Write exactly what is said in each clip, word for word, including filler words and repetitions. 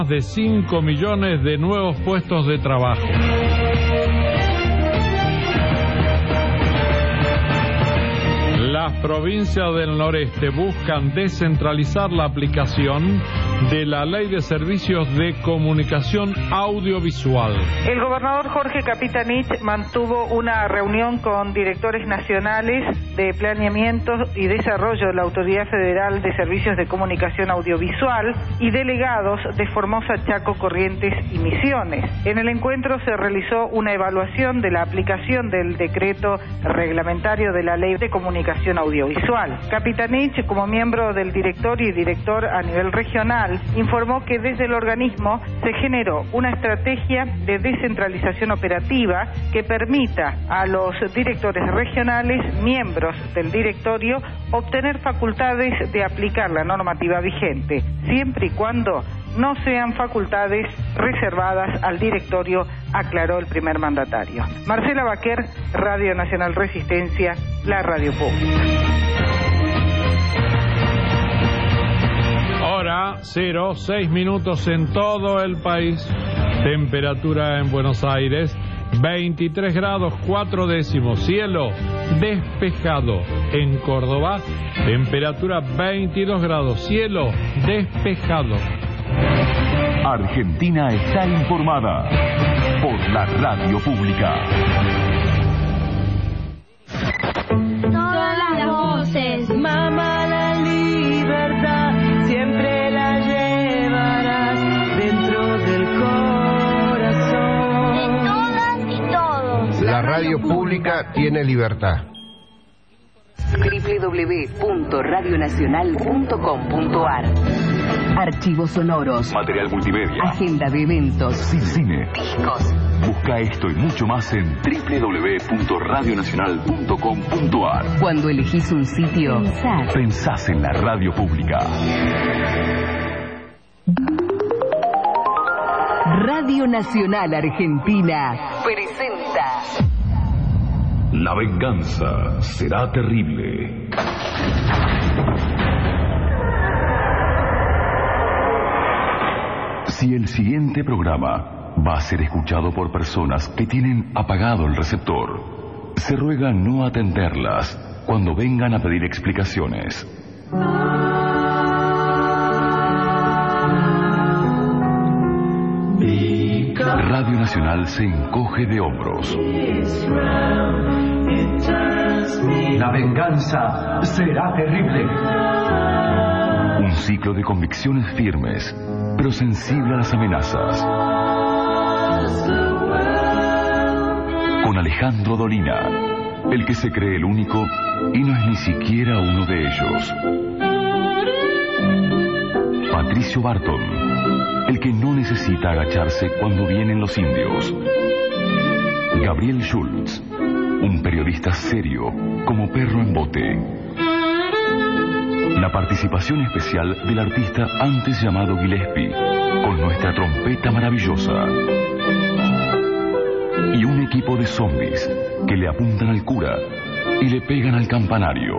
de cinco millones de nuevos puestos de trabajo. Las provincias del noreste buscan descentralizar la aplicación de la Ley de Servicios de Comunicación Audiovisual. El gobernador Jorge Capitanich mantuvo una reunión con directores nacionales de planeamiento y desarrollo de la Autoridad Federal de Servicios de Comunicación Audiovisual y delegados de Formosa, Chaco, Corrientes y Misiones. En el encuentro se realizó una evaluación de la aplicación del decreto reglamentario de la Ley de Comunicación Audiovisual. Capitanich, como miembro del directorio y director a nivel regional, informó que desde el organismo se generó una estrategia de descentralización operativa que permita a los directores regionales, miembros del directorio, obtener facultades de aplicar la normativa vigente, siempre y cuando no sean facultades reservadas al directorio, aclaró el primer mandatario. Marcela Baquer, Radio Nacional Resistencia, la radio pública. Hora cero, seis minutos en todo el país. Temperatura en Buenos Aires, veintitrés grados, cuatro décimos. Cielo despejado. En Córdoba, temperatura veintidós grados. Cielo despejado. Argentina está informada por la radio pública. Todas las voces. Mamá, la libertad siempre la llevarás dentro del corazón. De todas y todos. La radio pública tiene libertad. doble u doble u doble u punto radio nacional punto com punto a r. Archivos sonoros, Material multimedia, agenda de eventos, cine, discos. Busca esto y mucho más en doble u doble u doble u punto radio nacional punto com punto a r. Cuando elegís un sitio, pensás. Pensás en la radio pública. Radio Nacional Argentina presenta La venganza será terrible. Si el siguiente programa va a ser escuchado por personas que tienen apagado el receptor, se ruega no atenderlas cuando vengan a pedir explicaciones. Radio Nacional se encoge de hombros. La venganza será terrible. Un ciclo de convicciones firmes, pero sensible a las amenazas. Con Alejandro Dolina, el que se cree el único y no es ni siquiera uno de ellos. Patricio Barton, el que no necesita agacharse cuando vienen los indios. Gabriel Schultz, un periodista serio como perro en bote. La participación especial del artista antes llamado Gillespie, con nuestra trompeta maravillosa. Y un equipo de zombies que le apuntan al cura y le pegan al campanario.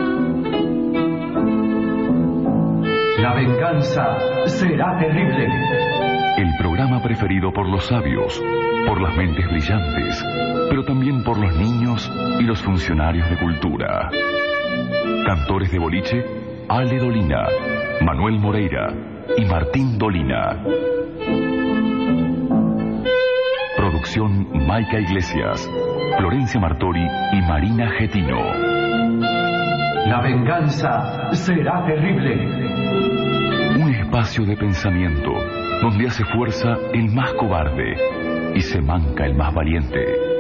La venganza será terrible. El programa preferido por los sabios, por las mentes brillantes, pero también por los niños y los funcionarios de cultura. Cantores de boliche, Ale Dolina, Manuel Moreira y Martín Dolina. Producción Maica Iglesias, Florencia Martori y Marina Getino. La venganza será terrible. Un espacio de pensamiento donde hace fuerza el más cobarde y se manca el más valiente.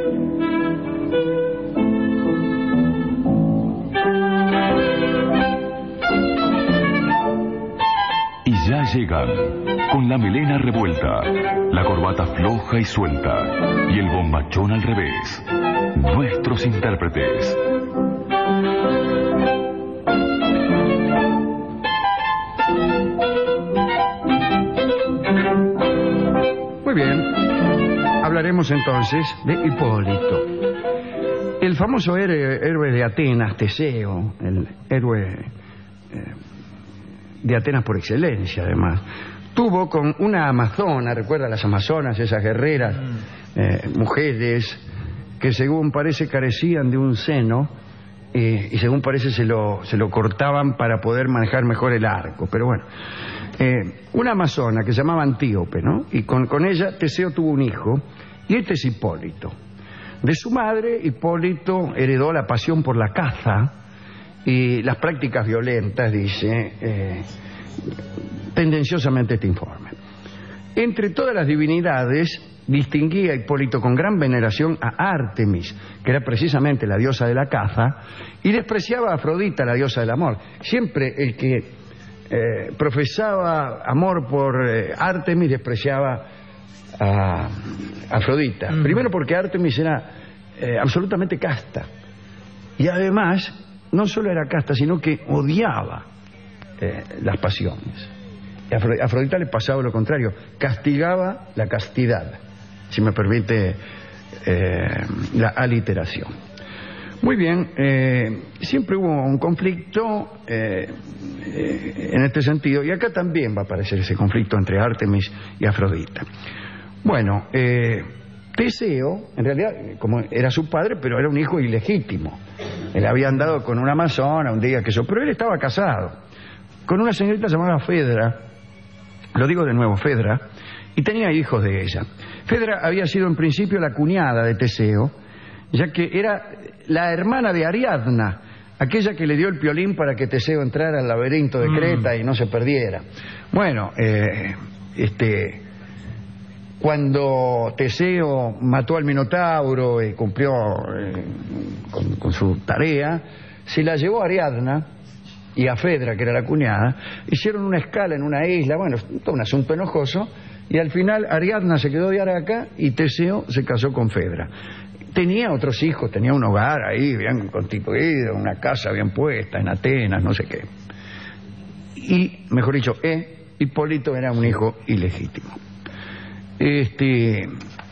Y ya llegan, con la melena revuelta, la corbata floja y suelta y el bombachón al revés, nuestros intérpretes. Muy bien, hablaremos entonces de Hipólito, el famoso héroe, héroe de Atenas, Teseo, el héroe eh, de Atenas por excelencia, además. tuvo con una amazona, recuerda las amazonas, esas guerreras, eh, mujeres, que según parece carecían de un seno, eh, y según parece se lo, se lo cortaban para poder manejar mejor el arco. Pero bueno, eh, una amazona que se llamaba Antíope, ¿no? Y con, con ella Teseo tuvo un hijo, y este es Hipólito. De su madre, Hipólito heredó la pasión por la caza y las prácticas violentas, dice eh, tendenciosamente este informe. Entre todas las divinidades, distinguía Hipólito con gran veneración a Ártemis, que era precisamente la diosa de la caza, y despreciaba a Afrodita, la diosa del amor. Siempre el que eh, profesaba amor por eh, Ártemis despreciaba a Afrodita. Mm. Primero porque Ártemis era eh, absolutamente casta, y además no solo era casta, sino que odiaba eh, las pasiones. A Afrodita le pasaba lo contrario, castigaba la castidad, si me permite eh, la aliteración. Muy bien, eh, siempre hubo un conflicto eh, eh, en este sentido, y acá también va a aparecer ese conflicto entre Ártemis y Afrodita. Bueno, eh, Teseo, en realidad, como era su padre, pero era un hijo ilegítimo. Él había andado con una amazona un día que eso, pero él estaba casado con una señorita llamada Fedra, lo digo de nuevo, Fedra, y tenía hijos de ella. Fedra había sido en principio la cuñada de Teseo, ya que era la hermana de Ariadna, aquella que le dio el piolín para que Teseo entrara al laberinto de Creta mm. y no se perdiera. Bueno, eh, este... cuando Teseo mató al Minotauro y cumplió eh, con, con su tarea, se la llevó a Ariadna y a Fedra, que era la cuñada, hicieron una escala en una isla, bueno, todo un asunto enojoso, y al final Ariadna se quedó de Araca y Teseo se casó con Fedra. Tenía otros hijos, tenía un hogar ahí bien constituido, una casa bien puesta en Atenas, no sé qué. Y, mejor dicho, eh, Hipólito era un hijo ilegítimo. Este,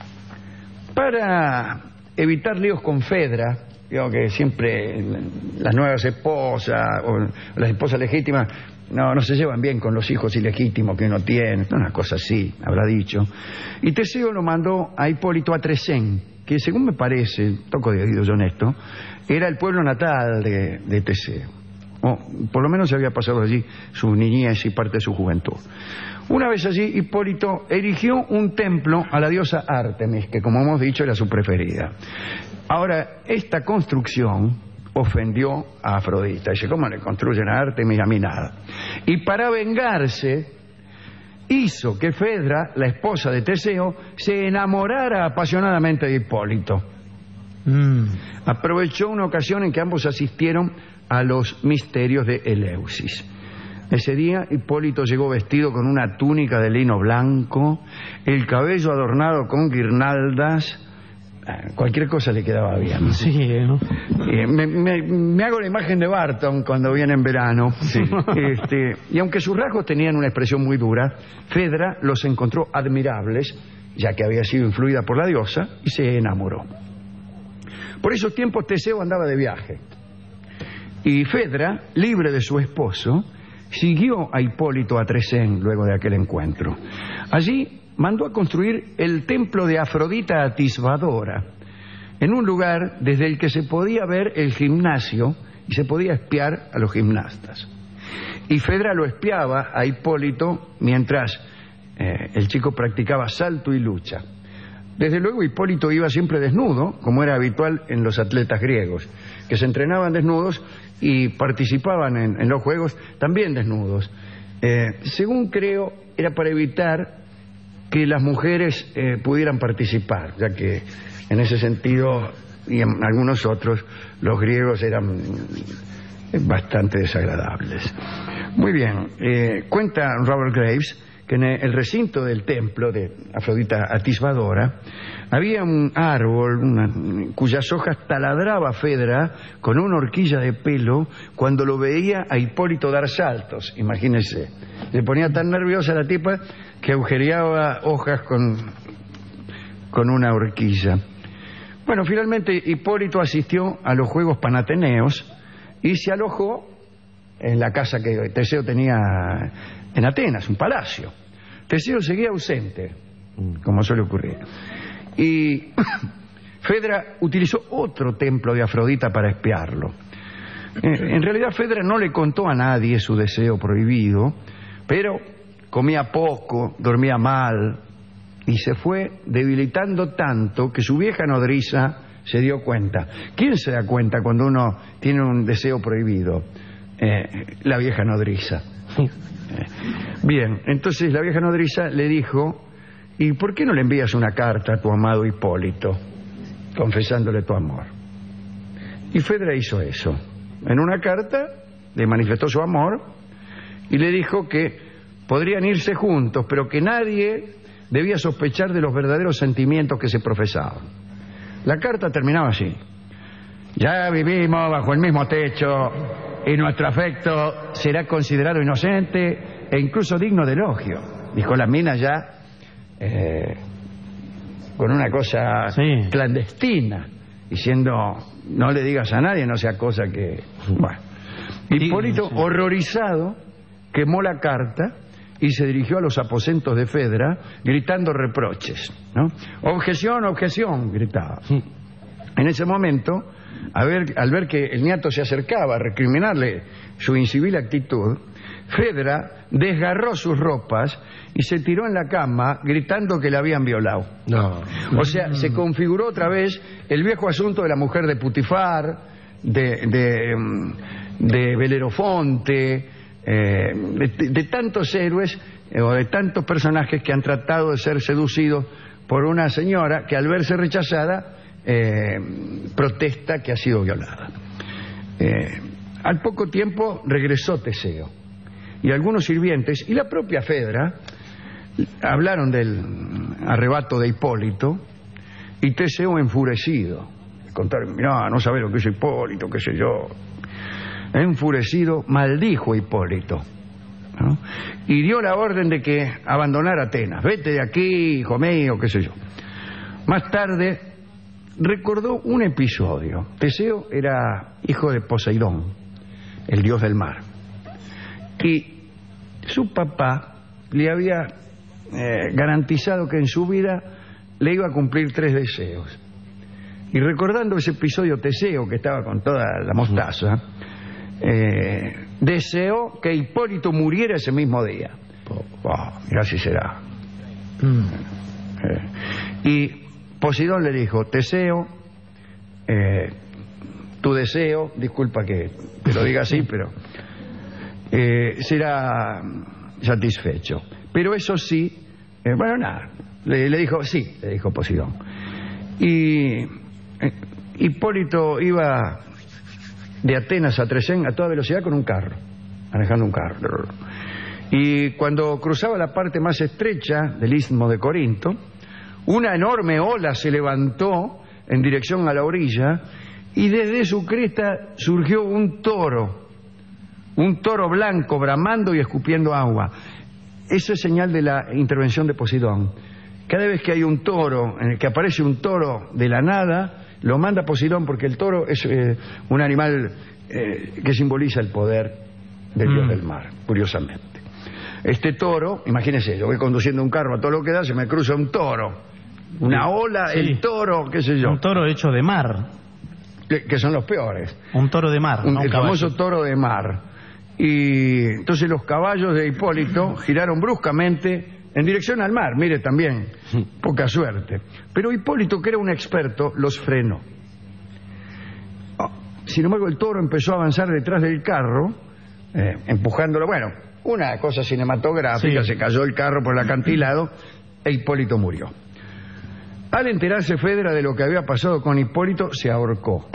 para evitar líos con Fedra, digo que siempre las nuevas esposas o las esposas legítimas no, no se llevan bien con los hijos ilegítimos que uno tiene, una cosa así, habrá dicho. Y Teseo lo mandó a Hipólito a Tresén, que según me parece, toco de oído yo honesto, era el pueblo natal de, de Teseo. O por lo menos se había pasado allí su niñez y parte de su juventud. Una vez allí, Hipólito erigió un templo a la diosa Ártemis, que como hemos dicho era su preferida. Ahora, esta construcción ofendió a Afrodita. Dice, ¿cómo le construyen a Ártemis? A mí nada. Y para vengarse, hizo que Fedra, la esposa de Teseo, se enamorara apasionadamente de Hipólito. Mm. Aprovechó una ocasión en que ambos asistieron a los misterios de Eleusis. Ese día Hipólito llegó vestido con una túnica de lino blanco, el cabello adornado con guirnaldas, cualquier cosa le quedaba bien. Sí, ¿no? Eh, me, me, me hago la imagen de Barton cuando viene en verano. Sí. Este, y aunque sus rasgos tenían una expresión muy dura, Fedra los encontró admirables, ya que había sido influida por la diosa, y se enamoró. Por esos tiempos Teseo andaba de viaje, y Fedra, libre de su esposo, siguió a Hipólito a Tresén luego de aquel encuentro. Allí mandó a construir el templo de Afrodita Atisbadora, en un lugar desde el que se podía ver el gimnasio y se podía espiar a los gimnastas. Y Fedra lo espiaba a Hipólito mientras eh, el chico practicaba salto y lucha. Desde luego Hipólito iba siempre desnudo, como era habitual en los atletas griegos, que se entrenaban desnudos y participaban en, en los juegos también desnudos. Eh, según creo, era para evitar que las mujeres eh, pudieran participar, ya que en ese sentido y en algunos otros los griegos eran bastante desagradables. Muy bien, eh, cuenta Robert Graves que en el recinto del templo de Afrodita Atisbadora había un árbol una, cuyas hojas taladraba Fedra con una horquilla de pelo cuando lo veía a Hipólito dar saltos. Imagínense, se ponía tan nerviosa la tipa que agujereaba hojas con, con una horquilla. Bueno, finalmente Hipólito asistió a los Juegos Panateneos y se alojó en la casa que Teseo tenía en Atenas, un palacio. Teseo seguía ausente, como suele ocurrir. Y Fedra utilizó otro templo de Afrodita para espiarlo. En realidad Fedra no le contó a nadie su deseo prohibido, pero comía poco, dormía mal y se fue debilitando tanto que su vieja nodriza se dio cuenta. ¿Quién se da cuenta cuando uno tiene un deseo prohibido? Eh, la vieja nodriza. Eh, bien, entonces la vieja nodriza le dijo: ¿y por qué no le envías una carta a tu amado Hipólito, confesándole tu amor? Y Fedra hizo eso. En una carta le manifestó su amor y le dijo que podrían irse juntos, pero que nadie debía sospechar de los verdaderos sentimientos que se profesaban. La carta terminaba así: ya vivimos bajo el mismo techo y nuestro afecto será considerado inocente e incluso digno de elogio. Dijo la mina ya eh, con una cosa sí. clandestina, diciendo: no le digas a nadie, no sea cosa que... Bueno. Hipólito, sí, sí. horrorizado, quemó la carta y se dirigió a los aposentos de Fedra gritando reproches, ¿no? Objeción, objeción, gritaba. Sí. En ese momento, a ver, al ver que el niato se acercaba a recriminarle su incivil actitud, Fedra desgarró sus ropas y se tiró en la cama gritando que le habían violado. No. O sea, mm. se configuró otra vez el viejo asunto de la mujer de Putifar, de, de, de Belerofonte, eh, de, de tantos héroes eh, o de tantos personajes que han tratado de ser seducidos por una señora que al verse rechazada eh, protesta que ha sido violada. Eh, al poco tiempo regresó Teseo y algunos sirvientes y la propia Fedra hablaron del arrebato de Hipólito y Teseo, enfurecido, contaron: mirá, no sabés lo que es Hipólito, qué sé yo. Enfurecido, maldijo a Hipólito, ¿no? Y dio la orden de que abandonara Atenas. Vete de aquí, hijo mío, qué sé yo. Más tarde recordó un episodio. Teseo era hijo de Poseidón, el dios del mar, y su papá le había eh, garantizado que en su vida le iba a cumplir tres deseos. Y recordando ese episodio, Teseo, que estaba con toda la mostaza, eh, deseó que Hipólito muriera ese mismo día. Oh, mirá si será. Mm. Eh, y Poseidón le dijo: Teseo, eh, tu deseo, disculpa que te lo diga así, pero eh, será satisfecho. Pero eso sí, eh, bueno, nada, le, le dijo, sí, le dijo Poseidón. Y eh, Hipólito iba de Atenas a Tresén a toda velocidad con un carro, manejando un carro. Y cuando cruzaba la parte más estrecha del istmo de Corinto, una enorme ola se levantó en dirección a la orilla y desde su cresta surgió un toro, un toro blanco bramando y escupiendo agua. Eso es señal de la intervención de Poseidón. Cada vez que hay un toro, en el que aparece un toro de la nada, lo manda Poseidón, porque el toro es eh, un animal eh, que simboliza el poder del mm. dios del mar, curiosamente. Este toro, imagínense, yo voy conduciendo un carro a todo lo que da, se me cruza un toro, una ola, sí. el toro, qué sé yo. Un toro hecho de mar. Que, que son los peores. Un toro de mar. Un, no un el caballo. famoso toro de mar. Y entonces los caballos de Hipólito giraron bruscamente en dirección al mar. Mire, también, poca suerte. Pero Hipólito, que era un experto, los frenó. Sin embargo, el toro empezó a avanzar detrás del carro, eh, empujándolo. Bueno, una cosa cinematográfica, sí. Se cayó el carro por el acantilado e Hipólito murió. Al enterarse Fedra de lo que había pasado con Hipólito, se ahorcó.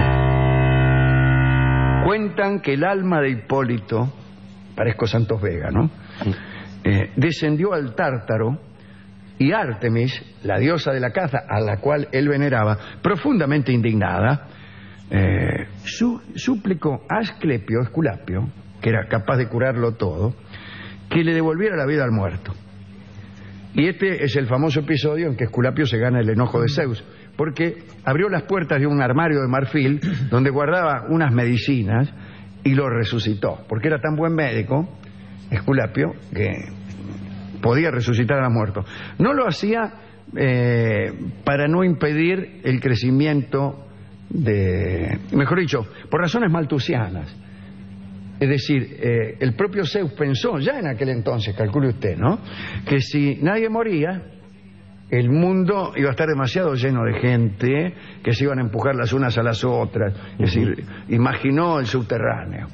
Cuentan que el alma de Hipólito, parezco Santos Vega, ¿no? Sí. Eh, descendió al Tártaro y Ártemis, la diosa de la caza, a la cual él veneraba, profundamente indignada, eh, su, suplicó a Asclepio, Esculapio, que era capaz de curarlo todo, que le devolviera la vida al muerto. Y este es el famoso episodio en que Esculapio se gana el enojo de Zeus, porque abrió las puertas de un armario de marfil donde guardaba unas medicinas y lo resucitó, porque era tan buen médico Esculapio que podía resucitar a los muertos. No lo hacía eh, para no impedir el crecimiento de, mejor dicho, por razones maltusianas. Es decir, eh, el propio Zeus pensó ya en aquel entonces, calcule usted, ¿no?, que si nadie moría, el mundo iba a estar demasiado lleno de gente que se iban a empujar las unas a las otras. Es decir, imaginó el subterráneo.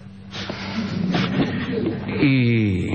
Y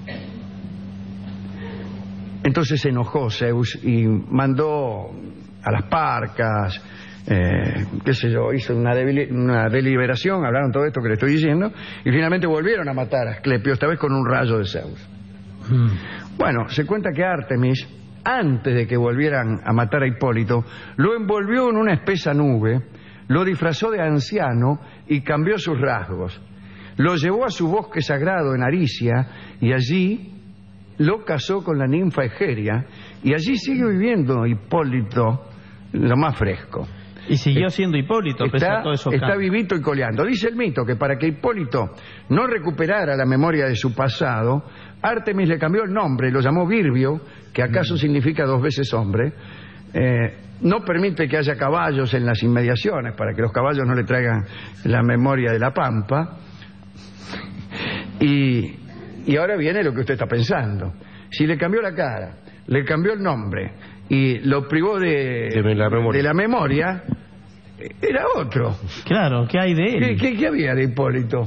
entonces se enojó Zeus y mandó a las parcas, eh, qué sé yo, hizo una, una deliberación, hablaron todo esto que le estoy diciendo, y finalmente volvieron a matar a Asclepio, esta vez con un rayo de Zeus. Mm. Bueno, se cuenta que Artemis, antes de que volvieran a matar a Hipólito, lo envolvió en una espesa nube, lo disfrazó de anciano y cambió sus rasgos. Lo llevó a su bosque sagrado en Aricia y allí lo casó con la ninfa Egeria, y allí sigue viviendo Hipólito lo más fresco. Y siguió siendo Hipólito, está, pese a todo eso. Está vivito y coleando. Dice el mito que para que Hipólito no recuperara la memoria de su pasado, Artemis le cambió el nombre y lo llamó Virbio, que acaso mm. significa dos veces hombre. Eh, no permite que haya caballos en las inmediaciones para que los caballos no le traigan la memoria de la pampa. Y, y ahora viene lo que usted está pensando. Si le cambió la cara, le cambió el nombre y lo privó de, de, la, memoria. de la memoria, era otro. Claro, ¿qué hay de él? ¿Qué, qué, qué había de Hipólito?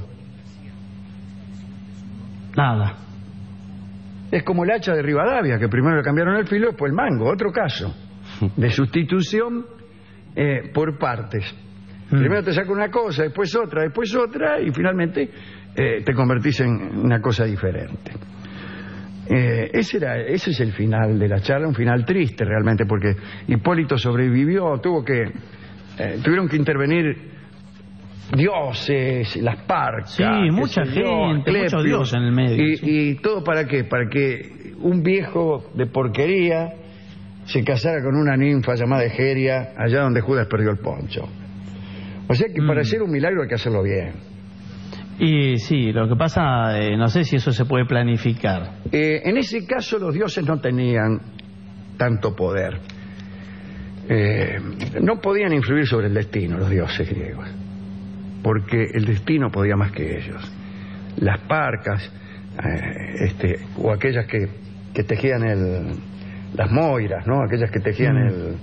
Nada. Es como el hacha de Rivadavia, que primero le cambiaron el filo, después el mango. Otro caso de sustitución eh, por partes. Mm. Primero te saca una cosa, después otra, después otra, y finalmente eh, te convertís en una cosa diferente. Eh, ese, era, ese es el final de la charla, un final triste realmente, porque Hipólito sobrevivió, tuvo que eh, tuvieron que intervenir dioses, las parcas, sí, mucha gente, yo, mucho dios en el medio. Y, sí. y todo para qué, para que un viejo de porquería se casara con una ninfa llamada Egeria, allá donde Judas perdió el poncho. O sea que mm. para hacer un milagro hay que hacerlo bien. Y sí, lo que pasa, eh, no sé si eso se puede planificar. Eh, en ese caso los dioses no tenían tanto poder. Eh, no podían influir sobre el destino los dioses griegos, porque el destino podía más que ellos. Las parcas, eh, este, o aquellas que, que tejían el, las moiras, ¿no? Aquellas que tejían mm. el,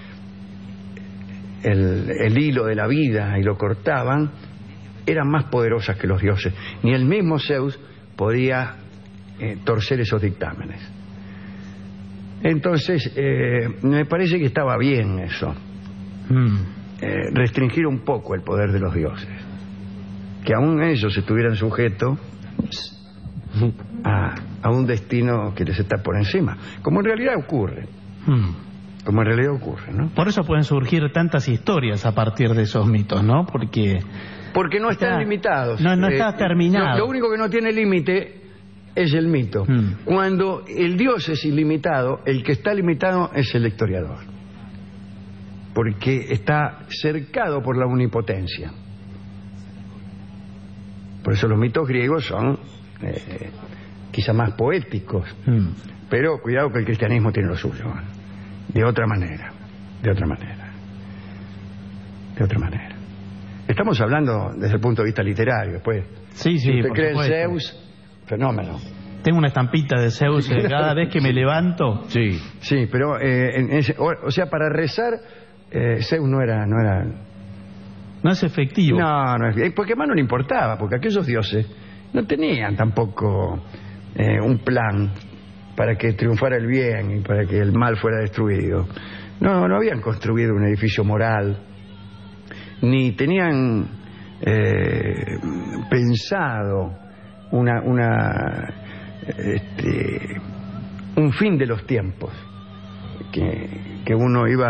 el, el hilo de la vida y lo cortaban, eran más poderosas que los dioses. Ni el mismo Zeus podía eh, torcer esos dictámenes. Entonces, eh, me parece que estaba bien eso. Mm. Eh, restringir un poco el poder de los dioses. Que aún ellos estuvieran sujetos a, a un destino que les está por encima. Como en realidad ocurre. Mm. Como en realidad ocurre, ¿no? Por eso pueden surgir tantas historias a partir de esos mitos, ¿no? Porque... Porque no están está, limitados. No, no está eh, terminado. Lo, lo único que no tiene límite es el mito. Mm. Cuando el Dios es ilimitado, el que está limitado es el historiador. Porque está cercado por la omnipotencia. Por eso los mitos griegos son eh, quizá más poéticos. Mm. Pero cuidado que el cristianismo tiene lo suyo. De otra manera. De otra manera. De otra manera. Estamos hablando desde el punto de vista literario, pues. Sí, sí, si usted por cree supuesto. en Zeus, fenómeno. Tengo una estampita de Zeus eh, cada vez que me levanto. Sí, sí, pero eh, en ese, o, o sea, para rezar eh, Zeus no era, no era. No es efectivo. No, no es, porque más no le importaba, porque aquellos dioses no tenían tampoco eh, un plan para que triunfara el bien y para que el mal fuera destruido. No, no habían construido un edificio moral, ni tenían eh, pensado una, una este, un fin de los tiempos que, que uno iba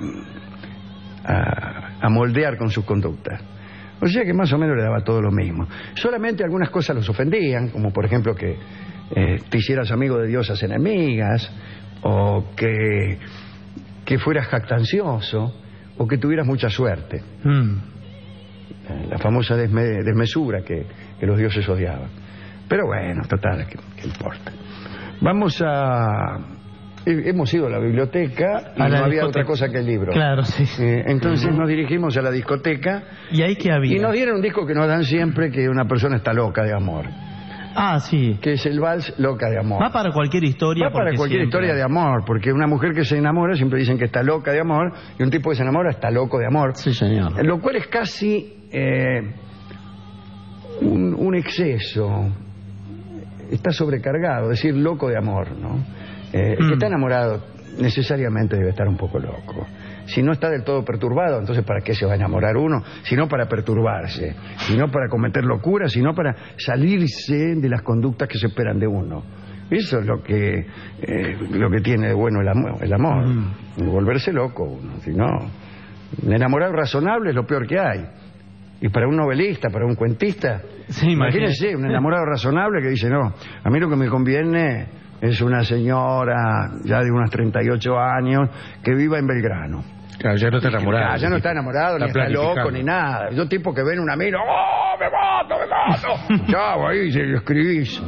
a, a moldear con sus conductas. O sea que más o menos le daba todo lo mismo. Solamente algunas cosas los ofendían, como por ejemplo que eh, te hicieras amigo de diosas enemigas, o que, que fueras jactancioso, o que tuvieras mucha suerte. Mm. La famosa desme, desmesura que, que los dioses odiaban. Pero bueno, total, ¿qué, qué importa? Vamos a... Hemos ido a la biblioteca y A no la había discoteca. otra cosa que el libro. Claro, sí. Eh, entonces nos dirigimos a la discoteca. ¿Y ahí qué había? Y nos dieron un disco que nos dan siempre, que una persona está loca de amor. Ah, sí. Que es el vals Loca de Amor. Va para cualquier historia. Va para porque cualquier siempre- historia de amor, porque una mujer que se enamora siempre dicen que está loca de amor, y un tipo que se enamora está loco de amor. Sí, señor. Lo cual es casi eh, un, un exceso. Está sobrecargado, decir loco de amor, ¿no? Eh, El Mm. que está enamorado necesariamente debe estar un poco loco. Si no está del todo perturbado, entonces ¿para qué se va a enamorar uno? Sino para perturbarse, sino para cometer locuras, sino para salirse de las conductas que se esperan de uno. Eso es lo que eh, lo que tiene de bueno el amor, el amor. Mm. Volverse loco uno, si no. Un enamorado razonable es lo peor que hay. Y para un novelista, para un cuentista, Sí, imagínense, imagínese. un enamorado razonable que dice, no, a mí lo que me conviene es una señora ya de unos treinta y ocho años que viva en Belgrano. Claro, ya no está enamorado. Ah, ya no está enamorado, Está ni está loco, planificando. ni nada. Yo tipo que ven una mina, ¡oh, me mato, me mato! Chao, ahí se lo escribís.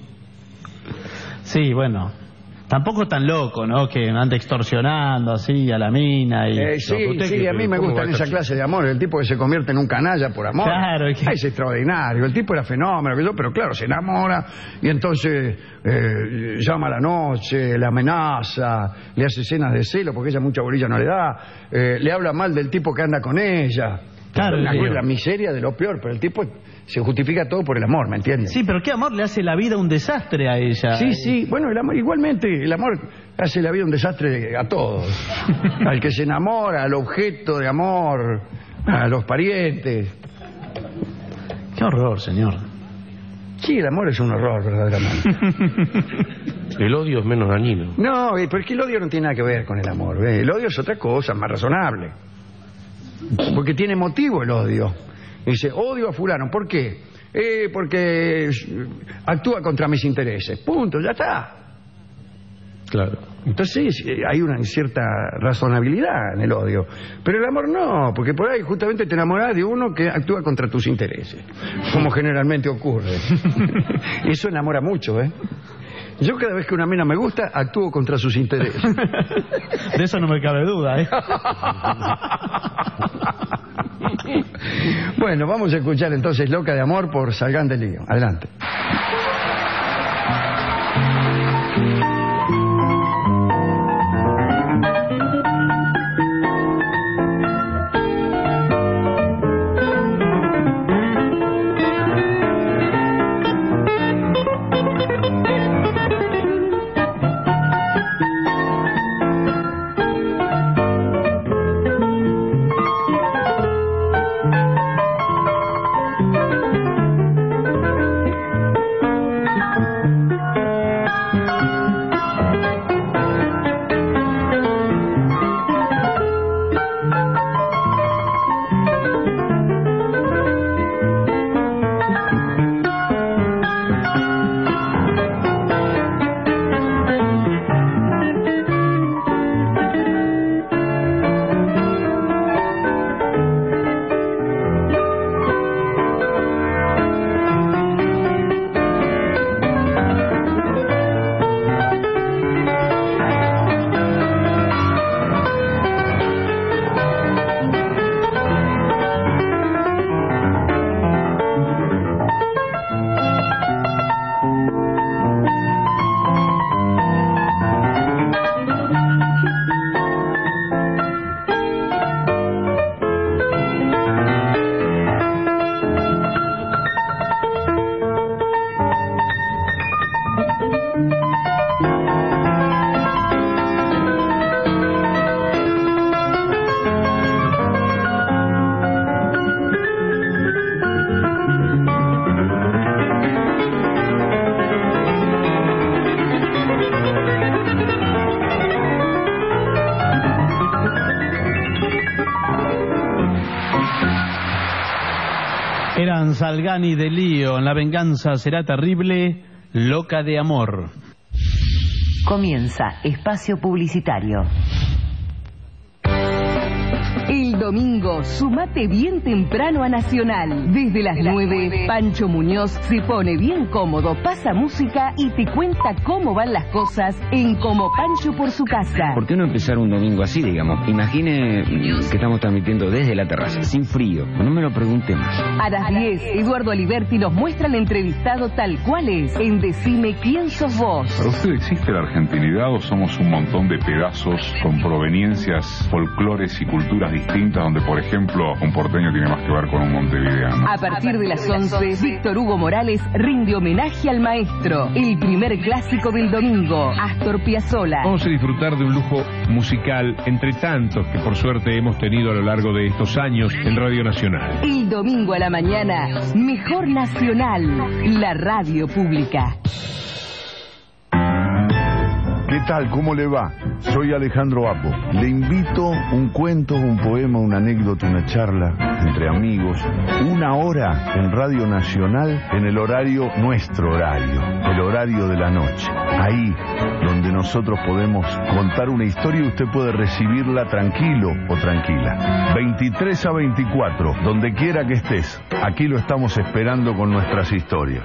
Sí, bueno. Tampoco tan loco, ¿no? Que anda extorsionando así a la mina y... Eh, sí, No, usted sí, que- a mí me ¿cómo gustan va a esa estar- clase de amor. El tipo que se convierte en un canalla por amor. Claro, es que- Ah, es extraordinario. El tipo era fenómeno, que yo, pero claro, se enamora y entonces eh, llama a la noche, le amenaza, le hace escenas de celo porque ella mucha bolilla no le da, eh, le habla mal del tipo que anda con ella. Claro, la, sí. la miseria de lo peor, pero el tipo se justifica todo por el amor, ¿me entiendes? Sí, pero qué amor le hace la vida un desastre a ella. Sí, sí, bueno, el amor, igualmente el amor hace la vida un desastre a todos. Al que se enamora, al objeto de amor, a los parientes. Qué horror, señor. Sí, el amor es un horror, verdaderamente. El odio es menos dañino. No, eh, porque el odio no tiene nada que ver con el amor. ¿eh? El odio es otra cosa, más razonable. Porque tiene motivo el odio. Dice, odio a fulano. ¿Por qué? Eh, porque eh, actúa contra mis intereses. Punto, ya está. Claro. Entonces eh, hay una cierta razonabilidad en el odio. Pero el amor no, porque por ahí justamente te enamorás de uno que actúa contra tus intereses, como generalmente ocurre. Eso enamora mucho, ¿eh? Yo cada vez que una mina me gusta, actúo contra sus intereses. De eso no me cabe duda, ¿eh? Bueno, vamos a escuchar entonces Loca de Amor por Salgán del Lío. Adelante. Eran Salgani de Lío, en La venganza será terrible, Loca de Amor. Comienza espacio publicitario. El domingo, sumate bien temprano a Nacional. Desde las nueve, Pancho Muñoz se pone bien cómodo, pasa música y te cuenta cómo van las cosas en Como Pancho por su casa. ¿Por qué no empezar un domingo así, digamos? Imagine que estamos transmitiendo desde la terraza, sin frío. No me lo pregunte más. A las diez, Eduardo Aliberti nos muestra al entrevistado tal cual es en Decime quién sos vos. ¿Para usted existe la argentinidad o somos un montón de pedazos con proveniencias, folclores y culturas distintas donde, por ejemplo, un porteño tiene más que ver con un montevideano? A partir de las once, Víctor Hugo Morales rinde homenaje al maestro. El primer clásico del domingo, Astor Piazzolla. Vamos a disfrutar de un lujo musical entre tantos que por suerte hemos tenido a lo largo de estos años en Radio Nacional. El domingo a la mañana, Mejor Nacional, la radio pública. ¿Qué tal? ¿Cómo le va? Soy Alejandro Apo. Le invito un cuento, un poema, una anécdota, una charla entre amigos. Una hora en Radio Nacional en el horario, nuestro horario, el horario de la noche. Ahí donde nosotros podemos contar una historia y usted puede recibirla tranquilo o tranquila. veintitrés a veinticuatro, donde quiera que estés. Aquí lo estamos esperando con nuestras historias.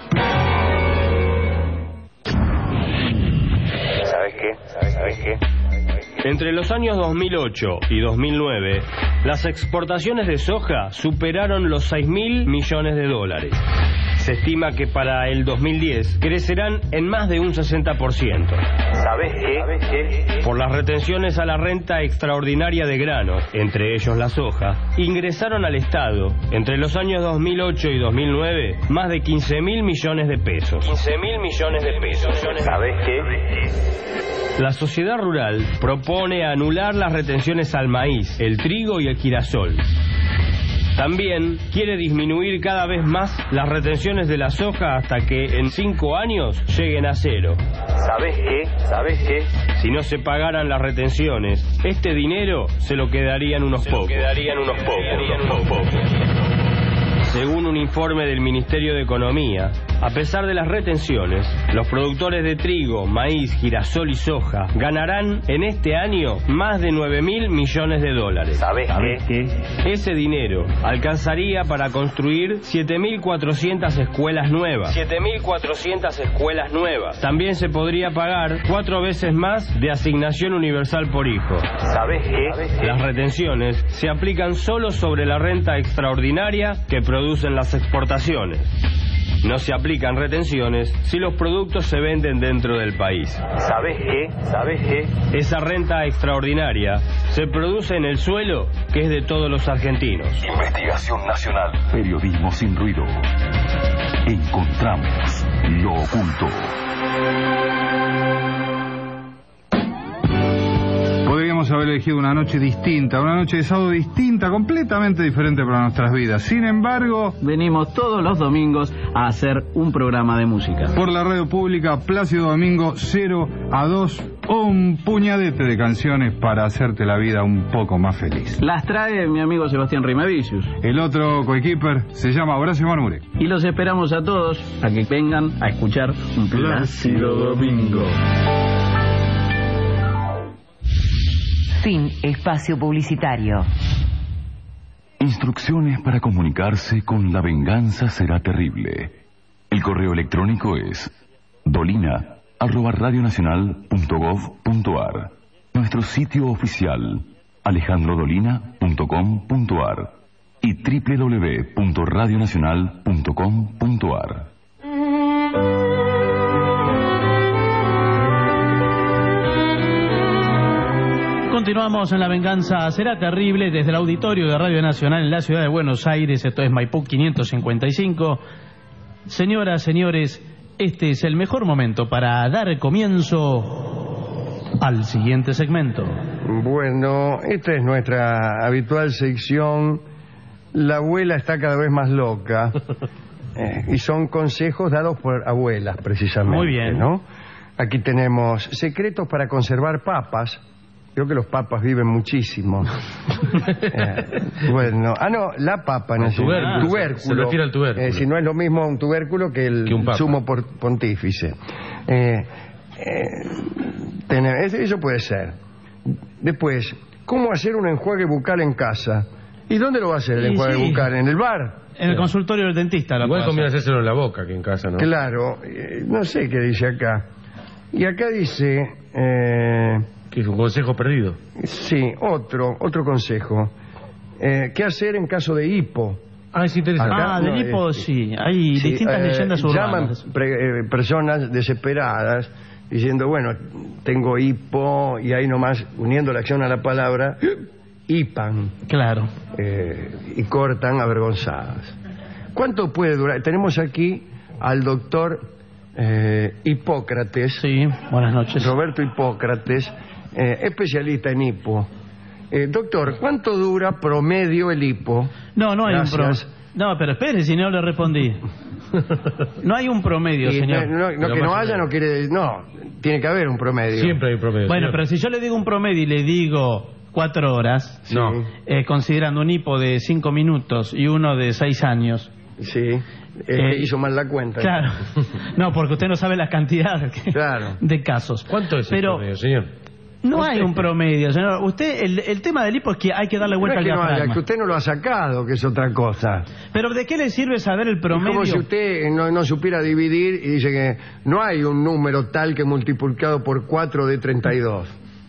¿Sabes qué? Entre los años dos mil ocho y dos mil nueve, las exportaciones de soja superaron los seis mil millones de dólares. Se estima que para el dos mil diez crecerán en más de un sesenta por ciento. ¿Sabes qué? Por las retenciones a la renta extraordinaria de granos, entre ellos la soja, ingresaron al Estado, entre los años dos mil ocho y dos mil nueve, más de quince mil millones de pesos. quince mil millones de pesos. ¿Sabes qué? La sociedad rural propone anular las retenciones al maíz, el trigo y el girasol. También quiere disminuir cada vez más las retenciones de la soja hasta que en cinco años lleguen a cero. ¿Sabes qué? ¿Sabes qué? Si no se pagaran las retenciones, este dinero se lo quedarían unos pocos. Quedarían unos pocos. Según un informe del Ministerio de Economía, a pesar de las retenciones, los productores de trigo, maíz, girasol y soja ganarán en este año más de nueve mil millones de dólares. ¿Sabes qué? Ese dinero alcanzaría para construir siete mil cuatrocientas escuelas nuevas. siete mil cuatrocientas escuelas nuevas. También se podría pagar cuatro veces más de asignación universal por hijo. ¿Sabes qué? Las retenciones se aplican solo sobre la renta extraordinaria que produce producen las exportaciones. No se aplican retenciones si los productos se venden dentro del país. ¿Sabes qué? ¿Sabes qué? Esa renta extraordinaria se produce en el suelo que es de todos los argentinos. Investigación Nacional. Periodismo sin ruido. Encontramos lo oculto. Podríamos haber elegido una noche distinta, una noche de sábado distinta, completamente diferente para nuestras vidas. Sin embargo, venimos todos los domingos a hacer un programa de música. Por la radio pública, Plácido Domingo, cero a dos, un puñadete de canciones para hacerte la vida un poco más feliz. Las trae mi amigo Sebastián Rimavicius. El otro coequiper se llama Horacio Marmure. Y los esperamos a todos a que vengan a escuchar un Plácido Domingo. Fin espacio publicitario. Instrucciones para comunicarse con La Venganza Será Terrible. El correo electrónico es dolina arroba radionacional punto gov punto ar. Nuestro sitio oficial alejandro dolina punto com punto ar y doble u doble u doble u punto radionacional punto com punto ar. Continuamos en La Venganza Será Terrible desde el auditorio de Radio Nacional en la ciudad de Buenos Aires. Esto es Maipú quinientos cincuenta y cinco. Señoras, señores, este es el mejor momento para dar comienzo al siguiente segmento. Bueno, esta es nuestra habitual sección. La abuela está cada vez más loca. eh, y son consejos dados por abuelas, precisamente. Muy bien. ¿No? Aquí tenemos secretos para conservar papas. Creo que los papas viven muchísimo. eh, bueno, ah, no, la papa, no, tubérculo, tubérculo. Se refiere al tubérculo. Eh, si no es lo mismo un tubérculo que el que un sumo pontífice. Eh, eh, tener, eso puede ser. Después, ¿cómo hacer un enjuague bucal en casa? ¿Y dónde lo va a hacer el Y enjuague sí. bucal? ¿En el bar? En el consultorio del dentista. Lo Igual puedo conviene hacer. hacérselo en la boca que en casa, ¿no? Claro, eh, no sé qué dice acá. Y acá dice... Eh, Que es un consejo perdido. sí, otro, otro consejo. Eh, ¿Qué hacer en caso de hipo? Ah, es interesante. Ah, del no, hipo, eh, sí. Hay Sí, distintas eh, leyendas llaman urbanas. pre- eh, personas desesperadas diciendo, bueno, tengo hipo, y ahí nomás, uniendo la acción a la palabra, hipan. Claro. Eh, y cortan avergonzadas. ¿Cuánto puede durar? Tenemos aquí al doctor eh, Hipócrates. Sí, buenas noches. Roberto Hipócrates, eh, especialista en hipo. Eh, doctor, ¿cuánto dura promedio el hipo? No, no hay Gracias. un promedio. No, pero espere, si no le respondí. No hay un promedio, Y señor. no, no, no, que no haya no quiere decir... No, tiene que haber un promedio. Siempre hay promedio. Bueno, señor. pero si yo le digo un promedio y le digo cuatro horas, No. eh, considerando un hipo de cinco minutos y uno de seis años. Sí, eh, Eh, hizo mal la cuenta. Claro. No, porque usted no sabe la cantidad que- Claro. de casos. ¿Cuánto es el Pero promedio, señor? no hay un promedio, señor. Usted, el, el tema del hipo es que hay que darle No vuelta es que al no haya, diafragma. que usted no lo ha sacado, que es otra cosa. Pero ¿de qué le sirve saber el Es promedio? como si usted no, no supiera dividir y dice que no hay un número tal que multiplicado por cuatro de treinta y dos.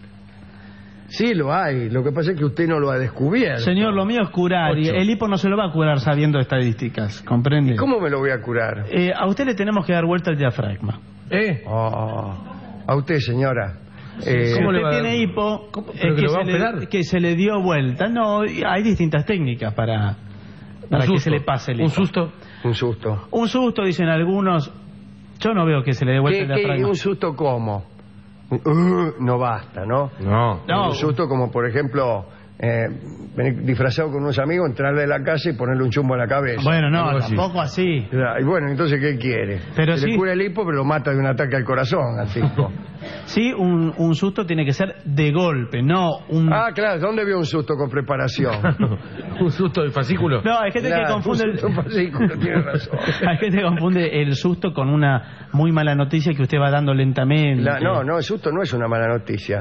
Sí lo hay, lo que pasa es que usted no lo ha descubierto. Señor, lo mío es curar. Y Ocho. el hipo no se lo va a curar sabiendo estadísticas, ¿comprende? ¿Cómo me lo voy a curar? Eh, a usted le tenemos que dar vuelta al diafragma. ¿Eh? Oh, a usted, señora. Eh, Si ¿Cómo le usted va a dar? tiene hipo, ¿Cómo? es ¿Pero que que, lo va se a le, operar? que se le dio vuelta. No, hay distintas técnicas para, para que susto. se le pase el hipo. ¿Un susto? Un susto. Un susto, dicen algunos. Yo no veo que se le dé vuelta ¿Qué, el qué, diafragma. ¿Un susto cómo? Uh, no basta, ¿no? No. No. Un susto como, por ejemplo, eh, venir disfrazado con unos amigos, entrarle a la casa y ponerle un chumbo en la cabeza. Bueno, no, Algo así. tampoco así. Ya, y bueno, entonces, ¿qué quiere? Pero Se sí. le cura el hipo, pero lo mata de un ataque al corazón, al tipo. Sí, un, un susto tiene que ser de golpe, no un... Ah, claro, ¿dónde vio un susto con preparación? ¿Un susto de fascículo? No, hay gente Claro, que confunde un el... susto fascículo, tiene razón. Hay gente que confunde el susto con una muy mala noticia que usted va dando lentamente. La- no, no, el susto no es una mala noticia.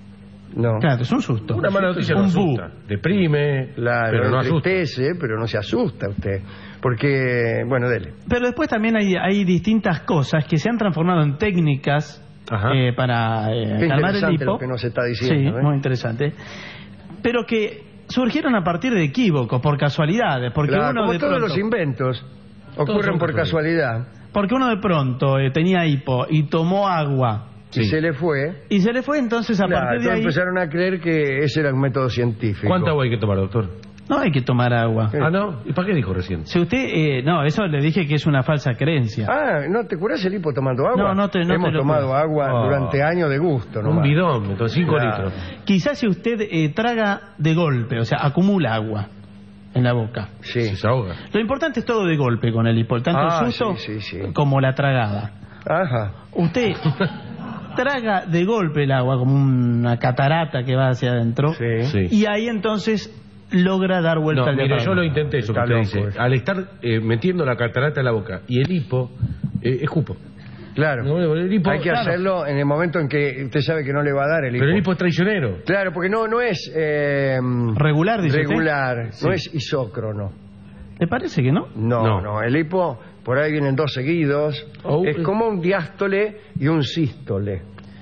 No. Claro, es un susto. Una mala noticia no un bu. asusta. Deprime, Claro, pero no asusta. entristece, pero no se asusta usted. Porque, bueno, dele. Pero después también hay, hay distintas cosas que se han transformado en técnicas Ajá. eh, para eh, Qué calmar el interesante hipo. lo que nos está diciendo. Sí, ¿eh? muy interesante. Pero que surgieron a partir de equívocos, por casualidades, porque Claro, uno como de todos pronto, los inventos Todos ocurren son por casualidad. porque uno de pronto eh, tenía hipo y tomó agua Y se le fue. y se le fue, entonces a Claro, partir de entonces ahí empezaron a creer que ese era un método científico. ¿Cuánta agua hay que tomar, doctor? no hay que tomar agua. Eh. Ah, ¿no? ¿Y para qué dijo recién? Si usted, eh, no, eso le dije que es una falsa creencia. Ah, ¿no te curás el hipo tomando agua? No, no te- no Hemos te lo tomado curas. agua Oh. durante años de gusto, ¿no? Un bidón, entonces cinco Claro. litros. Quizás si usted eh, traga de golpe, o sea, acumula agua en la boca. Sí. Se ahoga. Lo importante es todo de golpe con el hipo, tanto Ah, el susto sí, sí, sí. como la tragada. Ajá. Usted traga de golpe el agua como una catarata que va hacia adentro Sí. Sí. y ahí entonces logra dar vuelta No, al mire, diafragma. yo lo intenté eso que Está usted loco, dice. eh. Al estar eh, metiendo la catarata en la boca y el hipo, eh, escupo. Claro. No, el hipo, Hay que claro. hacerlo en el momento en que usted sabe que no le va a dar el hipo. Pero el hipo es traicionero. Claro, porque no, no es... eh, Regular, dice usted. Regular, Sí. no es isócrono. ¿Le parece que no? No, no, No. el hipo, por ahí vienen dos seguidos. Oh, es eh. como un diástole y un sístole.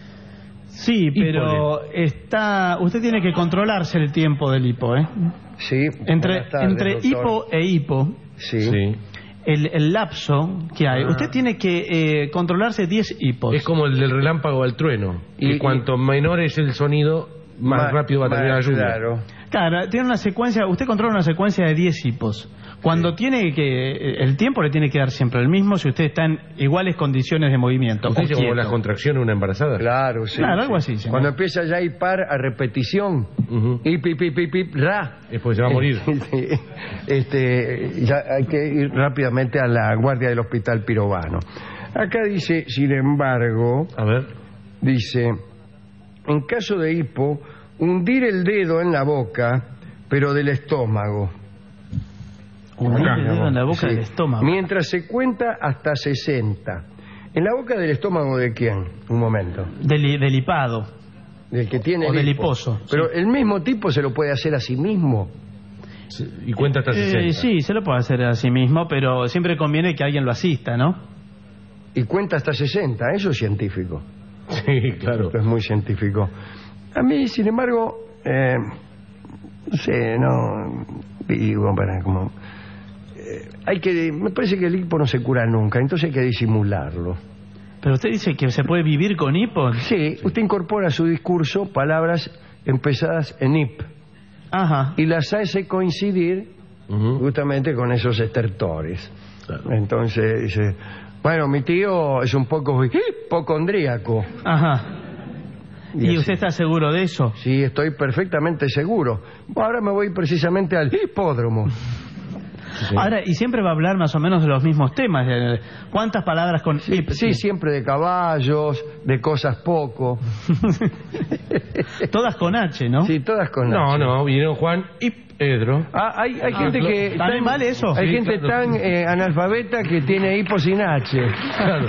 Sí, pero está, usted tiene que controlarse el tiempo del hipo, ¿eh? Sí. Entre, buenas tardes, entre doctor. hipo e hipo, Sí. Sí. el, el lapso que hay, Ah. usted tiene que eh, controlarse diez hipos. Es como el del relámpago al trueno. Y, Y- cuanto menor es el sonido, más Ma- rápido va a terminar la más lluvia. Claro. Claro, tiene una secuencia, usted controla una secuencia de diez hipos. Cuando tiene que, el tiempo le tiene que dar siempre el mismo si usted está en iguales condiciones de movimiento. ¿Usted o dice como quieto. las contracciones de una embarazada? Claro, sí. Claro, sí. algo así, señor. Cuando empieza ya a hipar a repetición, Ujú. hip, hip, hip, hip, hip, ra. Es porque se va a morir. Sí. Este, ya hay que ir rápidamente a la guardia del hospital pirobano. Acá dice, sin embargo, A ver. dice, en caso de hipo, hundir el dedo en la boca, pero del estómago. Hundir Acá, el dedo en la boca sí. del estómago. Mientras se cuenta hasta sesenta. ¿En la boca del estómago de quién? Un momento. Del, del hipado. Del que tiene O el del hipo. hiposo, Pero sí. el mismo tipo se lo puede hacer a sí mismo. Y cuenta hasta sesenta. Eh, sí, se lo puede hacer a sí mismo, pero siempre conviene que alguien lo asista, ¿no? Y cuenta hasta sesenta, eso es científico. Sí, claro. Esto es muy científico. A mí, sin embargo, eh, no sé, no digo para como eh, hay que, me parece que el hipo no se cura nunca, entonces hay que disimularlo. Pero usted dice que se puede vivir con hipo. Sí, usted incorpora a su discurso palabras empezadas en hip. Ajá. Y las hace coincidir uh-huh. justamente con esos estertores. Claro. Entonces dice, bueno, mi tío es un poco hipocondríaco. Ajá. ¿Y, ¿Y usted está seguro de eso? Sí, estoy perfectamente seguro. Ahora me voy precisamente al hipódromo. Sí. Ahora, y siempre va a hablar más o menos de los mismos temas. ¿Cuántas palabras con sí, hip? Sí, siempre de caballos, de cosas poco. Todas con H, ¿no? Sí, todas con no, H. No, no, vinieron Juan y Pedro. Ah, hay, hay ah, gente lo, que... ¿También tan, vale eso? Hay Sí, gente claro. tan eh, analfabeta que tiene hipo sin H. Claro.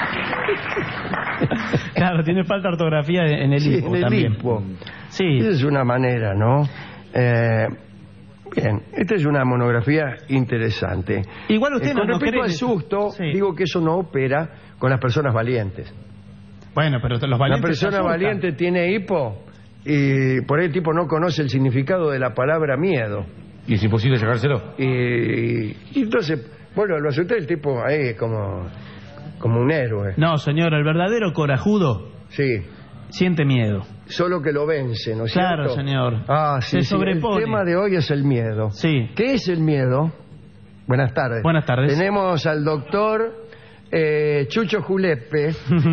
Claro, tiene falta de ortografía en el sí, hipo en el también. Hipo. Sí. Esa es una manera, ¿no? Eh... Bien, esta es una monografía interesante. Igual usted eh, no, con no respecto cree... al susto, sí. digo que eso no opera con las personas valientes. Bueno, pero los valientes... La persona valiente tiene hipo y por ahí el tipo no conoce el significado de la palabra miedo. Y es imposible sacárselo. Y, y entonces, bueno, lo asusté el tipo ahí como, como un héroe. No, señor, el verdadero corajudo... Sí. Siente miedo. Solo que lo vence, ¿no es claro, cierto? Claro, señor. Ah, sí, Se sí. sobrepone. El tema de hoy es el miedo. Sí. ¿Qué es el miedo? Buenas tardes. Buenas tardes. Tenemos al doctor eh, Chucho Julepe,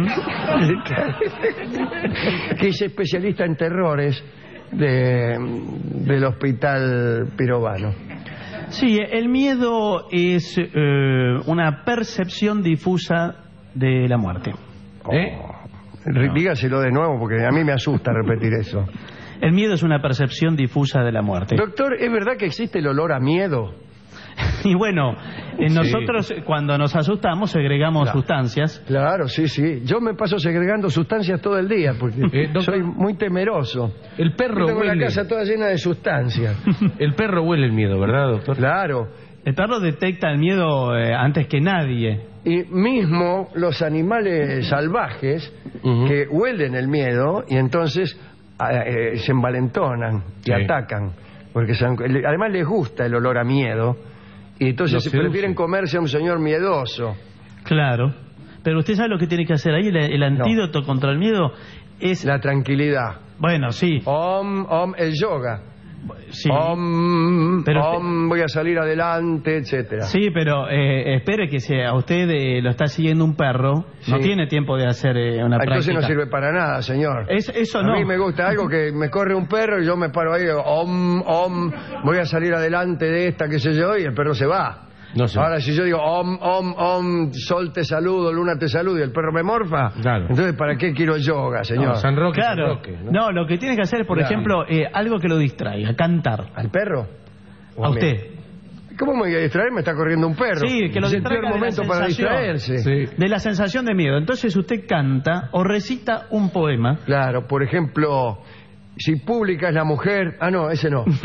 que es especialista en terrores de, del Hospital Pirovano. Sí, el miedo es eh, una percepción difusa de la muerte. ¿Eh? No. Dígaselo de nuevo porque a mí me asusta repetir eso. El miedo es una percepción difusa de la muerte. Doctor, ¿es verdad que existe el olor a miedo? Y bueno, eh, sí. nosotros cuando nos asustamos segregamos claro. sustancias. Claro, sí, sí. Yo me paso segregando sustancias todo el día porque eh, doctor, soy muy temeroso. El perro tengo huele. la casa toda llena de sustancias. El perro huele el miedo, ¿verdad, doctor? Claro. El perro detecta el miedo eh, antes que nadie. Y mismo los animales salvajes uh-huh. que huelen el miedo y entonces eh, se envalentonan y sí. atacan. Porque se, además les gusta el olor a miedo y entonces prefieren comerse a un señor miedoso. Claro. Pero usted sabe lo que tiene que hacer ahí. El, el antídoto no. contra el miedo es... La tranquilidad. Bueno, sí. Om, om, el yoga. Sí. Om, pero om, usted... voy a salir adelante, etcétera. Sí, pero eh, espere que si a usted eh, lo está siguiendo un perro, sí. no tiene tiempo de hacer eh, una Entonces práctica. no sirve para nada, señor. Es, eso a no. A mí me gusta algo que me corre un perro y yo me paro ahí, digo, om, om, voy a salir adelante de esta, qué sé yo, y el perro se va. No sé. Ahora, si yo digo, om, om, om, sol te saludo, luna te saludo, y el perro me morfa, claro. Entonces, ¿para qué quiero yoga, señor? No, San Roque, claro. San Roque, ¿no? no, lo que tiene que hacer es, por claro. ejemplo, eh, algo que lo distraiga, cantar. ¿Al perro? ¿A usted? ¿Cómo me voy a distraer? Me está corriendo un perro. Sí, que lo es el peor momento para distraerse. Sí. De la sensación de miedo. Entonces usted canta o recita un poema. Claro, por ejemplo... Si pública es la mujer... Ah, no, ese no.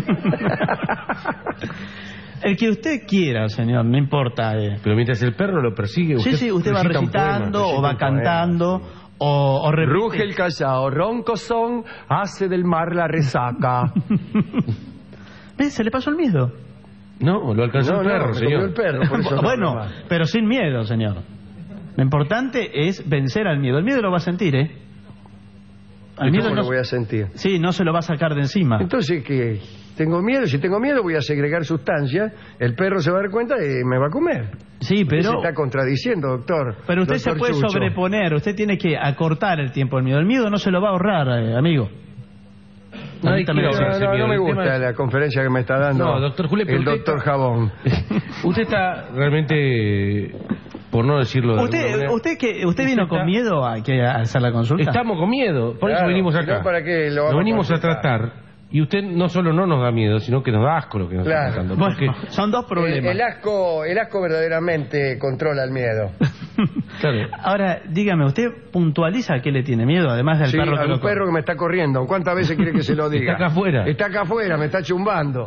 El que usted quiera, señor, no importa. Eh. Pero mientras el perro lo persigue... Usted sí, sí, usted va recitando poema, o va cantando poema. o, o repite. Ruge el callao, ronco son, hace del mar la resaca. ¿Ves? Se le pasó el miedo. No, lo alcanzó no, el perro, no, señor. El perro, por eso bueno, no pero sin miedo, señor. Lo importante es vencer al miedo. El miedo lo va a sentir, ¿eh? Al miedo no lo voy a sentir. Sí, no se lo va a sacar de encima. Entonces, ¿qué? Tengo miedo. Si tengo miedo, voy a segregar sustancias. El perro se va a dar cuenta y me va a comer. Sí, pero... Se está contradiciendo, doctor. Pero usted doctor se puede Chucho. sobreponer. Usted tiene que acortar el tiempo del miedo. El miedo no se lo va a ahorrar, eh, amigo. No, no, no, no me gusta la conferencia que me está dando no, doctor Julepe, el doctor está... Jabón. Usted está realmente... Por no decirlo de ¿Usted, usted, que, usted vino está... con miedo a, que a hacer la consulta? Estamos con miedo, por claro, eso venimos acá. No, ¿para qué lo nos venimos a, a tratar y usted no solo no nos da miedo, sino que nos da asco lo que nos claro. está pasando. Bueno, son dos problemas. El, el, asco, el asco verdaderamente controla el miedo. Claro. Ahora, dígame, ¿usted puntualiza a qué le tiene miedo, además del sí, perro que al lo perro que me está corriendo? ¿Cuántas veces quiere que se lo diga? Está acá afuera. Está acá afuera, me está chumbando.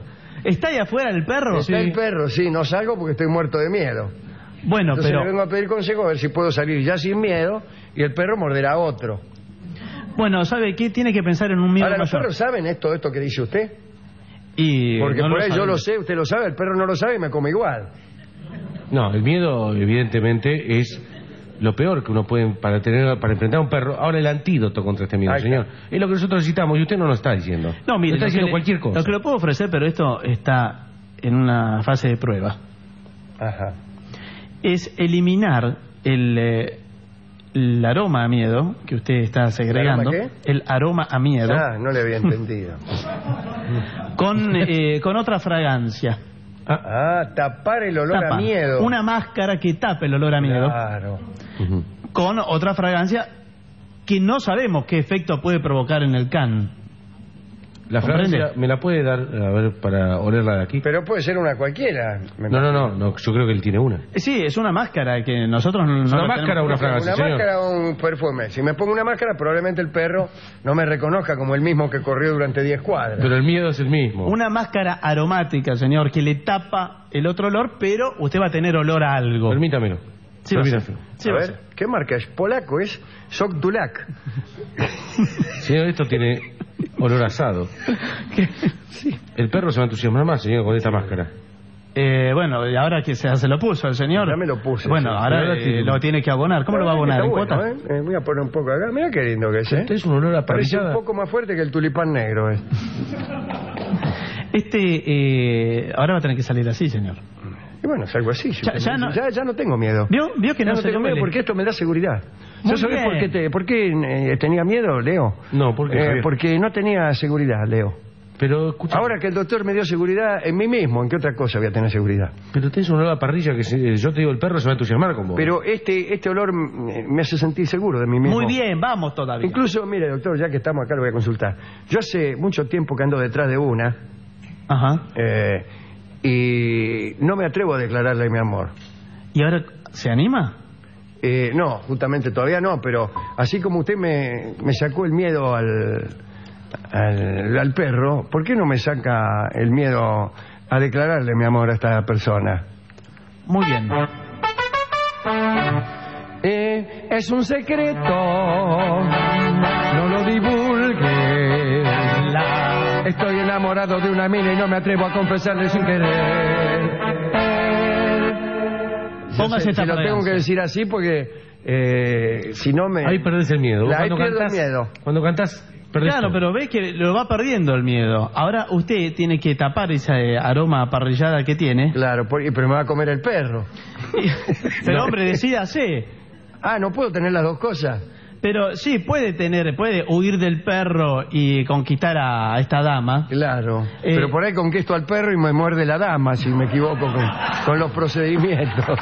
¿Está ahí afuera el perro? Está el perro, sí, no salgo porque estoy muerto de miedo. Bueno, Entonces pero... le vengo a pedir consejo a ver si puedo salir ya sin miedo y el perro morderá a otro. Bueno, ¿sabe qué? Tiene que pensar en un miedo Ahora, ¿los mayor. perros saben esto, esto que dice usted? Y Porque no por lo ahí yo saben. lo sé, usted lo sabe, el perro no lo sabe y me come igual. No, el miedo, evidentemente, es lo peor que uno puede para tener para enfrentar a un perro. Ahora, el antídoto contra este miedo, Ahí señor, está. es lo que nosotros necesitamos y usted no lo está diciendo. No, mire, Lo está lo que diciendo le- cualquier cosa. Lo que le puedo ofrecer, pero esto está en una fase de prueba, Ajá. es eliminar el, eh, el aroma a miedo que usted está segregando. ¿El aroma El aroma a miedo. Ah, no le había entendido. con, eh, con otra fragancia. Ah, tapar el olor Tapa. a miedo. Una máscara que tape el olor a miedo. Claro. Con otra fragancia que no sabemos qué efecto puede provocar en el can. La ¿Comprende? fragancia, ¿me la puede dar, a ver, para olerla de aquí? Pero puede ser una cualquiera. me No, no, imagino. no, no, yo creo que él tiene una. Eh, Sí, es una máscara que nosotros no ¿Es una la máscara o una tenemos. fragancia, Una señor? máscara o un perfume. Si me pongo una máscara, probablemente el perro no me reconozca como el mismo que corrió durante diez cuadras. Pero el miedo es el mismo. Una máscara aromática, señor, que le tapa el otro olor, pero usted va a tener olor a algo. Permítamelo. Sí, va a ser. Permítame. Sí, a va a ver, ser. ¿qué marca es? Polaco, es Sok Dulak. Señor, esto tiene olor a asado. El perro se va a entusiasmar más, señor, con esta máscara. Eh, bueno, y ahora que se, se lo puso el señor. Ya me lo puse. Bueno, sí. ahora Pero ahora eh, tiene- lo tiene que abonar. ¿Cómo lo va a abonar? Está ¿En bueno, cuota? ¿eh? Eh, Voy a poner un poco acá. Mira qué lindo que es, ¿eh? Este es un olor a Parece un parrillada. poco más fuerte que el tulipán negro, ¿eh? Este, eh, ahora va a tener que salir así, señor. Y bueno, es algo así. si Ya- usted ya me no- dice. ya, ya no tengo miedo. ¿Vio? ¿Vio que Ya no, no se tengo le miedo huele? porque esto me da seguridad. Muy ¿Yo sabés bien. por qué, te- por qué eh, tenía miedo, Leo? No, ¿por qué, Eh, Javier? porque no tenía seguridad, Leo. Pero escucha, Ahora que el doctor me dio seguridad en mí mismo, ¿en qué otra cosa voy a tener seguridad? pero tenés un olor a parrilla que se- yo te digo, el perro se va a entusiasmar con vos. Pero este este olor mm, me hace sentir seguro de mí mismo. Muy bien, vamos todavía. Incluso, mire, doctor, ya que estamos acá lo voy a consultar. Yo hace mucho tiempo que ando detrás de una Ajá. eh, y no me atrevo a declararle mi amor. ¿Y ahora se anima? Eh, no, justamente todavía no, pero así como usted me, me sacó el miedo al, al, al perro, ¿por qué no me saca el miedo a declararle mi amor a esta persona? Muy bien. Eh, es un secreto, no lo divulgue. La- Estoy enamorado de una mina y no me atrevo a confesarle sin querer. Póngase Se- esta se lo tengo fragancia. que decir así porque eh, si no me... Ahí perdés el miedo. Vos La- ahí cuando pierdo el cantás, miedo. Cuando cantás, perdés Claro, todo. pero ve que lo va perdiendo el miedo. Ahora usted tiene que tapar ese aroma a parrillada que tiene. Claro, por- pero me va a comer el perro. Pero hombre, decídase. Ah, no puedo tener las dos cosas. Pero sí, puede tener, puede huir del perro y conquistar a esta dama. Claro. Eh, Pero por ahí conquisto al perro y me muerde la dama, si me equivoco con, con los procedimientos.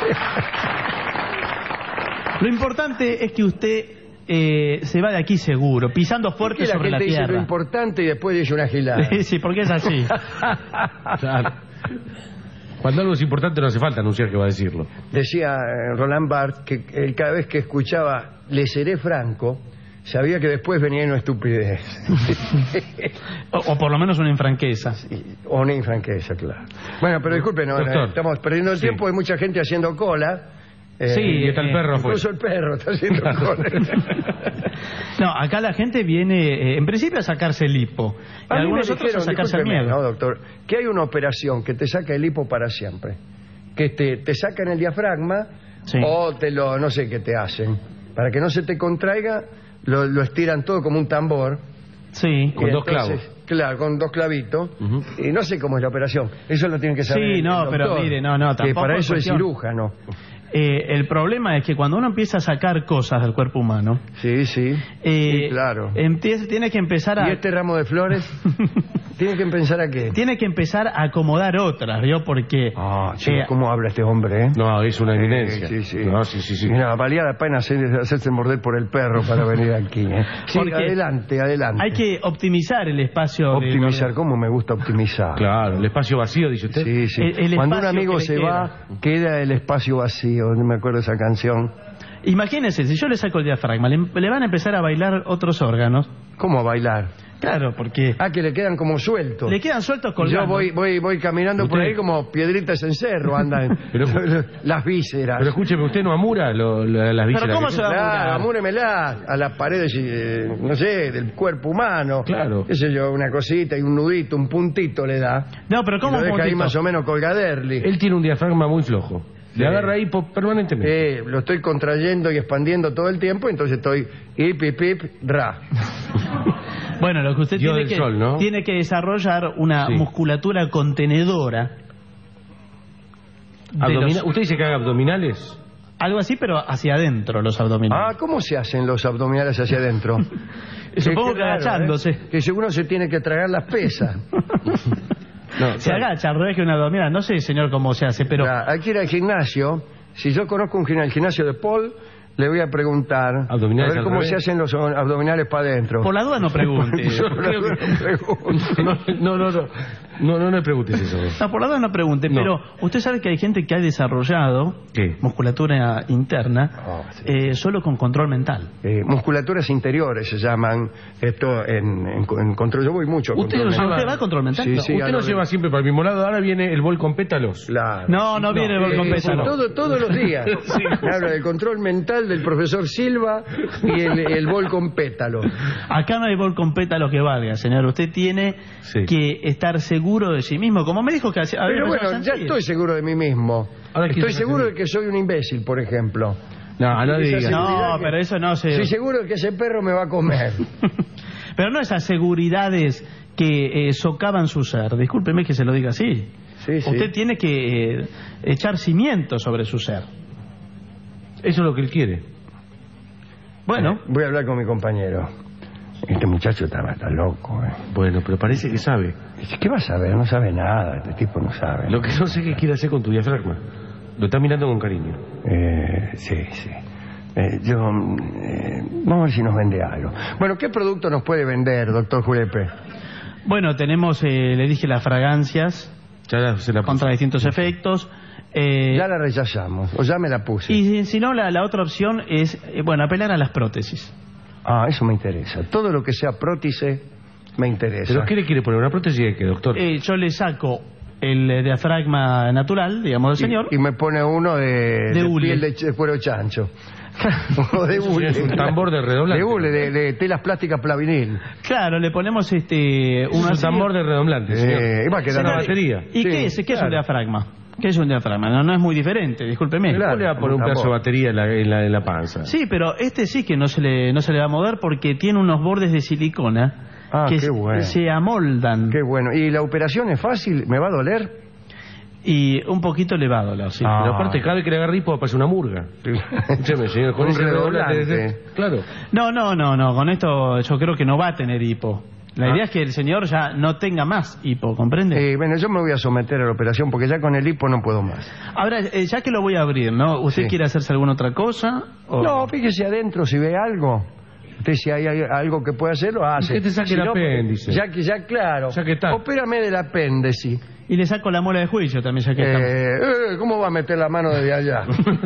Lo importante es que usted eh, se va de aquí seguro, pisando fuerte ¿Por qué la sobre la gente dice lo tierra. importante y después dice una gilada? Sí, porque es así. Claro. Cuando algo es importante no hace falta anunciar que va a decirlo. Decía eh, Roland Barthes que él cada vez que escuchaba "le seré franco", sabía que después venía una estupidez. o, o por lo menos una infranqueza. O una infranqueza, claro. Bueno, pero disculpe, no, Doctor. estamos perdiendo el Sí. tiempo, hay mucha gente haciendo cola. Eh, Sí, Y está el eh, perro afuera. Incluso el perro está haciendo cola. No, acá la gente viene, eh, en principio, a sacarse el hipo. Y A mí me algunos otros dijeron, a sacarse el discúlpeme, miedo. no, doctor, que hay una operación que te saca el hipo para siempre. Que te, te sacan el diafragma Sí. o te lo, no sé qué te hacen. Para que no se te contraiga, lo, lo estiran todo como un tambor. Sí. Con Y dos entonces, clavos. Claro, con dos clavitos. Ujú. Y no sé cómo es la operación. Eso lo tiene que saber. Sí, el no, pero doctor, mire, no, no, Que tampoco para es eso es cuestión. cirujano. Eh, el problema es que cuando uno empieza a sacar cosas del cuerpo humano, Sí, sí. eh, Sí, claro. empieza- tiene que empezar a ¿Y este ramo de flores? Tiene que empezar a qué. tiene que empezar a acomodar otras, ¿vio? Porque Ah, chico, eh, ¿cómo habla este hombre, eh? No, es una eminencia. Sí, sí, sí. No, sí, sí, sí. Mira, valía la pena hacer- hacerse morder por el perro para venir aquí. ¿eh? Sí, Porque adelante, adelante. hay que optimizar el espacio. de- optimizar. ¿Cómo me gusta optimizar? Claro, el espacio vacío, dice usted. Sí, sí. El- el Cuando un espacio amigo que le se queda. va, queda el espacio vacío. No me acuerdo esa canción. Imagínense, si yo le saco el diafragma, le, le van a empezar a bailar otros órganos. ¿Cómo a bailar? Claro, porque... Ah, que le quedan como sueltos. Le quedan sueltos colgando. Yo voy voy voy caminando ¿Usted? por ahí como piedritas en cerro, andan Pero- las vísceras. Pero escúcheme, ¿usted no amura lo- lo- las vísceras? ¿cómo que se va a tiene? Claro, amurar? amúremela a las paredes, eh, no sé, del cuerpo humano. Claro. Qué sé yo, una cosita y un nudito, un puntito le da. No, pero Y ¿cómo lo un deja ahí puntito? más o menos colgaderli. Él tiene un diafragma muy flojo. Le Sí. agarra ahí po- permanentemente. Eh, lo estoy contrayendo y expandiendo todo el tiempo, entonces estoy hip, hip, hip, ra. Bueno, lo que usted Dios tiene del que, sol, ¿no? tiene que desarrollar una Sí. musculatura contenedora. de Abdomina- los- ¿Usted dice que haga abdominales? Algo así, pero hacia adentro los abdominales. Ah, ¿cómo se hacen los abdominales hacia adentro? Supongo Qué que raro, agachándose. ¿eh? Que seguro se tiene que tragar las pesas. No, Se claro. agacha al revés que una abdominal. No sé, señor, cómo se hace, pero... Ya, hay que ir al gimnasio. Si yo conozco un gimnasio, el gimnasio de Paul, le voy a preguntar Abdominales a ver al cómo revés. se hacen los abdominales para adentro. Por la duda no pregunte. Yo creo que- No, no, no, no, no, no le preguntes eso. No, por la duda no pregunte, No. pero usted sabe que hay gente que ha desarrollado ¿Qué? musculatura interna Oh, sí. eh, solo con control mental. Eh, musculaturas interiores se llaman esto en, en- en control. Yo voy mucho a Usted control lo mental. lleva- ¿Usted va a control mental? Sí, No. sí, Usted a lo lo lleva de- siempre para el mismo lado. Ahora viene el bol con pétalos. Claro. No, no viene el Eh, con pétalo. todo- todos los días. Me habla del control mental del profesor Silva y el, el bol con pétalo. Acá no hay bol con pétalos que valga, señor. Usted tiene Sí. que estar seguro de sí mismo. Como me dijo que hacía... había Pero empezado bueno, a ya sentir. estoy seguro de mí mismo. Ahora Estoy quiero seguro saber- de que soy un imbécil, por ejemplo. No, a nadie Esa diga. seguridad No, que- pero eso no se... Estoy seguro de que ese perro me va a comer. Pero no esas seguridades que eh, socavan su ser. Discúlpeme que se lo diga así. Sí, sí. Usted tiene que eh, echar cimientos sobre su ser. Eso es lo que él quiere. Bueno, Eh, voy a hablar con mi compañero. Este muchacho está, está loco. Eh. Bueno, pero parece que sabe. Dice, ¿qué va a saber? No sabe nada. Este tipo no sabe. Lo que no sé qué quiere hacer con tu diafragma. Lo está mirando con cariño. Eh, sí, sí. Eh, yo, eh, vamos a ver si nos vende algo. Bueno, ¿qué producto nos puede vender, doctor Julepe? bueno, tenemos, eh, le dije, las fragancias Ya la- se la puso. contra distintos efectos. Eh, Ya la rechazamos, o ya me la puse. y si- si no, la, la otra opción es, eh, bueno, apelar a las prótesis. Ah, eso me interesa. Todo lo que sea prótice me interesa. ¿Pero qué le quiere poner? ¿Una prótesis de qué, doctor? Eh, yo le saco el eh, diafragma natural, digamos, del señor. Y, y me pone uno de, De hule. piel de, ch- de cuero chancho. O de Eso hule. es un tambor de redoblante. De hule, de, de telas plásticas plavinil. Claro, le ponemos este Es un tambor de redondante, señor. Eh, va a quedar una una batería. ¿Y Sí, qué es? ¿Qué es claro. un diafragma? ¿Qué es un diafragma? No, no es muy diferente, discúlpeme. ¿Cómo le va a poner un un pedazo de tambor. batería en la, en la, en la panza? Sí, pero este sí que no se le, no se le va a mover porque tiene unos bordes de silicona Ah, que qué se- bueno. se amoldan. Qué bueno. ¿Y la operación es fácil? ¿Me va a doler? Y un poquito le va a doler, sí. Ah. Pero aparte, cada vez que le agarra hipo aparece una murga. Escúcheme, señor, con Un ese redoblante. redoblante. Claro. No, no, no, no, con esto yo creo que no va a tener hipo. La Ah. idea es que el señor ya no tenga más hipo, ¿comprende? Eh, bueno, yo me voy a someter a la operación porque ya con el hipo no puedo más. Ahora, eh, ya que lo voy a abrir, ¿no? ¿Usted Sí. quiere hacerse alguna otra cosa? o- No, fíjese adentro si ve algo. Usted si hay, hay algo que puede hacer, lo hace. Que te saque Si el no, porque- apéndice. Ya que, ya claro. Ya que está. Opérame del apéndice. Y le saco la muela de juicio también, ya que estamos. Eh, eh, ¿Cómo va a meter la mano desde allá?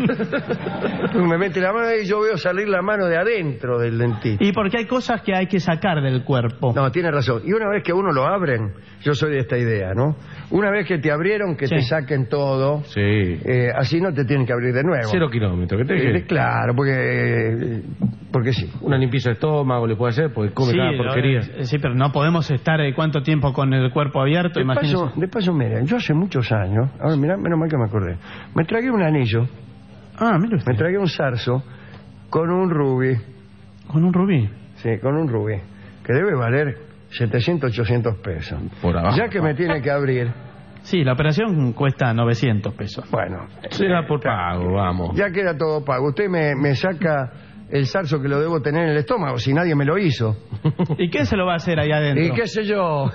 Me mete la mano y yo veo salir la mano de adentro del dentista. Y porque hay cosas que hay que sacar del cuerpo. No, tiene razón. Y una vez que uno lo abren, yo soy de esta idea, ¿no? Una vez que te abrieron, que Sí. te saquen todo. Sí. Eh, así no te tienen que abrir de nuevo. Cero kilómetros. ¿Qué te Eh, dije? claro, porque, porque sí. Una limpieza de estómago le puede hacer porque come Sí, cada lo- porquería. eh, sí, pero no podemos estar eh, cuánto tiempo con el cuerpo abierto, De imagínese. paso, de paso, miren, yo hace muchos años, ahora mirá, menos mal que me acordé, me tragué un anillo, Ah, mire usted. me tragué un zarzo con un rubí, Con un rubí. sí, con un rubí, que debe valer setecientos, ochocientos pesos. Por abajo. Ya que me tiene que abrir, Sí, la operación cuesta novecientos pesos. bueno, Será por pago, vamos. ya queda todo pago. Usted me, me saca el zarzo que lo debo tener en el estómago, si nadie me lo hizo. ¿Y qué se lo va a hacer ahí adentro? Y qué sé yo,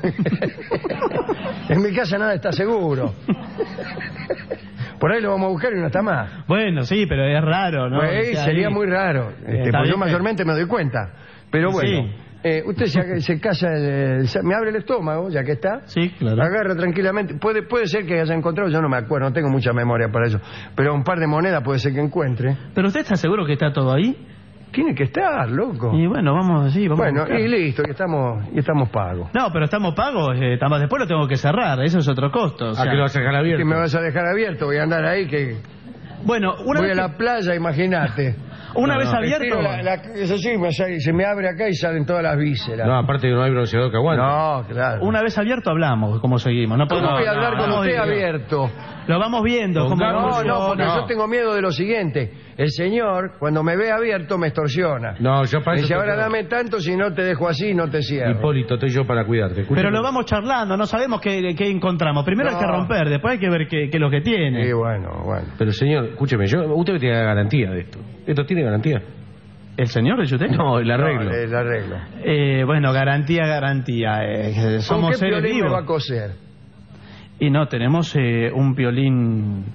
en mi casa nada está seguro. Por ahí lo vamos a buscar y no está más. Bueno, sí, pero es raro, ¿no? Pues, O sea, sería ahí- muy raro. Este, Está pues yo bien, mayormente me doy cuenta. Pero bueno, Sí. Eh, usted se, se casa, el, se- me abre el estómago, ya que está. Sí, claro. Agarra tranquilamente. Puede, puede ser que haya encontrado, yo no me acuerdo, no tengo mucha memoria para eso. Pero un par de monedas puede ser que encuentre. ¿Pero usted está seguro que está todo ahí? Tiene que estar, loco. Y bueno, vamos así, vamos Bueno, a buscar. y listo, y estamos, y estamos pagos. No, pero estamos pagos, eh, estamos- después lo tengo que cerrar, eso es otro costo. o sea- Que me vas a dejar abierto, voy a andar ahí que... Bueno, una voy vez a que- la playa, imagínate. Una No, vez no. abierto- Me tiro la- la- eso sí, me sale- se me abre acá y salen todas las vísceras. No, aparte que no hay bronceador que aguante. No, claro. Una vez abierto hablamos, cómo seguimos. No ¿Cómo podemos- voy a hablar no, con no, usted no. abierto? Lo vamos viendo. cómo No, no, evoluciona. porque yo tengo miedo de lo siguiente. El señor, cuando me ve abierto, me extorsiona. No, yo para Me eso dice, te ahora creo. dame tanto, si no te dejo así, no te cierro. Hipólito, estoy yo para cuidarte. Escúchame. Pero lo vamos charlando, no sabemos qué, qué encontramos. Primero No. hay que romper, después hay que ver qué, qué es lo que tiene. Sí, bueno, bueno. Pero señor, escúcheme, yo, usted tiene garantía de esto. ¿Esto tiene garantía? ¿El señor de usted? No, el arreglo. No, el arreglo. Eh, bueno, garantía, garantía. Eh, ¿Con somos qué seres violín me va a vivos. coser? Y no, tenemos eh, un violín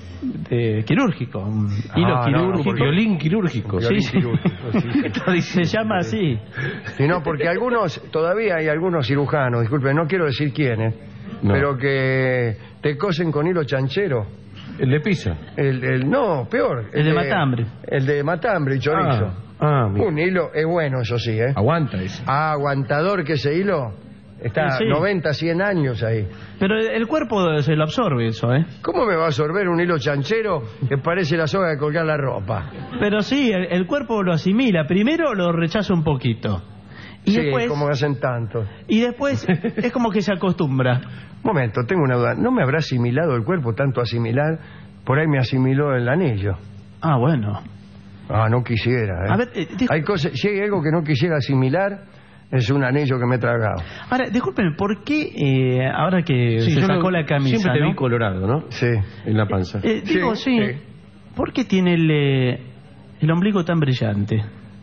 de, quirúrgico. Un hilo Ah, no, quirúrgico. porque- Violín quirúrgico. Sí, Violín sí. quirúrgico, sí, sí. Esto dice- se llama así. Y no, porque algunos, todavía hay algunos cirujanos, disculpe, no quiero decir quiénes, No. pero que te cosen con hilo chanchero. El de pizza. El, el- no, peor. El de matambre. El de matambre y chorizo. Ah, ah, mira. Un hilo es bueno, eso sí, ¿eh? Aguanta ese. Ah, aguantador que ese hilo. Está Sí, sí. noventa, cien años ahí. Pero el cuerpo se lo absorbe eso, ¿eh? ¿Cómo me va a absorber un hilo chanchero que parece la soga de colgar la ropa? Pero sí, el, el cuerpo lo asimila. Primero lo rechaza un poquito. Y sí, después, como hacen tanto. y después es como que se acostumbra. Momento, tengo una duda. ¿No me habrá asimilado el cuerpo tanto asimilar? Por ahí me asimiló el anillo. Ah, bueno. Ah, no quisiera, ¿eh? A ver, eh, dijo- hay cosas, si hay algo que no quisiera asimilar, es un anillo que me he tragado. Ahora, disculpen, ¿por qué eh, ahora que Sí, se yo sacó lo- la camisa, Siempre te ¿no? vi colorado, ¿no? Sí. En la panza. Eh, digo, sí, Sí, sí. ¿por qué tiene el, eh, el ombligo tan brillante?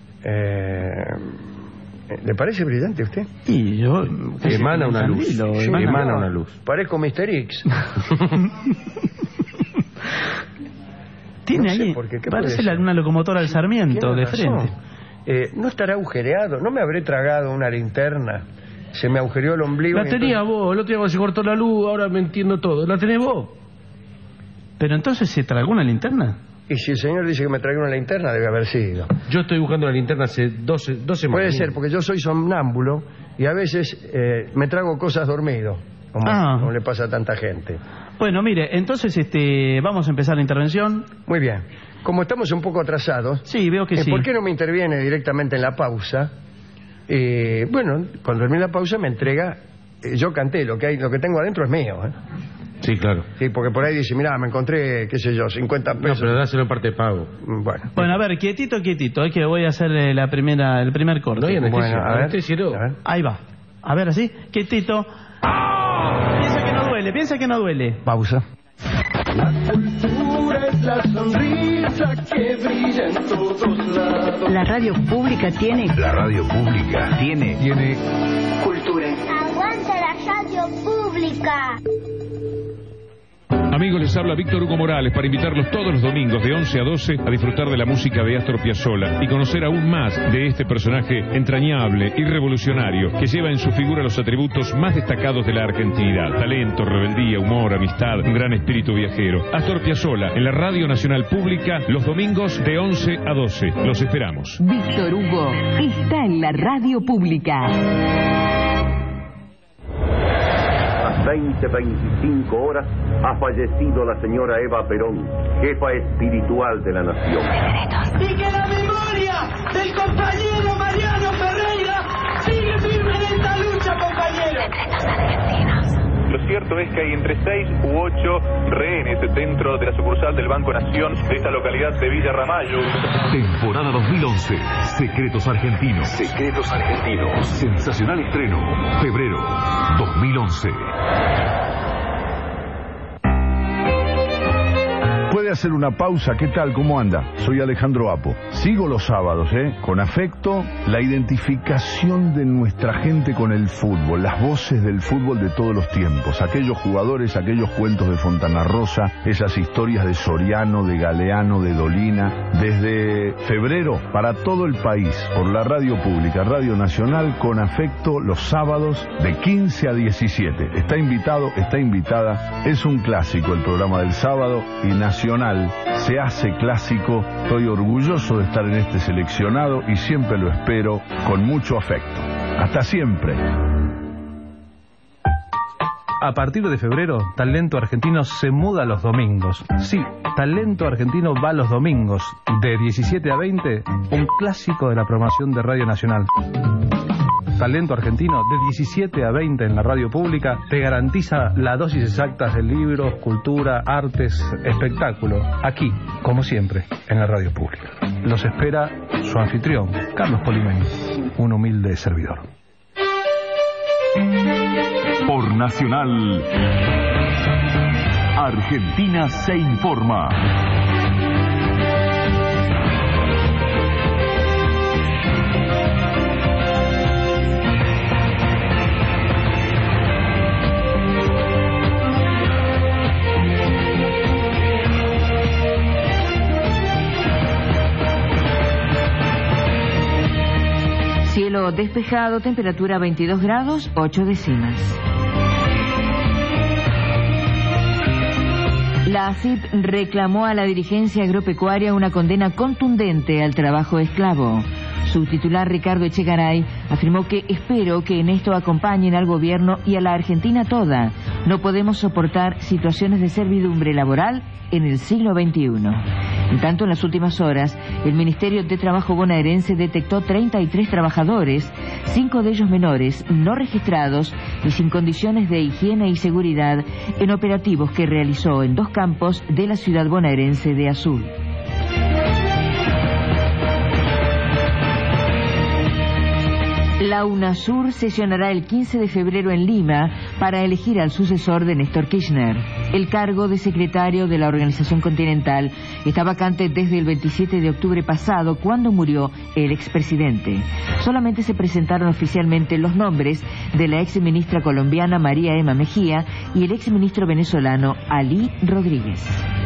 Eh, ¿Le parece brillante a usted? Y yo... Que emana una luz. Candilo, Sí, emana- emana una luz. Parezco mister X. Tiene No sé ahí, por qué, ¿qué parece puede la- ser? una locomotora al Sarmiento, Tiene de razón. frente. Eh, ¿No estará agujereado? ¿No me habré tragado una linterna? Se me agujereó el ombligo. La y tenía entonces- vos, el otro día cuando se cortó la luz, ahora me entiendo todo. La tenés vos. Pero entonces se tragó una linterna. Y si el señor dice que me traiga una linterna, debe haber sido. Yo estoy buscando la linterna hace doce, doce semanas. Puede ser, porque yo soy somnámbulo y a veces eh, me trago cosas dormido, como, Ah. como le pasa a tanta gente. Bueno, mire, entonces este, vamos a empezar la intervención. Muy bien. Como estamos un poco atrasados, Sí, veo que eh, sí. ¿por qué no me interviene directamente en la pausa? Eh, bueno, cuando termine la pausa me entrega, eh, yo canté, lo que hay, lo que tengo adentro es mío, ¿eh? Sí, claro. Sí, porque por ahí dice, mira, me encontré, qué sé yo, cincuenta No, pesos. pero dáselo en parte de pago. Bueno, Bueno, a ver, quietito, quietito, es que voy a hacer eh, la primera, el primer corte. No hay anestesia. bueno, a ver, Anestesielo. a ver. Ahí va. A ver, así, quietito. Piensa que no duele, piensa que no duele. Pausa. La cultura es la sonrisa que brilla en todos lados. La radio pública tiene La radio pública tiene, tiene cultura. Aguanta la radio pública. Amigos, les habla Víctor Hugo Morales para invitarlos todos los domingos de once a doce a disfrutar de la música de Astor Piazzolla y conocer aún más de este personaje entrañable y revolucionario que lleva en su figura los atributos más destacados de la argentinidad: talento, rebeldía, humor, amistad, un gran espíritu viajero. Astor Piazzolla en la Radio Nacional Pública los domingos de once a doce. Los esperamos. Víctor Hugo está en la radio pública. veinte, veinticinco horas ha fallecido la señora Eva Perón, jefa espiritual de la nación. Y que la memoria del compañero Mariano Ferreira sigue firme en esta lucha, compañeros. Lo cierto es que hay entre seis u ocho rehenes dentro de la sucursal del Banco Nación de esta localidad de Villa Ramallo. temporada dos mil once. Secretos Argentinos. Secretos Argentinos. Sensacional estreno. Febrero dos mil once. Puede a hacer una pausa. ¿Qué tal? ¿Cómo anda? Soy Alejandro Apo. Sigo los sábados, ¿eh? Con afecto, la identificación de nuestra gente con el fútbol, las voces del fútbol de todos los tiempos, aquellos jugadores, aquellos cuentos de Fontana Rosa, esas historias de Soriano, de Galeano, de Dolina, desde febrero para todo el país, por la radio pública, Radio Nacional, con afecto, los sábados de quince a diecisiete. Está invitado, está invitada, es un clásico el programa del sábado y Nacional se hace clásico. Estoy orgulloso de estar en este seleccionado y siempre lo espero con mucho afecto. Hasta siempre. A partir de febrero, Talento Argentino se muda los domingos. Sí, Talento Argentino va los domingos, de diecisiete a veinte, un clásico de la programación de Radio Nacional. Talento Argentino, de diecisiete a veinte en la radio pública, te garantiza la dosis exacta de libros, cultura, artes, espectáculo. Aquí, como siempre, en la radio pública. Los espera su anfitrión, Carlos Polimeni, un humilde servidor. Por Nacional, Argentina se informa. Cielo despejado, temperatura veintidós grados, ocho décimas. La A C I P reclamó a la dirigencia agropecuaria una condena contundente al trabajo esclavo. Su titular, Ricardo Echegaray, afirmó que espero que en esto acompañen al gobierno y a la Argentina toda. No podemos soportar situaciones de servidumbre laboral en el siglo veintiuno. En tanto, en las últimas horas, el Ministerio de Trabajo bonaerense detectó treinta y tres trabajadores, cinco de ellos menores, no registrados y sin condiciones de higiene y seguridad, en operativos que realizó en dos campos de la ciudad bonaerense de Azul. La UNASUR sesionará el quince de febrero en Lima para elegir al sucesor de Néstor Kirchner. El cargo de secretario de la Organización Continental está vacante desde el veintisiete de octubre pasado, cuando murió el expresidente. Solamente se presentaron oficialmente los nombres de la exministra colombiana María Emma Mejía y el exministro venezolano Ali Rodríguez.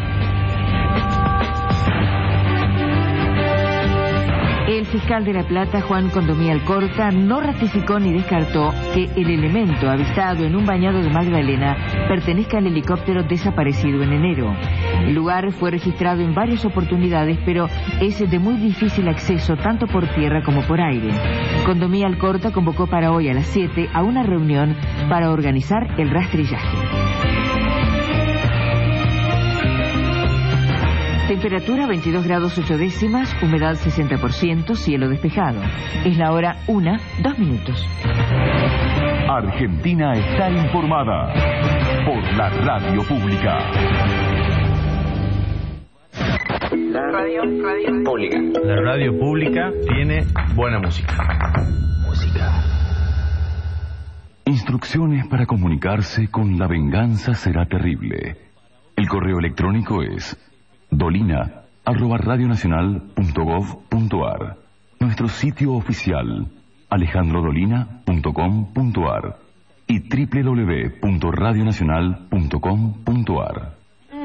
El fiscal de La Plata, Juan Condomí Alcorta, no ratificó ni descartó que el elemento avistado en un bañado de Magdalena pertenezca al helicóptero desaparecido en enero. El lugar fue registrado en varias oportunidades, pero es de muy difícil acceso tanto por tierra como por aire. Condomí Alcorta convocó para hoy a las siete a una reunión para organizar el rastrillaje. Temperatura veintidós grados ocho décimas, humedad sesenta por ciento, cielo despejado. Es la hora una, dos minutos. Argentina está informada por la radio pública. La radio, radio pública. La radio pública tiene buena música. Música. Instrucciones para comunicarse con La Venganza Será Terrible. El correo electrónico es dolina arroba radionacional punto gov punto ar. Nuestro sitio oficial alejandro dolina punto com punto ar y doble u doble u doble u punto radionacional punto com punto ar.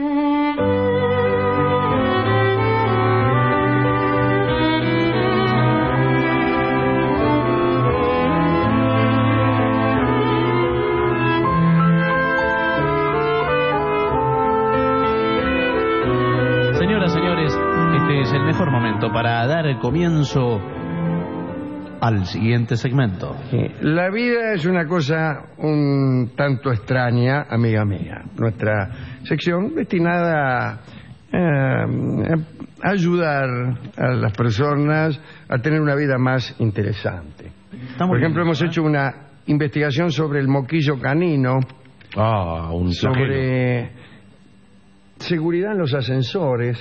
Para dar comienzo al siguiente segmento. La vida es una cosa un tanto extraña, amiga mía. Nuestra sección destinada a, eh, a ayudar a las personas a tener una vida más interesante. Por ejemplo, hemos hecho una investigación sobre el moquillo canino, ah, un sobre seguridad en los ascensores.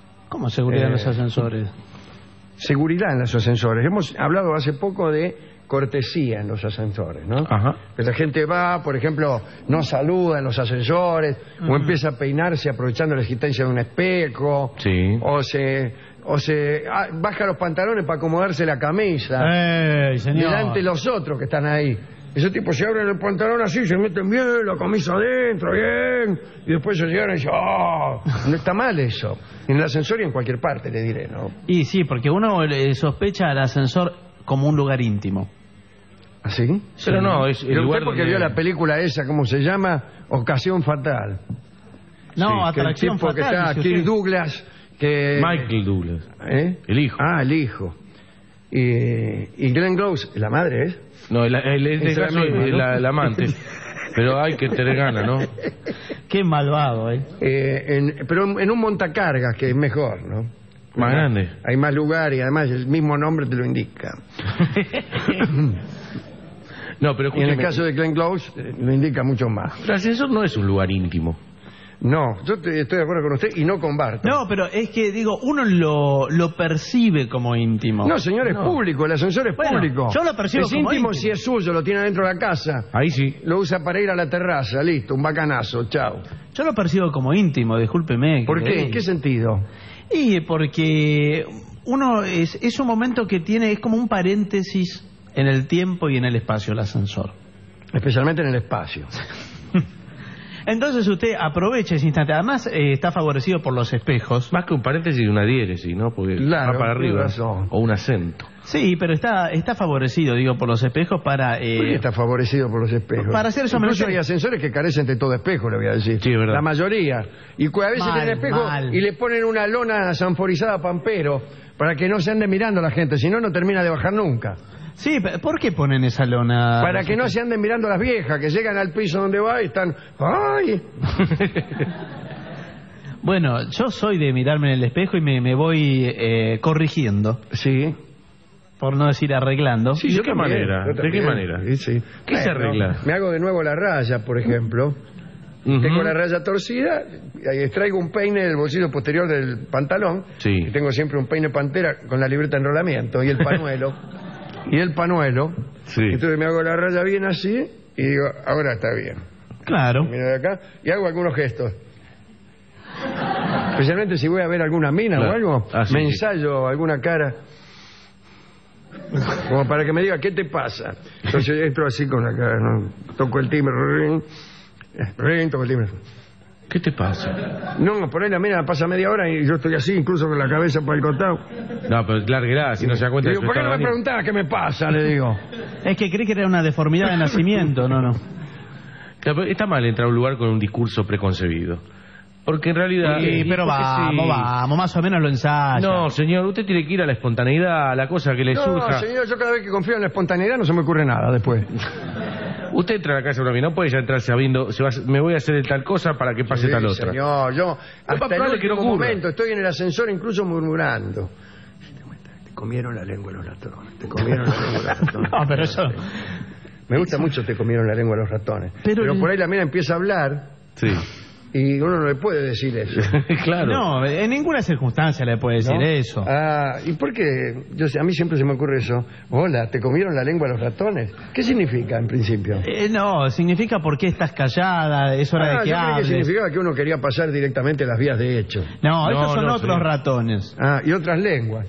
¿Cómo seguridad eh, en los ascensores? Seguridad en los ascensores. Hemos hablado hace poco de cortesía en los ascensores, ¿no? Ajá. Que la gente va, por ejemplo, no saluda en los ascensores, Uh-huh. o empieza a peinarse aprovechando la existencia de un espejo, Sí. o se, o se ah, baja los pantalones para acomodarse la camisa, ¡Ey, señor! delante de los otros que están ahí. Esos tipos se abren el pantalón así, se meten bien, la camisa adentro, bien, y después se llegan y dicen, ¡oh! No está mal eso. En el ascensor y en cualquier parte, le diré, ¿no? Y sí, porque uno eh, sospecha al ascensor como un lugar íntimo. ¿Así? Pero no, es el Pero lugar usted porque donde- vio la película esa, ¿cómo se llama? Ocasión Fatal. No, Sí, que Atracción el tipo que Fatal, está, dice Kirk usted. Douglas, que... Michael Douglas. ¿Eh? El hijo. Ah, el hijo. Y, y Glenn Close, la madre, ¿es? No, el, el, el, Es la caso misma, es ¿no? la, la amante. Pero hay que tener ganas, ¿no? Qué malvado, ¿eh? Eh, en- pero en, en un montacargas, que es mejor, ¿no? Más grande. Hay más lugar y además el mismo nombre te lo indica. No, pero Y en el escúcheme, caso de Glenn Close, eh, lo indica mucho más. el ascensor no es un lugar íntimo. No, yo te- estoy de acuerdo con usted y no con Bart. No, pero es que, digo, uno lo, lo percibe como íntimo. No, señor, es No. público, el ascensor es Bueno, público. yo lo percibo es como íntimo, íntimo. si es suyo, lo tiene dentro de la casa. Ahí sí. Lo usa para ir a la terraza, listo, un bacanazo, chao. Yo lo percibo como íntimo, discúlpeme. ¿Por que qué? le ¿En diga. qué sentido? Y porque uno es, es un momento que tiene, es como un paréntesis en el tiempo y en el espacio, el ascensor. Especialmente en el espacio. Entonces usted aprovecha ese instante. Además, eh, está favorecido por los espejos. Más que un paréntesis, una diéresis, ¿no? Porque Claro, va para tiene arriba. razón. O un acento. Sí, pero está, está favorecido, digo, por los espejos para... eh, ¿Por qué está favorecido por los espejos? Para hacer eso Incluso menester- hay ascensores que carecen de todo espejo, le voy a decir. Sí, es verdad. La mayoría. Y cu- a veces Mal, tienen espejo mal. y le ponen una lona sanforizada pampero para que no se ande mirando a la gente, si no, no termina de bajar nunca. Sí, pero ¿por qué ponen esa lona? Para que no se anden mirando a las viejas, que llegan al piso donde va y están... ¡Ay! Bueno, yo soy de mirarme en el espejo y me, me voy eh, corrigiendo, Sí. por no decir arreglando. Sí, ¿de qué manera? yo ¿De qué también. manera? Sí, sí. ¿Qué se arregla? Me hago de nuevo la raya, por ejemplo. Ujú. Tengo la raya torcida, y ahí extraigo un peine del bolsillo posterior del pantalón. Sí. Y tengo siempre un peine pantera con la libreta de enrolamiento y el panuelo. y el panuelo. Sí. Entonces me hago la raya bien así y digo, ahora está bien. Claro. Miro de acá y hago algunos gestos. Especialmente si voy a ver alguna mina Claro. o algo, Ah, sí, me sí. ensayo alguna cara. Como para que me diga, ¿qué te pasa? Entonces yo entro así con la cara, ¿no? Toco el timbre, ring, ring, toco el timbre. ¿Qué te pasa? No, por ahí la mina pasa media hora y yo estoy así, incluso con la cabeza por el costado. No, pero lárguela, si no se da cuenta de Digo, su ¿por qué no estado me de ánimo. preguntás qué me pasa? Le digo. Es que creí que era una deformidad de nacimiento, no, no. Claro, pero está mal entrar a un lugar con un discurso preconcebido. Porque en realidad... Sí, eh, pero porque vamos, sí. vamos, más o menos lo ensaya. No, señor, usted tiene que ir a la espontaneidad, a la cosa que le No, surja. señor, yo cada vez que confío en la espontaneidad no se me ocurre nada después. Usted entra a la casa de una mina, no puede ya entrar sabiendo, se va a- me voy a hacer de tal cosa para que pase Sí, tal otra. señor, yo hasta el probable que no último ocurra. momento estoy en el ascensor incluso murmurando. Te comieron la lengua los ratones, te comieron la lengua los ratones. No, pero eso... Me gusta mucho te comieron la lengua los ratones. Pero Pero, el- por ahí la mina empieza a hablar Sí. y uno no le puede decir eso. Claro. No, en ninguna circunstancia le puede decir ¿No? eso. Ah, ¿y por qué? Yo sé, a mí siempre se me ocurre eso. Hola, ¿te comieron la lengua los ratones? ¿Qué significa en principio? Eh, no, significa por qué estás callada, es hora Ah, de yo que creí que hables. significaba que uno quería pasar directamente las vías de hecho. No, No, esos son no, otros señor. ratones. Ah, y otras lenguas.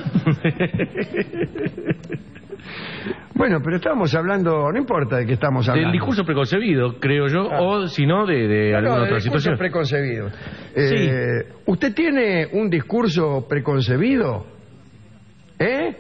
Bueno, pero estábamos hablando, no importa de qué estamos hablando. Del discurso preconcebido, creo yo, Ah. o si no, de, de No, alguna no, otra de discursos situación. preconcebidos. Eh, ¿Usted tiene un discurso preconcebido? ¿Eh?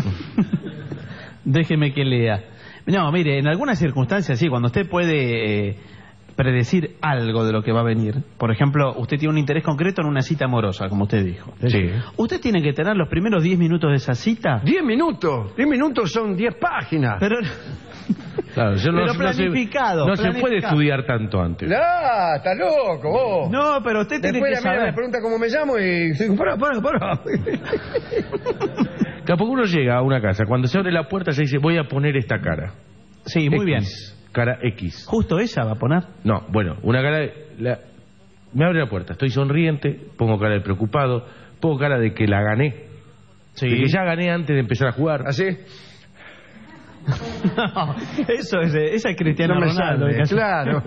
Déjeme que lea. No, mire, en algunas circunstancias sí, cuando usted puede eh, predecir algo de lo que va a venir. Por ejemplo, usted tiene un interés concreto en una cita amorosa, como usted dijo. Sí. Usted tiene que tener los primeros diez minutos de esa cita. Diez minutos. Diez minutos son diez páginas. Pero, Claro, yo no- pero no se- planificado. No se, puede planificado. estudiar tanto antes. ¡Ah, está loco vos! No, pero usted tiene Después que la mina saber. me pregunta cómo me llamo y digo, pará, pará, pará. Tampoco uno llega a una casa, cuando se abre la puerta se dice, voy a poner esta cara. Sí, muy X, bien. Cara X. Justo esa va a poner. No, bueno, una cara de... la- me abre la puerta, estoy sonriente, pongo cara de preocupado, pongo cara de que la gané. Sí. De que ya gané antes de empezar a jugar. ¿Así? No, eso es, esa es Cristiano No me Ronaldo. sale, que hace- claro.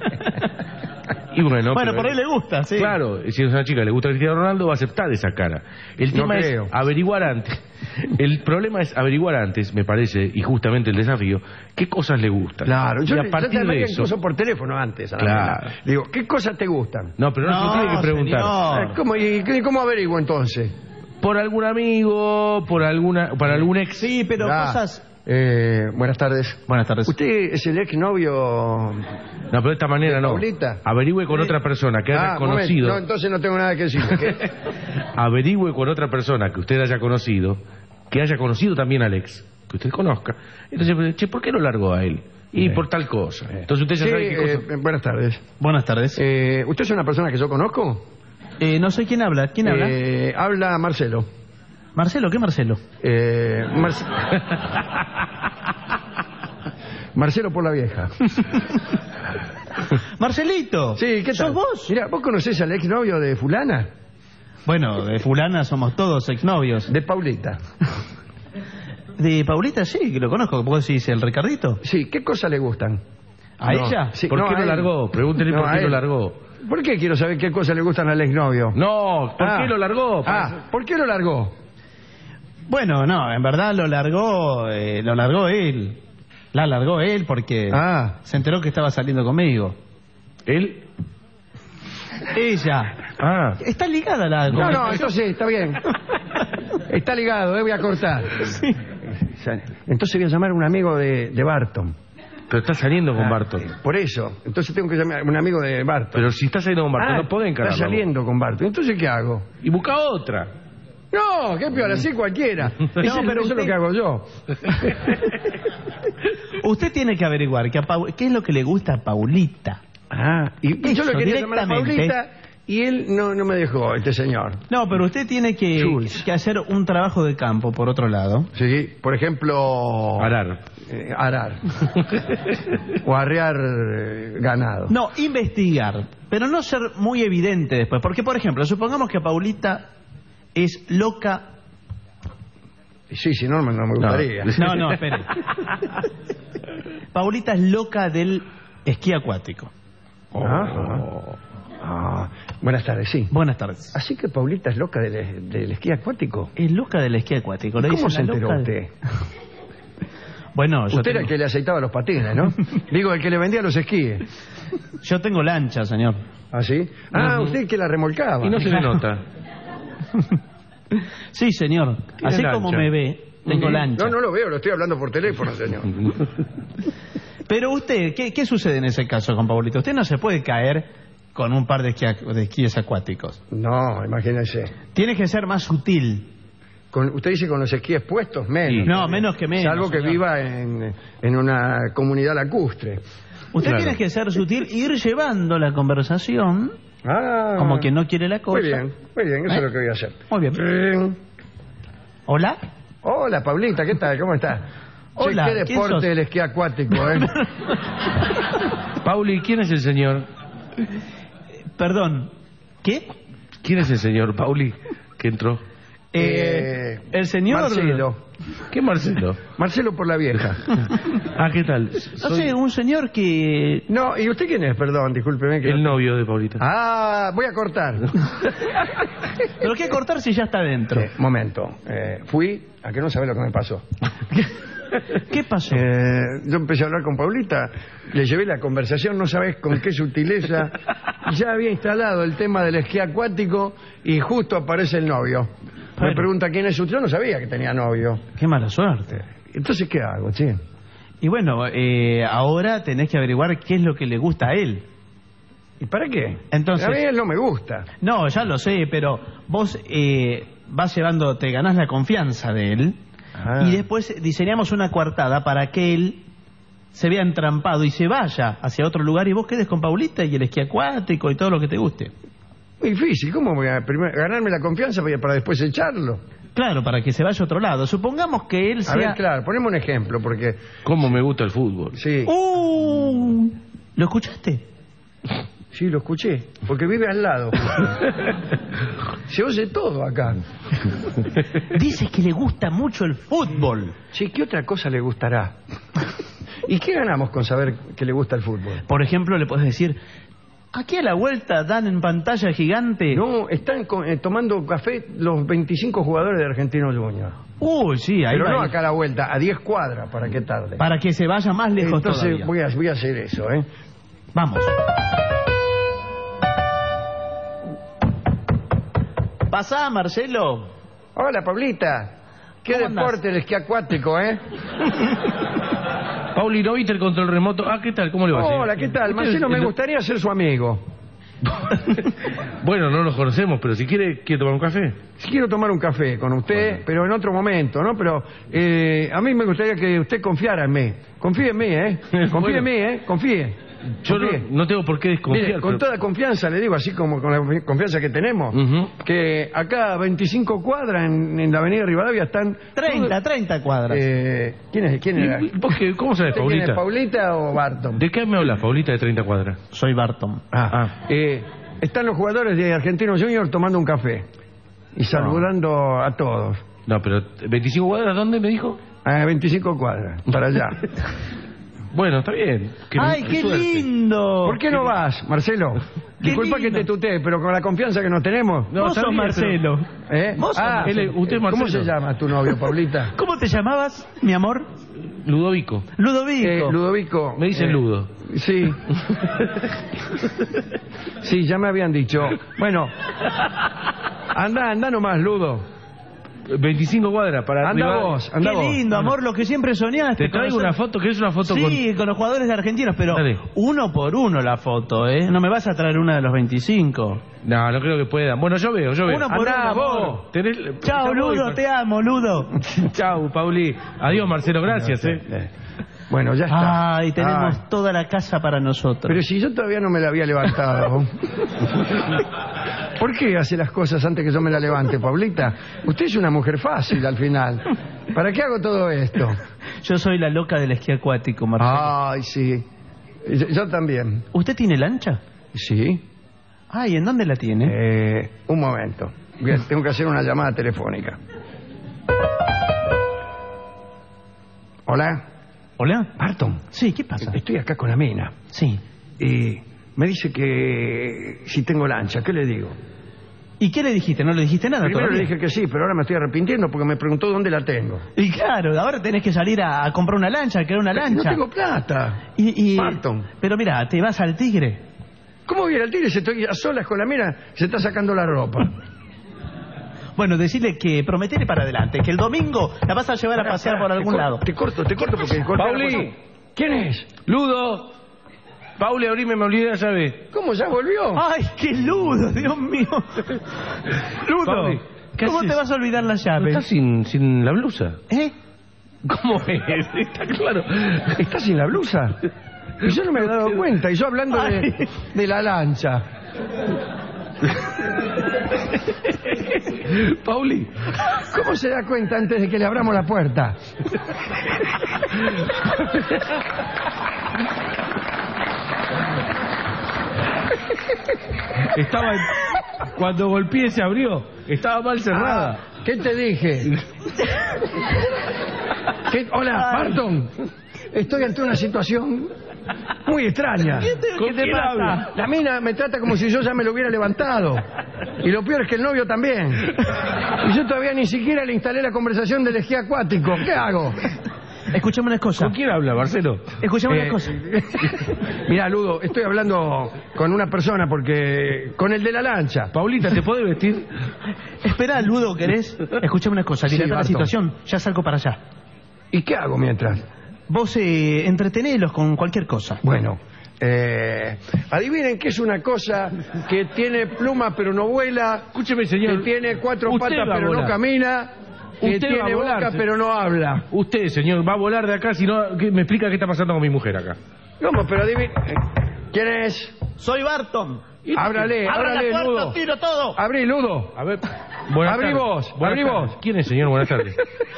Y bueno, Bueno, pero- por ahí le gusta, sí. Claro, si es una chica que le gusta Cristiano Ronaldo, va a aceptar esa cara. El No tema es creo. averiguar antes. El problema es averiguar antes, me parece, y justamente el desafío, qué cosas le gustan. Claro, yo, y a yo partir te de llamaría eso. incluso por teléfono antes. A la Claro. mañana. Digo, ¿qué cosas te gustan? No, pero no, No, se tiene que preguntar. señor. Eh, ¿Cómo, y, y cómo averiguo entonces? Por algún amigo, por alguna, para algún ex. Sí, pero Ah, cosas... eh, buenas tardes. Buenas tardes. ¿Usted es el exnovio? No, pero de esta manera ¿De no. Paulita? Averigüe con Sí. otra persona que haya Ah, momento. conocido. No, entonces no tengo nada que decir. ¿Qué? Averigüe con otra persona que usted haya conocido, que haya conocido también al ex, que usted conozca. Entonces, che, ¿por qué lo largó a él? Y Sí. por tal cosa. Entonces usted ya Sí, sabe qué cosa. eh, buenas tardes. Buenas tardes. Eh, ¿Usted es una persona que yo conozco? Eh, no sé quién habla. ¿Quién habla? Eh, habla Marcelo. Marcelo, ¿qué Marcelo? Eh, Marce- Marcelo por la vieja. Marcelito. Sí, ¿qué tal? ¿Sos vos? Mira, ¿vos conocés al exnovio de fulana? Bueno, de fulana somos todos exnovios. De Paulita. De Paulita sí, que lo conozco. ¿Vos decís el Ricardito? Sí, ¿qué cosas le gustan? ¿A No. ella? Sí, ¿Por no, qué a lo él. largó? Pregúntele No, por a qué lo él. largó. ¿Por qué quiero saber qué cosas le gustan al exnovio? No, ¿por Ah. qué lo largó? Ah, ¿por qué lo largó? Bueno, no, en verdad lo largó, eh, lo largó él. La largó él porque Ah. se enteró que estaba saliendo conmigo. ¿Él? Ella. Ah. Está ligada la... No, no, entonces está bien. Está ligado, eh, voy a cortar. Entonces voy a llamar a un amigo de, de Barton. Pero está saliendo con Ah, Barton. Por eso. Entonces tengo que llamar a un amigo de Barton. Pero si está saliendo con Barton, Ah, no puede encararlo. está saliendo con Barton. Entonces, ¿qué hago? Y busca otra. No, qué peor, así cualquiera. No, Eso- pero eso es usted- lo que hago yo. Usted tiene que averiguar que a Pau- qué es lo que le gusta a Paulita. Ah, y, y yo Eso, le quería llamar a directamente. Paulita y él no, no me dejó, este señor. No, pero usted tiene que, Jules. que hacer un trabajo de campo, por otro lado. Sí, por ejemplo... Arar. eh, arar. O arrear eh, ganado. No, investigar, pero no ser muy evidente después. Porque, por ejemplo, supongamos que Paulita es loca... Sí, si no, no me gustaría. No, no, espere. Paulita es loca del esquí acuático. Ah, ah, buenas tardes, sí. Buenas tardes. Así que Paulita es loca del, del esquí acuático. Es loca del esquí acuático. le ¿Cómo dicen se la enteró loca usted? de- Bueno, yo Usted era tengo, el que le aceitaba los patines, ¿no? Digo, el que le vendía los esquíes. yo tengo lancha, señor. ¿Ah, sí? Ah, Ujú. usted el que la remolcaba. Y no se le nota. Sí, señor. Tiene Así lancha. como me ve, tengo Ujú. lancha. No, no lo veo, lo estoy hablando por teléfono, señor. Pero usted, ¿qué, qué sucede en ese caso con Paulita? Usted no se puede caer con un par de, esquí- de esquíes acuáticos. No, imagínese. Tiene que ser más sutil. Con, usted dice con los esquíes puestos, menos. No, menos que menos. Salvo que señor. viva en, en una comunidad lacustre. Usted Claro. tiene que ser sutil, ir llevando la conversación Ah, como que no quiere la cosa. Muy bien, muy bien, eso ¿Eh? es lo que voy a hacer. Muy bien. ¿Hola? Hola, Paulita, ¿qué tal? ¿Cómo estás? Che, Hola, qué ¿quién deporte sos? el esquí acuático, ¿eh? Pauli, ¿quién es el señor? Perdón, ¿qué? ¿Quién es el señor, Pauli, que entró? Eh, el señor... Marcelo. ¿Qué Marcelo? Marcelo por la vieja. Ah, ¿qué tal? No sé, un señor que... No, ¿y usted quién es? Perdón, discúlpeme. Que El no- novio de Paulita. Ah, voy a cortar. ¿Pero qué cortar si ya está dentro? Eh, momento. Eh, fui, a que no sabe lo que me pasó. ¿Qué pasó? Eh, yo empecé a hablar con Paulita, le llevé la conversación, no sabes con qué sutileza. Ya había instalado el tema del esquí acuático y justo aparece el novio. Me Bueno. pregunta quién es usted, yo no sabía que tenía novio. Qué mala suerte. Entonces, ¿qué hago, che? Y bueno, eh, ahora tenés que averiguar qué es lo que le gusta a él. ¿Y para qué? Entonces- A mí él no me gusta. No, ya lo sé, pero vos eh, vas llevando, te ganás la confianza de él Ah. y después diseñamos una coartada para que él se vea entrampado y se vaya hacia otro lugar y vos quedes con Paulita y el esquí acuático y todo lo que te guste. Muy difícil, ¿cómo voy a primero ganarme la confianza para para después echarlo? Claro, para que se vaya a otro lado. Supongamos que él A sea... ver, claro, ponemos un ejemplo, porque... ¿Cómo me gusta el fútbol? Sí, Uh, ¿Lo escuchaste? sí, lo escuché, porque vive al lado. Se oye todo acá. Dice que le gusta mucho el fútbol. Sí, ¿qué otra cosa le gustará? ¿Y qué ganamos con saber que le gusta el fútbol? Por ejemplo, le podés decir, aquí a la vuelta dan en pantalla gigante. No, están con- eh, tomando café los veinticinco jugadores de Argentinos Juniors. Uy, sí, ahí Pero va no ahí. acá a la vuelta, a diez cuadras para que tarde. Para que se vaya más lejos Entonces todavía. voy a, voy a hacer eso, ¿eh? Vamos. Pasá, Marcelo. Hola, Pablita. Qué ¿Cómo andás? deporte el esquí acuático, ¿eh? Pauli, ¿no viste el control remoto? Ah, ¿qué tal? ¿Cómo le va? Hola, ¿qué tal? Marcelo, me gustaría ser su amigo. Bueno, no nos conocemos, pero si quiere, ¿quiere tomar un café? Si quiero tomar un café con usted, pero en otro momento, ¿no? Pero eh, a mí me gustaría que usted confiara en mí. Confíe en mí, ¿eh? Confíe Bueno. en mí, ¿eh? Confíe. Yo no, Confíe. no tengo por qué desconfiar. Mire, con pero- toda confianza le digo, así como con la confianza que tenemos, Ujú. que acá a veinticinco cuadras en, en la avenida Rivadavia están... treinta, treinta cuadras. Eh, ¿Quién es? ¿Quién era? ¿Y vos qué- ¿Cómo sabes, ¿Usted quién es, Paulita? Paulita o Barton? ¿De qué me hablas, Paulita, de treinta cuadras? Soy Barton. Ah, eh, están los jugadores de Argentinos Juniors tomando un café y saludando a todos. No, pero ¿veinticinco cuadras dónde me dijo? A veinticinco cuadras, para allá. Bueno, está bien. Que- ¡Ay, qué suerte. lindo! ¿Por qué no vas, Marcelo? Qué Disculpa que lindo. te tutee, pero con la confianza que nos tenemos. No, Vos está sos bien, Marcelo. ¿Eh? Vos sos Ah, Él es- usted es ¿cómo Marcelo. se llama tu novio, Paulita? ¿Cómo te llamabas, mi amor? Ludovico. Ludovico. Eh, Ludovico. Me dicen eh, Ludo. Sí. Sí, ya me habían dicho. Bueno, anda, anda nomás, Ludo. veinticinco cuadras para Anda arriba. vos, anda Qué vos. lindo, amor, lo que siempre soñaste. Te traigo conocer- una foto, ¿querés una foto con...? Sí, con los jugadores de argentinos, pero Dale. uno por uno la foto, ¿eh? No me vas a traer una de los veinticinco. No, no creo que puedan. Bueno, yo veo, yo veo. Uno por Andá, uno, vos. amor. Tenés- Chao, ya voy, Ludo, por- te amo, Ludo. Chao, Pauli. Adiós, Marcelo, gracias, eh. Bueno, ya está. Ay, tenemos Ay, toda la casa para nosotros. pero si yo todavía no me la había levantado. ¿Por qué hace las cosas antes que yo me la levante, Pablita? Usted es una mujer fácil al final. ¿Para qué hago todo esto? Yo soy la loca del esquí acuático, Marcelo. Ay, sí. Yo, yo también. ¿Usted tiene lancha? Sí. Ay, ¿en dónde la tiene? Eh, un momento. Voy a- Tengo que hacer una llamada telefónica. Hola. ¿Hola? Barton. Sí, ¿qué pasa? Estoy acá con la mina. Sí. Y me dice que si tengo lancha, ¿qué le digo? ¿Y qué le dijiste? ¿No le dijiste nada Primero le todavía? dije que sí, pero ahora me estoy arrepintiendo porque me preguntó dónde la tengo. Y claro, ahora tenés que salir a, a comprar una lancha, a crear una lancha. No tengo plata. Y, y- Barton. Pero mira, te vas al Tigre. ¿Cómo viene el tigre? Si estoy a solas con la mina, se está sacando la ropa. Bueno, decirle que prometele para adelante, que el domingo la vas a llevar a Pará, pasear pará, por te algún cor- lado. Te corto, te corto porque... corté la Pauli. cosa. ¿Quién es? Ludo. Pauli, abrime, me olvidé la llave. ¿Cómo ya volvió? ¡Ay, qué ludo, Dios mío! Ludo, Pauli, ¿qué ¿cómo haces? te vas a olvidar la llave? ¿Estás sin, sin la blusa? ¿Eh? ¿Cómo es? Está claro. ¿Estás sin la blusa? Y yo no me he dado cuenta, y yo hablando de, de la lancha. Pauli. ¿Cómo se da cuenta antes de que le abramos la puerta? Estaba... Cuando golpeé se abrió. Estaba mal cerrada. Ah, ¿qué te dije? ¿Qué- Hola, Ay. Barton. Estoy ante una situación muy extraña. ¿Qué te, ¿Con qué te quién pasa? habla? La mina me trata como si yo ya me lo hubiera levantado. Y lo peor es que el novio también. Y yo todavía ni siquiera le instalé la conversación del esquí acuático. ¿Qué hago? Escuchame una cosa. ¿Con quién habla, Marcelo? Escuchame Eh, una cosa. Mira, Ludo, estoy hablando con una persona porque... Con el de la lancha. Paulita, ¿te podés vestir? Espera, Ludo, ¿querés? Escuchame una cosa. Sí, Dilata la Barton. situación. Ya salgo para allá. ¿Y qué hago mientras? Vos eh, entretenelos con cualquier cosa. Bueno, eh, adivinen qué es una cosa que tiene pluma pero no vuela, Escúcheme, señor. que tiene cuatro Usted patas va a pero no volar. camina, que Usted va tiene a volar, boca se- pero no habla. Usted, señor, va a volar de acá si no... ¿qué- Me explica qué está pasando con mi mujer acá. ¿Cómo? Pero adivinen... ¿Quién es? Soy Barton. Ábrale, Abra ábrale, la puerta, Ludo. tiro todo. Abrí, Ludo. A ver... Buenas Abrí tardes. vos, Buenas abrí tardes. vos. ¿Quién es, señor? Buenas tardes.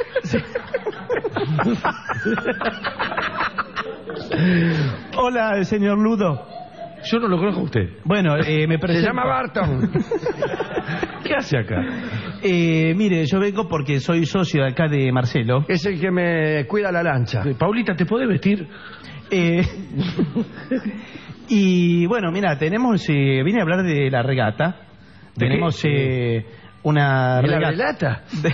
Hola, señor Ludo. Yo no lo conozco a usted. Bueno, eh, me Se presento. llama Barton. ¿Qué hace acá? Eh, mire, yo vengo porque soy socio de acá de Marcelo. Es el que me cuida la lancha. Paulita, ¿te podés vestir? Eh, y bueno, mira, tenemos... Eh, vine a hablar de la regata. ¿De tenemos qué? eh, una ¿De la regata... relata? De...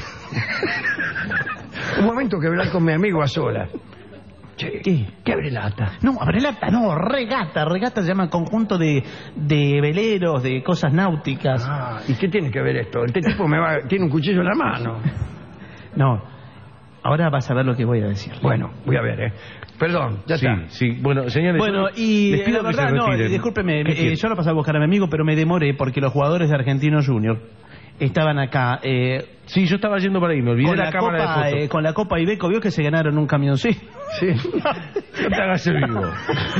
Un momento que hablar con mi amigo a solas. Che, ¿Qué? ¿Qué abrelata? No, abrelata no, regata. Regata se llama conjunto de, de veleros, de cosas náuticas. Ah, ¿y qué tiene que ver esto? Este tipo me va, tiene un cuchillo en la mano. No, ahora vas a ver lo que voy a decir. Bueno, voy a ver, ¿eh? Perdón, ya Sí, está. sí. Bueno, señores, Bueno, yo y les pido la que verdad, se no, retiren. discúlpeme, ¿Qué eh, quiere? yo lo pasé a buscar a mi amigo, pero me demoré porque los jugadores de Argentinos Junior estaban acá. Eh, Sí, yo estaba yendo para ahí, me olvidé con la, la, cámara copa, de fotos. eh, con la Copa Ibeco, vio que se ganaron un camioncito. Sí. No te hagas el vivo.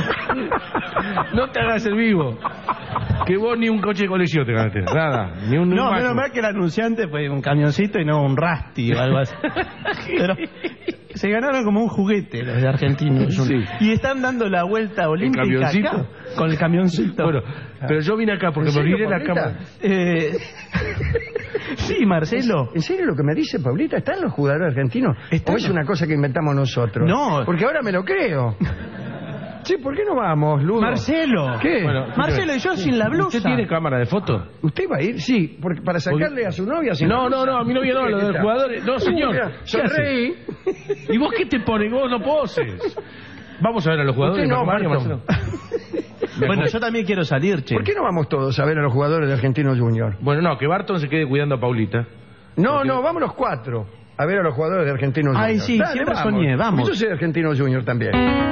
No te hagas el vivo. Que vos ni un coche de colección te ganaste. Nada, ni un... No, un menos Macu. mal que el anunciante fue un camioncito y no un Rasti o algo así. Pero se ganaron como un juguete los de Argentinos Junior. Sí. Y están dando la vuelta olímpica camioncito? acá, con el camioncito. Bueno, pero yo vine acá porque ¿En me serio, olvidé la Pablita? cámara. Eh, sí, Marcelo. ¿En serio lo que me dice Paulita? ¿Están los jugadores argentinos? Están ¿O es los- una cosa que inventamos nosotros? No. Porque ahora me lo creo. Sí, ¿por qué no vamos, Ludo? Marcelo. ¿Qué? Bueno, Marcelo y yo sin la blusa. ¿Usted tiene cámara de fotos? ¿Usted va a ir? Sí, porque para sacarle a su novia. sin No, no, blusa. no, a mi novia no, a los de los jugadores. No, señor. Mira, ¿Qué sonreí. hace? ¿Y vos qué te pones? Vos no poses. Vamos a ver a los jugadores. Usted no, Mario, Barton. Marcelo. Bueno, yo también quiero salir, che. ¿Por qué no vamos todos a ver a los jugadores de Argentinos Junior? Bueno, no, que Barton se quede cuidando a Paulita. No, Porque- no, vamos los cuatro a ver a los jugadores de Argentinos Junior. Ay, sí, siempre soñé, vamos. Yo soy de Argentinos Junior también.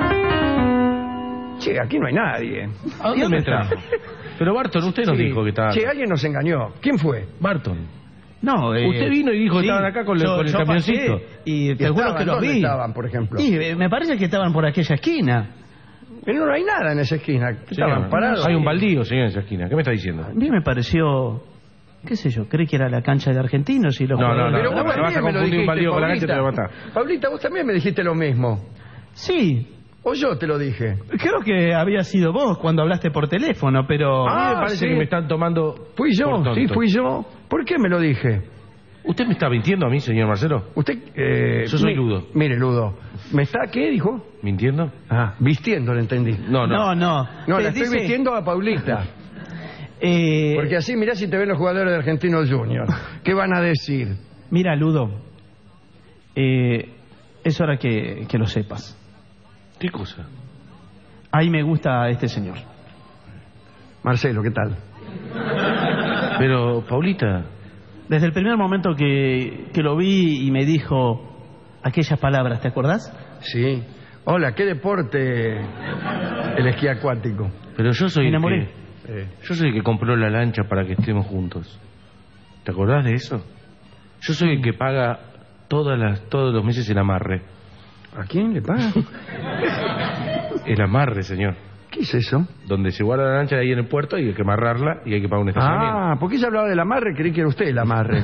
Che, aquí no hay nadie. ¿A dónde me trajo? Pero Barton, usted nos Sí. dijo que estaba... Che, alguien nos engañó. ¿Quién fue? Barton. No, eh, Usted vino y dijo que sí, estaban acá con, el- yo- con el yo camioncito. pasé Y te ¿Y juro estaban? que los ¿Dónde vi. estaban, por ejemplo? Y eh, me parece que estaban por aquella esquina. Pero no hay nada en esa esquina. Estaban Señor, parados. Hay un baldío, señor, en esa esquina. ¿Qué me está diciendo? A mí me pareció, qué sé yo, creí que era la cancha de Argentinos y los No, no, jugadores- no, Pero no, vos no, también vas a me lo confundir un dijiste, baldío con la cancha y te Paulita. va a matar. Paulita, vos también me dijiste lo mismo. Sí, O yo te lo dije. creo que había sido vos cuando hablaste por teléfono, pero... A mí Ah, me parece sí. que me están tomando... Fui yo, por tonto. sí, fui yo. ¿Por qué me lo dije? ¿Usted me está mintiendo a mí, señor Marcelo? Usted... Eh, Yo soy mi- Ludo. Mire, Ludo. ¿Me está qué, dijo? ¿Mintiendo? Ah, vistiendo, le entendí. No, no. No, no. No, Te la estoy dice- vistiendo a Paulita. Eh, Porque así mirá si te ven los jugadores de Argentinos Junior. ¿Qué van a decir? Mira, Ludo, eh, es hora que, que lo sepas. ¿Qué cosa? Ahí me gusta este señor. Marcelo, ¿qué tal? Pero, Paulita... Desde el primer momento que, que lo vi y me dijo aquellas palabras, ¿te acordás? Sí. Hola, ¿qué deporte el esquí acuático? Pero yo soy Me el enamoré. que... eh, yo soy el que compró la lancha para que estemos juntos. ¿Te acordás de eso? Yo soy el que paga todas las, todos los meses el amarre. ¿A quién le paga? El amarre, señor. ¿Qué es eso? Donde se guarda la lancha ahí en el puerto y hay que amarrarla y hay que pagar un estacionamiento. Ah, porque ella hablaba del amarre, creí que era usted el amarre.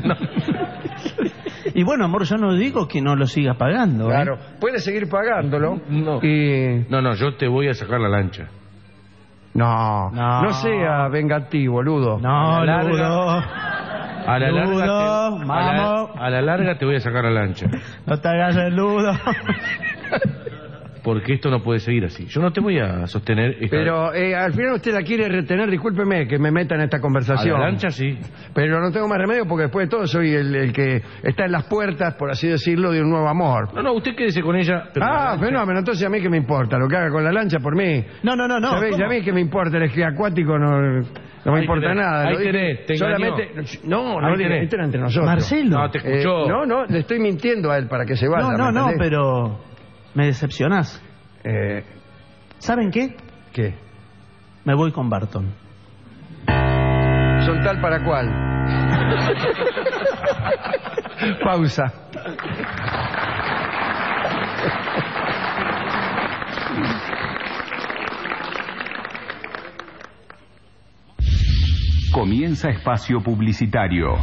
Y bueno, amor, yo no digo que no lo siga pagando. ¿eh? Claro, puede seguir pagándolo. No. Y... No, no, yo te voy a sacar la lancha. No, no, No. sea vengativo, Ludo. No, A la larga- Ludo. A la, larga Ludo, te, a, la, vamos. a la larga te voy a sacar la lancha. No te hagas el Ludo. Porque esto no puede seguir así. Yo no te voy a sostener esta... Pero eh, al final usted la quiere retener, discúlpeme que me meta en esta a conversación. la lancha sí. Pero no tengo más remedio porque después de todo soy el, el que está en las puertas, por así decirlo, de un nuevo amor. No, no, usted quédese con ella. Pero la Ah, lancha- fenómeno, entonces a mí que me importa, lo que haga con la lancha por mí. No, no, no, no. ¿Sabés? ¿cómo? A mí que me importa el esquí acuático, no, no me Ahí importa tenés, nada. ahí lo dije tenés, te engañó. solamente. No, no, Ahí diga, tenés. esto era entre nosotros. Marcelo. No, te escuchó. Eh, no, no, le estoy mintiendo a él para que se vaya. No, no, ¿me no, entendés? pero me decepcionás. Eh, ¿Saben qué? ¿Qué? Me voy con Barton. ¿Son tal para cuál? Pausa. Comienza espacio publicitario.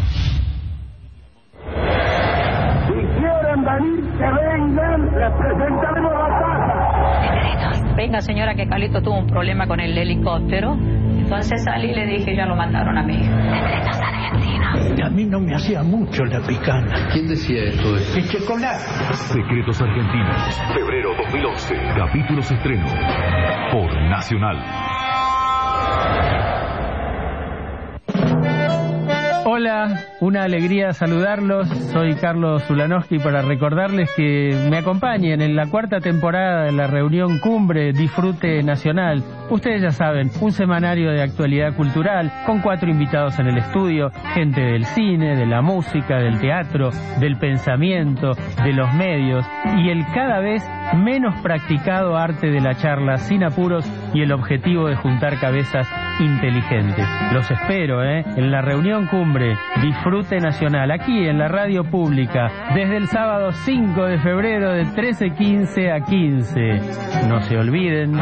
Si quieren venir, que vengan, les presentaremos la casa. Venga, señora, que Carlito tuvo un problema con el helicóptero. Entonces salí y le dije, ya lo mataron a mi hijo. Secretos argentinos. A mí no me hacía mucho la picana. ¿Quién decía esto? El chocolate. Secretos argentinos. Febrero dos mil once. Capítulos estreno. Por Nacional. Hola, una alegría saludarlos. Soy Carlos Zulanowski para recordarles que me acompañen en la cuarta temporada de la reunión Cumbre Disfrute Nacional. Ustedes ya saben, un semanario de actualidad cultural con cuatro invitados en el estudio, gente del cine, de la música, del teatro, del pensamiento, de los medios y el cada vez menos practicado arte de la charla sin apuros y el objetivo de juntar cabezas inteligentes. Los espero, ¿eh? En la reunión Cumbre Disfrute Nacional, aquí en la radio pública, desde el sábado cinco de febrero de trece quince a quince. No se olviden.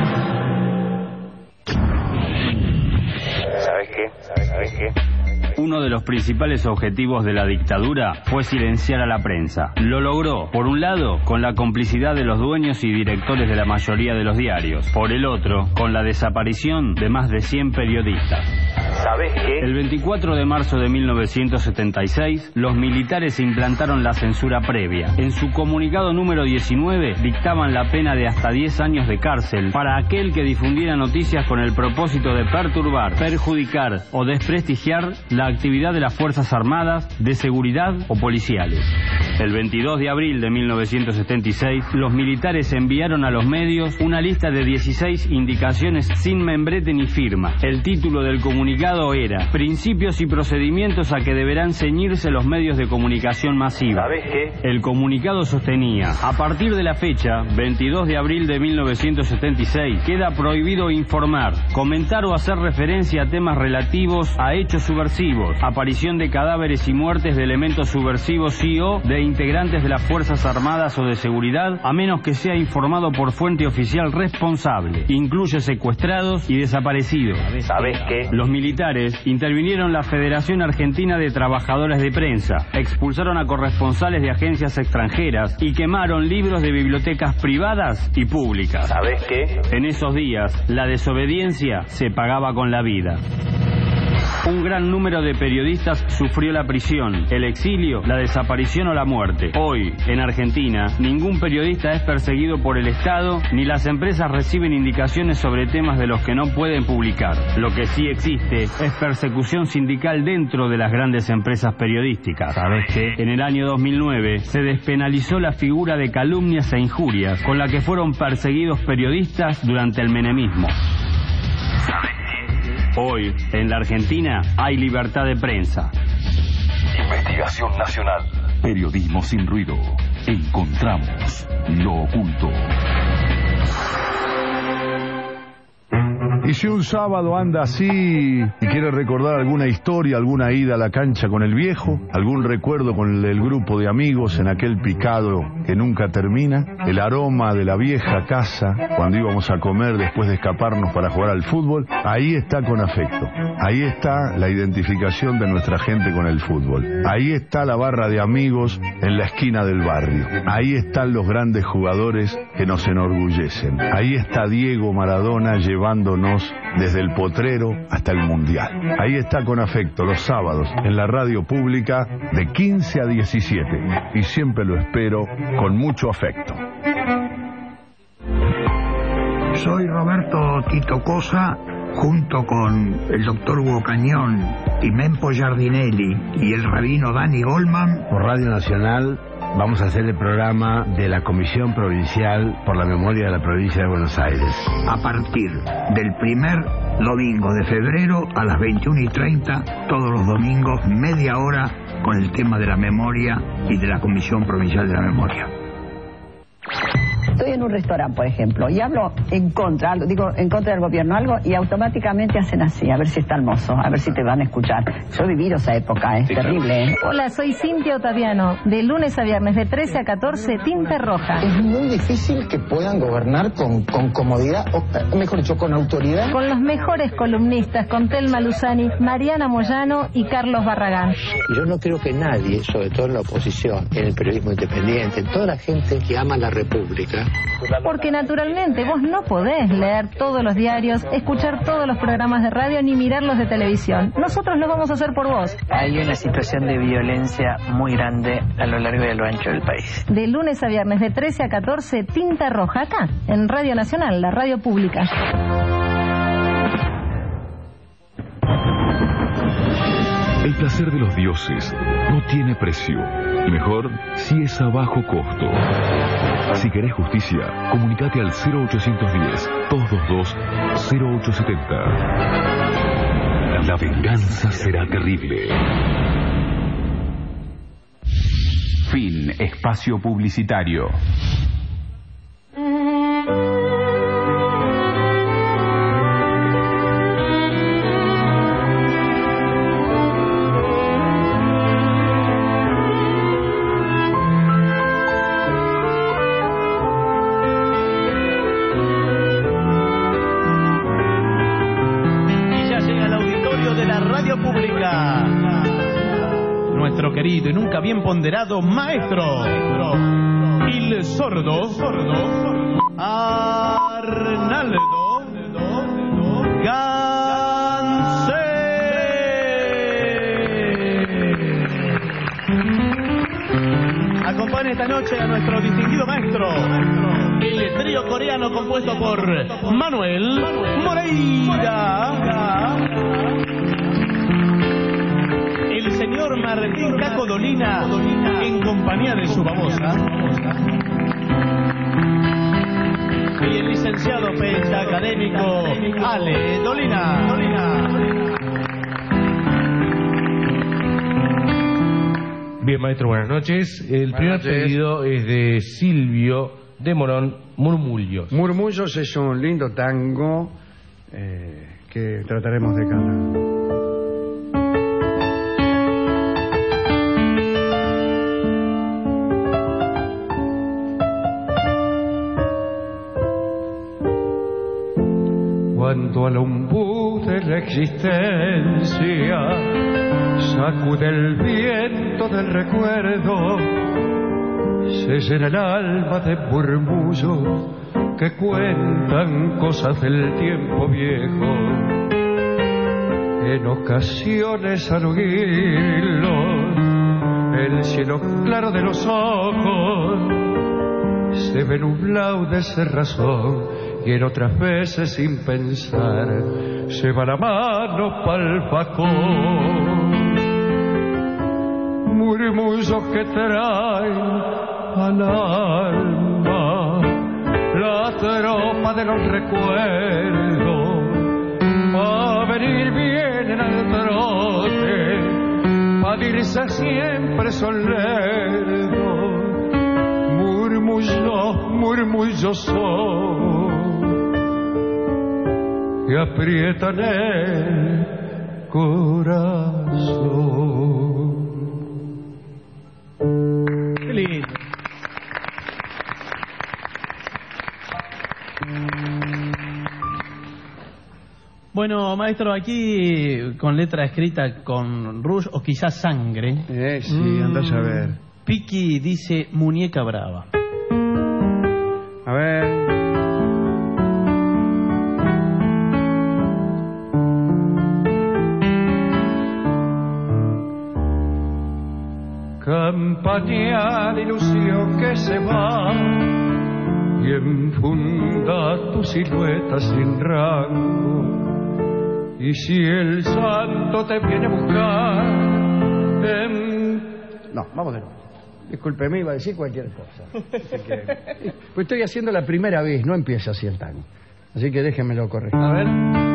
¿Sabes qué? ¿Sabes qué? Uno de los principales objetivos de la dictadura fue silenciar a la prensa. Lo logró, por un lado, con la complicidad de los dueños y directores de la mayoría de los diarios. Por el otro, con la desaparición de más de cien periodistas. ¿Sabes qué? El veinticuatro de marzo de mil novecientos setenta y seis, los militares implantaron la censura previa. En su comunicado número diecinueve, dictaban la pena de hasta diez años de cárcel para aquel que difundiera noticias con el propósito de perturbar, perjudicar o desprestigiar la actividad de las Fuerzas Armadas, de seguridad o policiales. El veintidós de abril de mil novecientos setenta y seis, los militares enviaron a los medios una lista de dieciséis indicaciones sin membrete ni firma. El título del comunicado era Principios y procedimientos a que deberán ceñirse los medios de comunicación masiva. ¿Sabes qué? El comunicado sostenía, a partir de la fecha, veintidós de abril de mil novecientos setenta y seis, queda prohibido informar, comentar o hacer referencia a temas relativos a hechos subversivos, aparición de cadáveres y muertes de elementos subversivos y o de integrantes de las Fuerzas Armadas o de Seguridad, a menos que sea informado por fuente oficial responsable. Incluye secuestrados y desaparecidos. ¿Sabes qué? Los militares intervinieron la Federación Argentina de Trabajadores de Prensa, expulsaron a corresponsales de agencias extranjeras y quemaron libros de bibliotecas privadas y públicas. ¿Sabes qué? En esos días, la desobediencia se pagaba con la vida. Un gran número de periodistas sufrió la prisión, el exilio, la desaparición o la muerte. Hoy, en Argentina, ningún periodista es perseguido por el Estado, ni las empresas reciben indicaciones sobre temas de los que no pueden publicar. Lo que sí existe es persecución sindical dentro de las grandes empresas periodísticas. ¿Sabes qué? En el año dos mil nueve se despenalizó la figura de calumnias e injurias con la que fueron perseguidos periodistas durante el menemismo. Hoy, en la Argentina, hay libertad de prensa. Investigación nacional. Periodismo sin ruido. Encontramos lo oculto. Y si un sábado anda así y quiere recordar alguna historia, alguna ida a la cancha con el viejo, algún recuerdo con el grupo de amigos en aquel picado que nunca termina, el aroma de la vieja casa cuando íbamos a comer después de escaparnos para jugar al fútbol, ahí está Con Afecto. Ahí está la identificación de nuestra gente con el fútbol. Ahí está la barra de amigos en la esquina del barrio. Ahí están los grandes jugadores que nos enorgullecen. Ahí está Diego Maradona llevándonos desde el potrero hasta el mundial. Ahí está Con Afecto, los sábados, en la radio pública de quince a diecisiete. Y siempre lo espero con mucho afecto. Soy Roberto Tito Cosa, junto con el doctor Hugo Cañón y Mempo Giardinelli y el rabino Dani Goldman. Por Radio Nacional vamos a hacer el programa de la Comisión Provincial por la Memoria de la Provincia de Buenos Aires. A partir del primer domingo de febrero a las veintiuna y treinta, todos los domingos, media hora con el tema de la memoria y de la Comisión Provincial de la Memoria. Estoy en un restaurante, por ejemplo, y hablo en contra, algo, digo en contra del gobierno algo, y automáticamente hacen así, a ver si está el mozo, a ver si te van a escuchar. Yo he vivido esa época, es sí, terrible, ¿eh? Hola, soy Cintia Otaviano, de lunes a viernes de trece a catorce, Tinta Roja. Es muy difícil que puedan gobernar con, con comodidad, o mejor dicho, con autoridad. Con los mejores columnistas, con Telma Luzani, Mariana Moyano y Carlos Barragán. Yo no creo que nadie, sobre todo en la oposición, en el periodismo independiente, en toda la gente que ama la República, qué? Porque naturalmente vos no podés leer todos los diarios, escuchar todos los programas de radio ni mirarlos de televisión. Nosotros lo vamos a hacer por vos. Hay una situación de violencia muy grande a lo largo y a lo ancho del país. De lunes a viernes de trece a catorce, Tinta Roja acá, en Radio Nacional, la radio pública. El placer de los dioses no tiene precio. Y mejor si es a bajo costo. Si querés justicia, comunicate al cero ochocientos diez, doscientos veintidós, cero ochocientos setenta. La venganza será terrible. Fin. Espacio publicitario. Querido y nunca bien ponderado maestro, el sordo, Arnaldo Gansé. Acompaña esta noche a nuestro distinguido maestro, el trío coreano compuesto por Manuel Moreira, el señor Martín Caco Dolina, en compañía de su babosa, y el licenciado pentacadémico Ale Dolina. Bien, maestro, buenas noches. El Buenas primer noches. pedido es de Silvio de Morón, Murmullos. Murmullos es un lindo tango eh, que trataremos de cantar. Cuando al ombú de la existencia sacude el viento del recuerdo, se llena el alma de murmullos que cuentan cosas del tiempo viejo. En ocasiones al oírlos, el cielo claro de los ojos se ve nublado de cerrazón, y en otras veces sin pensar se va la mano pa'l facón. Murmullos que traen al alma la tropa de los recuerdos, va a venir bien en el trote, pa' dirse siempre solerdo. Murmullos, murmullos son que aprietan el corazón. Qué lindo. Bueno, maestro, aquí con letra escrita con rouge o quizás sangre. Eh, sí, mm. andás a ver. Piki dice muñeca brava. A ver. Campaña de ilusión que se va y enfunda tu silueta sin rango. Y si el santo te viene a buscar, en... No, vamos de nuevo. Disculpe, me iba a decir cualquier cosa. Así que... Pues estoy haciendo la primera vez, no empieza así el tango. Así que déjenmelo corregir. A ver.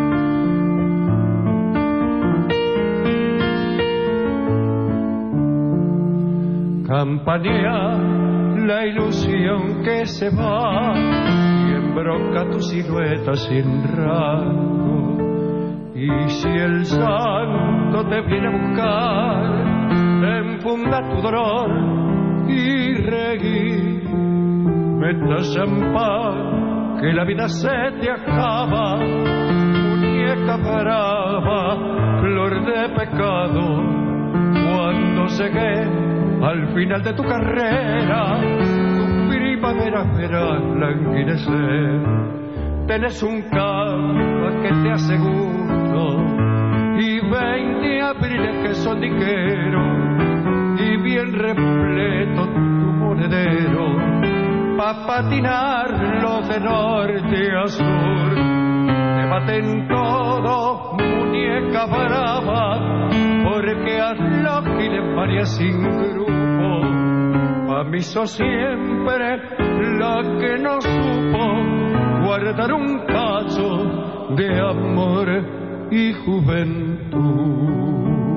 Campanea la ilusión que se va y embroca tu silueta sin rango. Y si el santo te viene a buscar, te enfunda tu dolor y reír. Metas en paz, que la vida se te acaba. Muñeca brava, flor de pecado, cuando llegué al final de tu carrera, tu prima primavera verás languidecer. Tenés un campo que te aseguro y veinte abriles que son ligeros y bien repleto tu monedero pa' patinarlo de norte a sur. Te baten todo, muñeca brava, porque a los giles sin grupo. Pa' mí sos siempre la que no supo guardar un cacho de amor y juventud.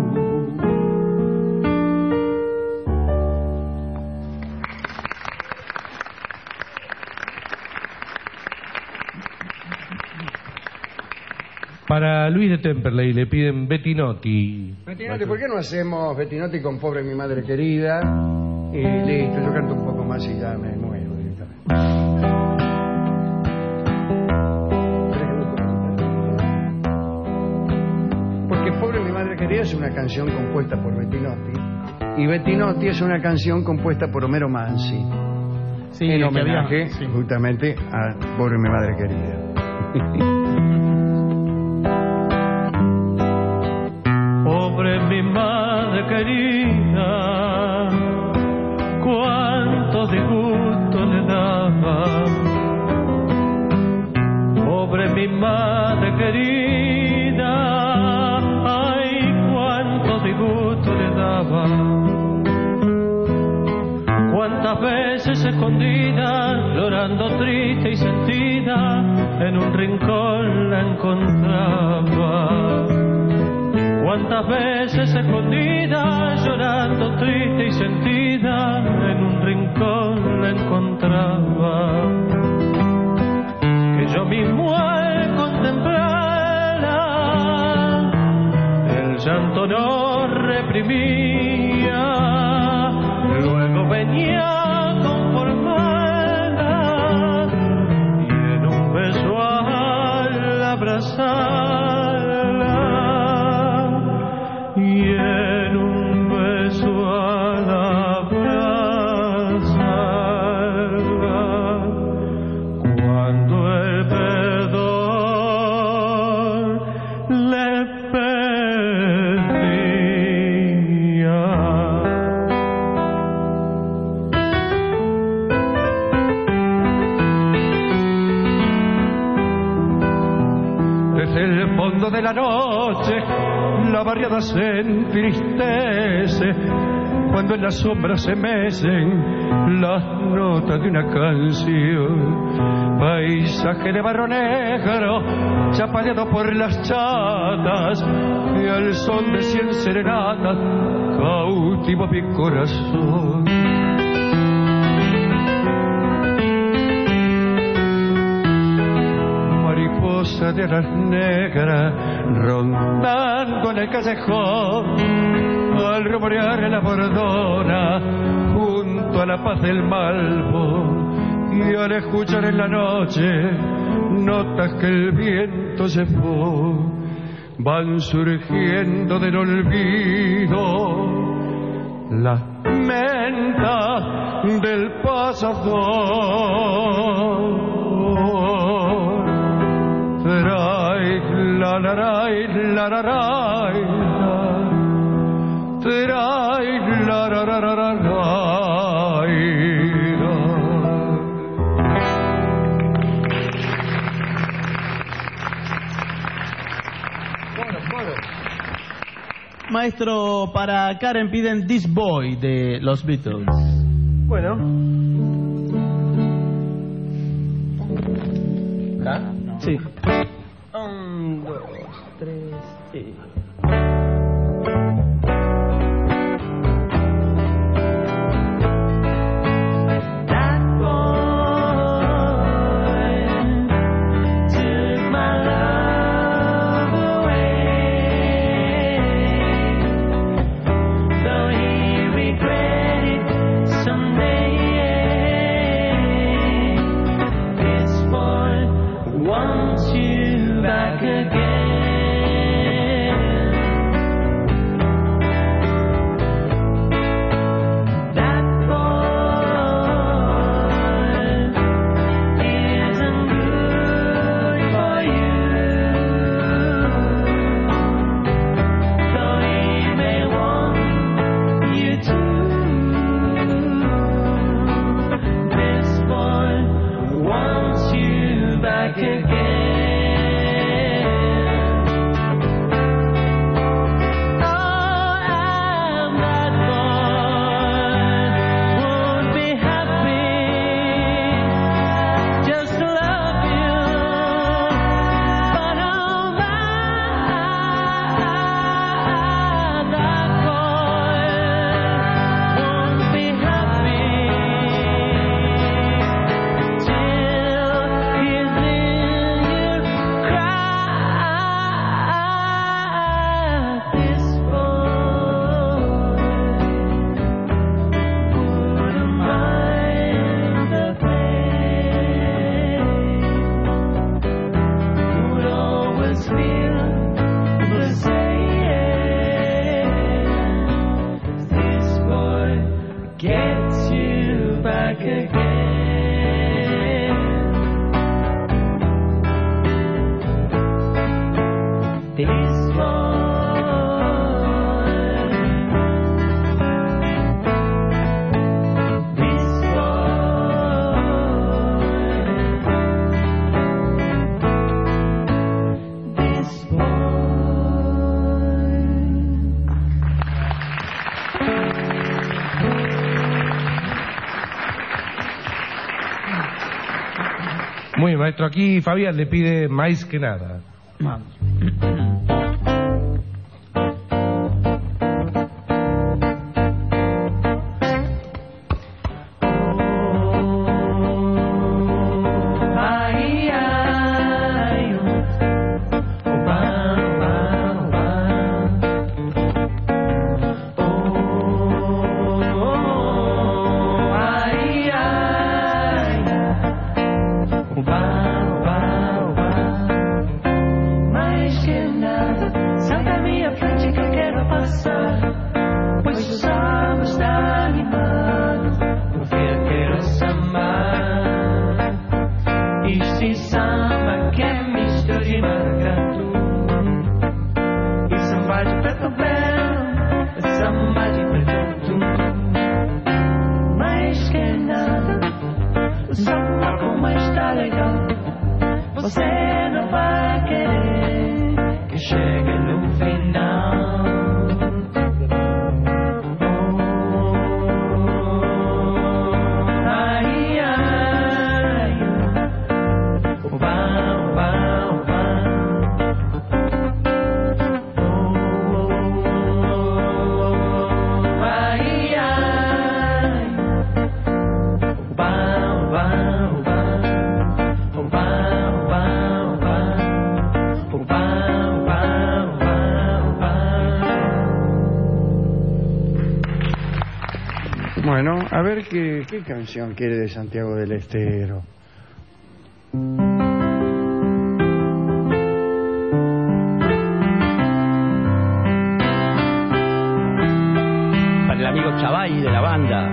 Para Luis de Temperley le piden Bettinotti. Bettinotti, ¿por qué no hacemos Bettinotti con Pobre mi madre querida? Y listo, yo canto un poco más y ya me muero directamente. Porque Pobre mi madre querida es una canción compuesta por Bettinotti y Bettinotti es una canción compuesta por Homero Mansi, sí, en homenaje había, sí. justamente a Pobre mi madre querida. Pobre mi madre querida, cuánto disgusto le daba. Pobre mi madre querida, ay, cuánto disgusto le daba. Cuántas veces escondida, llorando triste y sentida, en un rincón la encontraba. Cuántas veces escondida, llorando triste y sentida, en un rincón la encontraba. Que yo mismo al contemplarla, el llanto no reprimía, luego venía a conformarla y en un beso al abrazar. De la noche la barriada se entristece cuando en las sombras se mecen las notas de una canción. Paisaje de barro negro chapaleado por las chatas y al son de cien serenatas cautivo mi corazón. De las negras rondando en el callejón al rumorear la bordona junto a la paz del Malvo y al escuchar en la noche notas que el viento se fue van surgiendo del olvido las mentas del pasador. Trai, la la rai, la la rai, trai, la la la la la rai. Maestro, para Karen piden This Boy de los Beatles. Bueno. ¿Ah? Sí. Un, dos, tres, sí. Muy bien, maestro. Aquí Fabián le pide más que nada. Vamos. Bueno, a ver qué, qué canción quiere de Santiago del Estero. Para el amigo Chavay de la banda.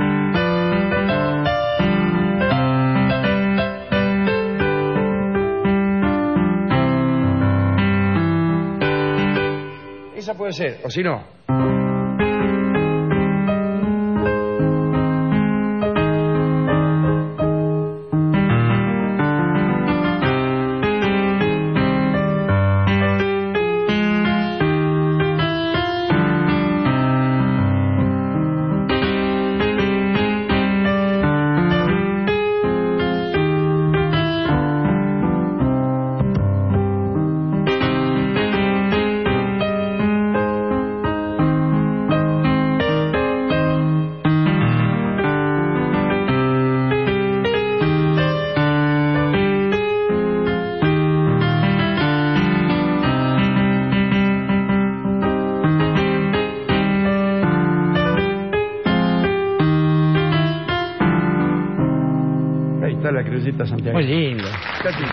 Esa puede ser, o si no. La criollita Santiago. Muy lindo. Casi.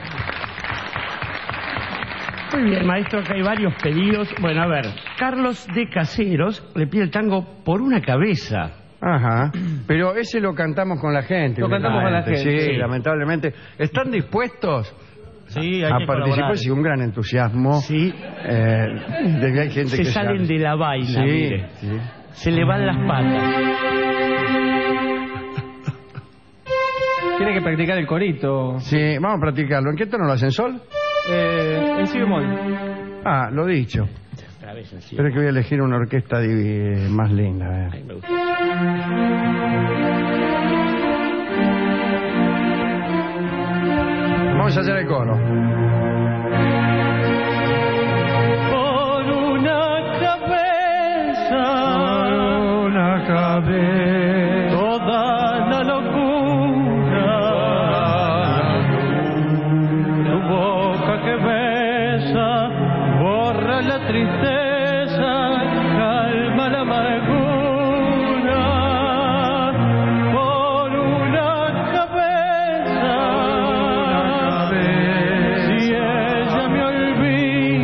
Muy bien, maestro, que hay varios pedidos. Bueno, a ver, Carlos de Caseros le pide el tango Por una cabeza. Ajá, pero ese lo cantamos con la gente. Lo cantamos con la gente, sí, sí. Lamentablemente. ¿Están dispuestos sí, hay a que participar? Sí, un gran entusiasmo. Sí. Eh, de que hay gente Se que salen sabe. de la vaina, Sí, mire. sí. Se le van las patas. Tiene que practicar el corito. Sí, vamos a practicarlo. ¿En qué tono lo hacen, Sol? Eh, en si bemol. Ah, lo dicho. Espero que voy a elegir una orquesta divi- más linda. A ver. Ay, me gusta. Vamos a hacer el coro. Por una cabeza, Por una cabeza, toda la locura, tu boca que besa, borra la tristeza, calma la amargura. Por una cabeza, si ella me olvida,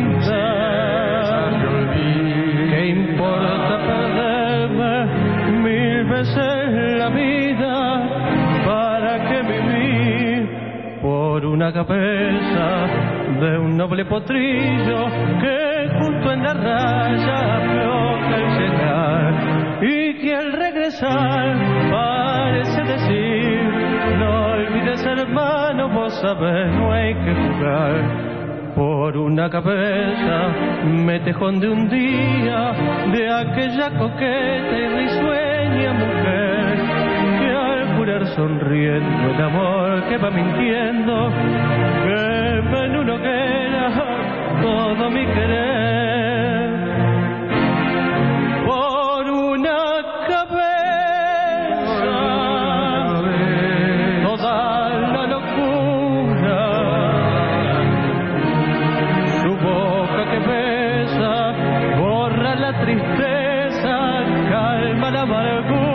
noble potrillo que junto en la raya afloja el llegar y que al regresar parece decir: no olvides, hermano, vos sabés, no hay que jugar. Por una cabeza me tejón de un día de aquella coqueta y risueña mujer que al jurar sonriendo el amor que va mintiendo quema en una hoguera todo mi querer. Por una cabeza toda la locura, su boca que besa borra la tristeza, calma la amargura.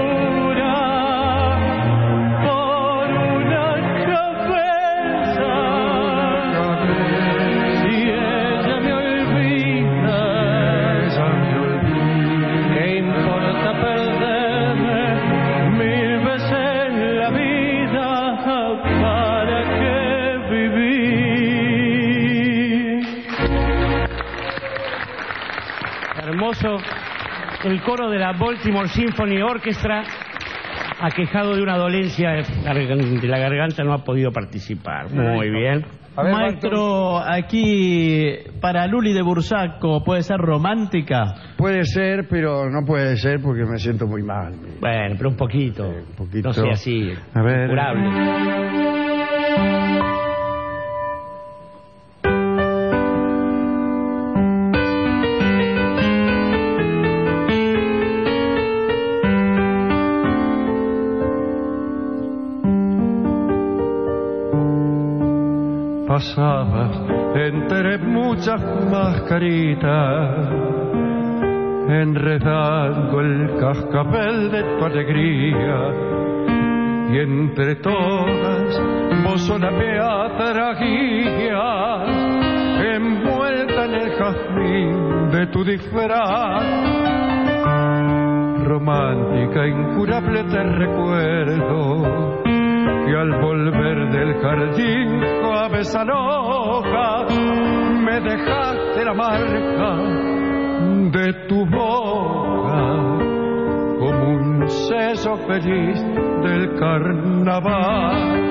El coro de la Baltimore Symphony Orchestra, aquejado de una dolencia de la garganta, no ha podido participar. Muy bien. Ver, maestro, aquí para Luli de Bursaco, ¿puede ser romántica? Puede ser, pero no puede ser porque me siento muy mal. Bueno, pero un poquito. Sí, un poquito. No sea así. A ver. Curable. Pasabas entre muchas mascaritas, enredando el cascabel de tu alegría, y entre todas vos sola me atraías, envuelta en el jazmín de tu disfraz. Romántica, incurable te recuerdo, y al volver del jardín cabeza loca me dejaste la marca de tu boca como un seso feliz del carnaval,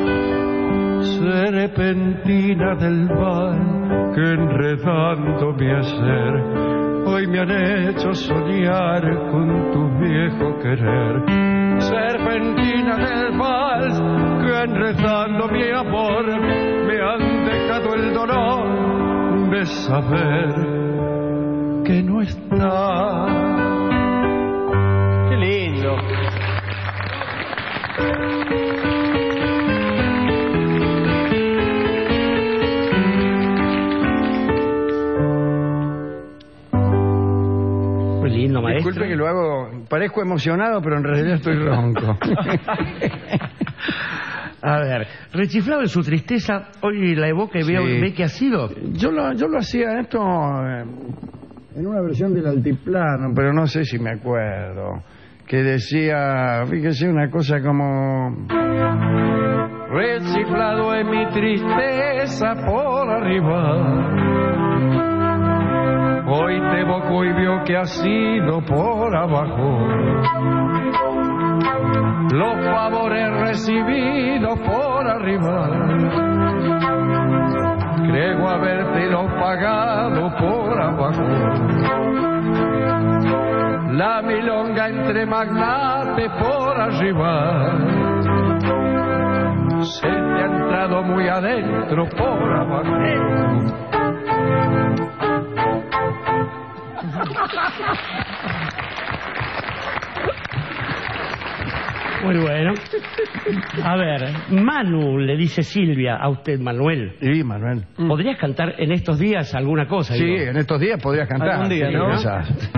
serpentina del mal que enredando mi hacer hoy me han hecho soñar con tu viejo querer. Serpentina del vals que enredando mi amor me han dejado el dolor de saber que no está. Qué lindo. Muy lindo, maestro. Disculpe que lo hago, parezco emocionado, pero en realidad estoy ronco. A ver, rechiflado en su tristeza, hoy la evoca y veo, Sí. ve que ha sido. Yo lo, yo lo hacía esto eh, en una versión del altiplano, pero no sé si me acuerdo. Que decía, fíjese, una cosa como... Rechiflado en mi tristeza por arriba, hoy te evoco y veo que ha sido por abajo. Los favores recibidos por arriba, creo habértelo pagado por abajo. La milonga entre magnates por arriba, se te ha entrado muy adentro por abajo. Muy bueno. A ver, Manu, le dice Silvia a usted, Manuel. Sí, Manuel. ¿Podrías cantar en estos días alguna cosa? Sí, digo? en estos días podrías cantar. Algún día, sí, ¿no? esas.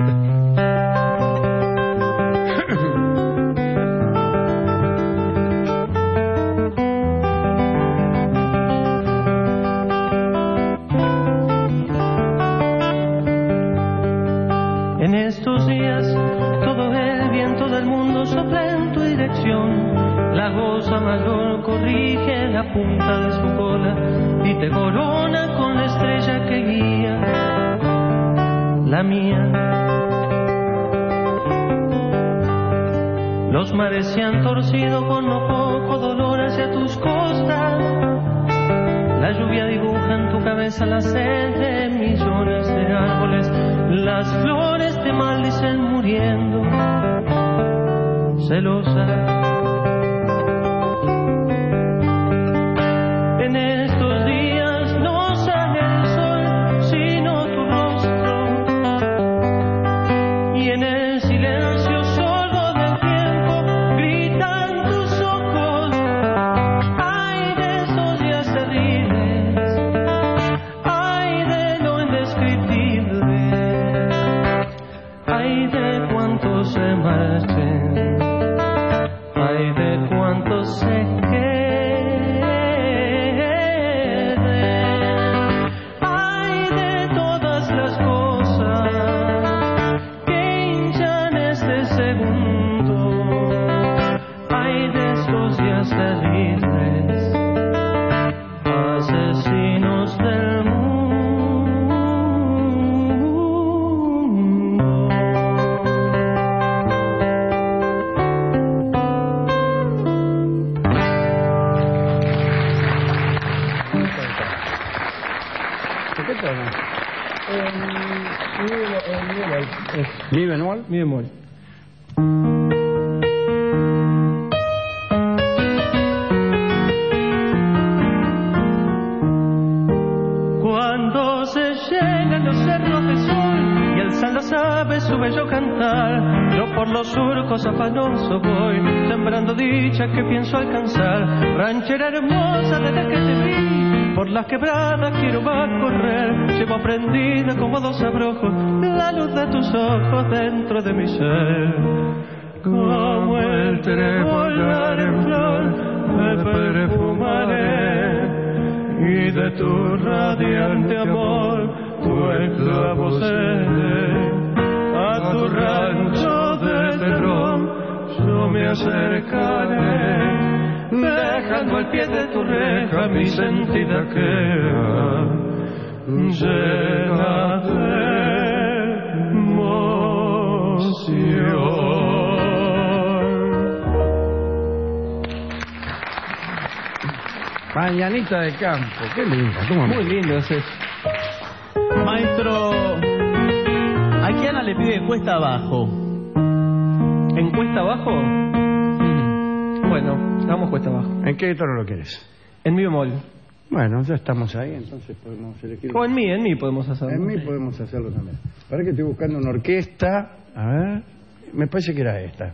En estos días todo el viento del mundo sopla en tu dirección La goza mayor corrige la punta de su cola y te corona con la estrella que guía la mía. Los mares se han torcido con no poco dolor hacia tus costas. La lluvia dibuja en tu cabeza la sed de millones de árboles. Las flores te maldicen muriendo, celosas. En estos días no sale el sol, sino tu rostro. Y en el silencio sordo del tiempo gritan tus ojos. Ay de esos días terribles, ay de lo indescriptible, ay de cuántos se marchen, ay de cuántos se queden. Terribles, asesinos del mundo. ¿Qué tono? Mi bemol. Mi bemol. Las aves su bello cantar, yo por los surcos afanoso voy, sembrando dicha que pienso alcanzar. Ranchera hermosa desde que te vi, por las quebradas quiero más correr. Llevo prendida como dos abrojos la luz de tus ojos dentro de mi ser. Como el trébol en flor me perfumaré, y de tu radiante amor tu esclavo seré. A tu rancho de terror yo me acercaré, dejando al pie de tu reja mi sentida queja llena de emoción. Mañanita de campo, qué lindo. ¿Cómo muy lindo es eso. Maestro, aquí Ana le pide cuesta abajo. ¿En cuesta abajo? Mm. Bueno, vamos cuesta abajo. ¿En qué tono lo quieres? En mi bemol. Bueno, ya estamos ahí, entonces podemos elegir. O en mi, en mi podemos hacerlo. En mi podemos hacerlo también. Para que estoy buscando una orquesta. A ver, me parece que era esta.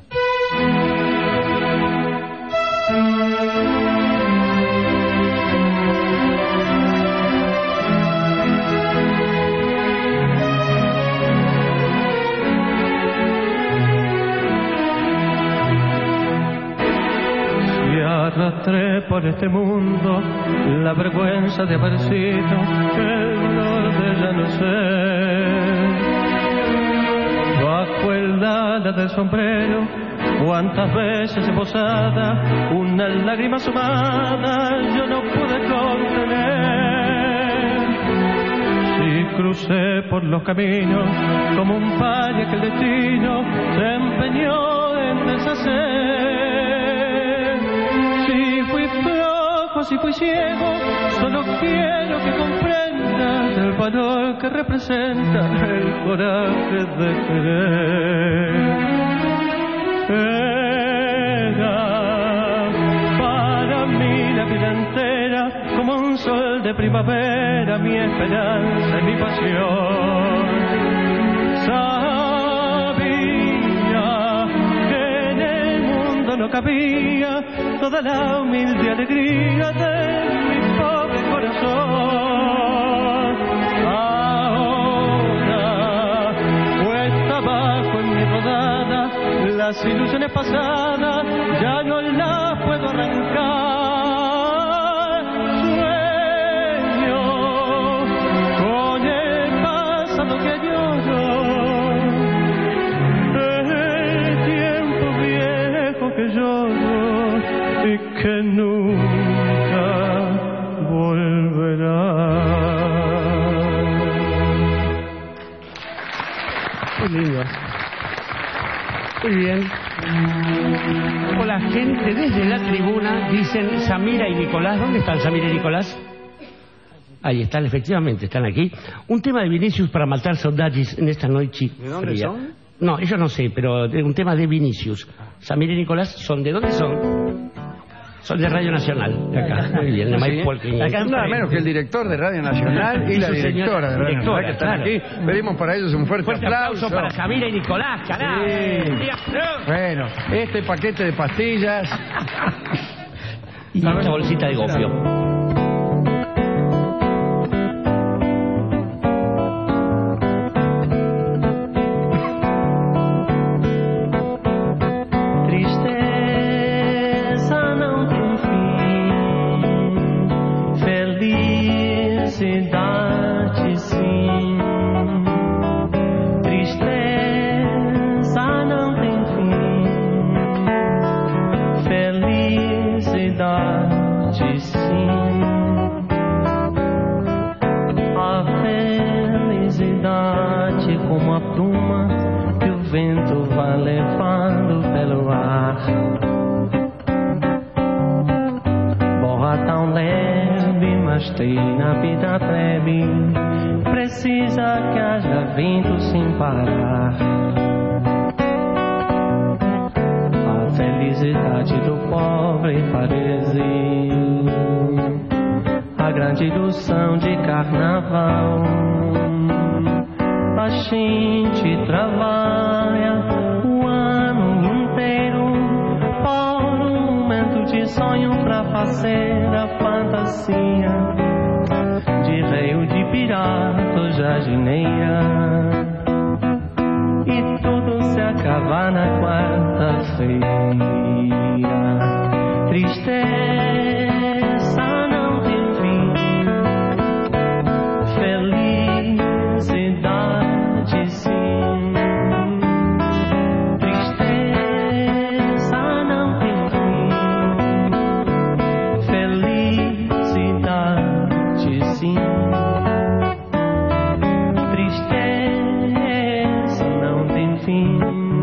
Arrastré por este mundo la vergüenza de haber sido el dolor de ya no ser. Bajo el ala del sombrero, cuántas veces posada, una lágrima sumada yo no pude contener. Si crucé por los caminos como un paria que el destino se empeñó en deshacer. Si fui ciego, solo quiero que comprendas el valor que representa el coraje de querer. Era para mí la vida entera como un sol de primavera, mi esperanza y mi pasión. Sabía que en el mundo no cabía toda la humilde alegría de mi pobre corazón. Ahora cuesta abajo en mi rodada, las ilusiones pasadas ya no las puedo arrancar. Sueño con el pasado que añoro, el tiempo viejo que lloro. que nunca volverá. Muy lindo. Muy bien. Hola, gente desde la tribuna dicen Samira y Nicolás. ¿Dónde están Samira y Nicolás? Ahí están, efectivamente, están aquí. Un tema de Vinicius para matar saudades en esta noche. ¿De dónde fría. son? No, ellos no sé, pero un tema de Vinicius. Samira y Nicolás, ¿son de dónde son? Son de Radio Nacional, de acá. Muy bien, de Maipol quinientos. Acá nada menos que el director de Radio Nacional y la Su directora de Radio directora, Nacional que están claro. aquí. Pedimos para ellos un fuerte, Fuerte aplauso para Samira y Nicolás, carajo. Sí. Bueno, este paquete de pastillas y esta bolsita de gofio. Tem na vida breve, precisa que haja vento sem parar. A felicidade do pobre parece a grande ilusão de carnaval. A gente trabalha o ano inteiro por um momento de sonho pra fazer a fantasia de rei ou de pirata ou jardineira, e tudo se acaba na quarta-feira. Tristeza não tem fim, felicidade sim. Tristeza não tem fim, felicidade sim. Tristeza não tem fim.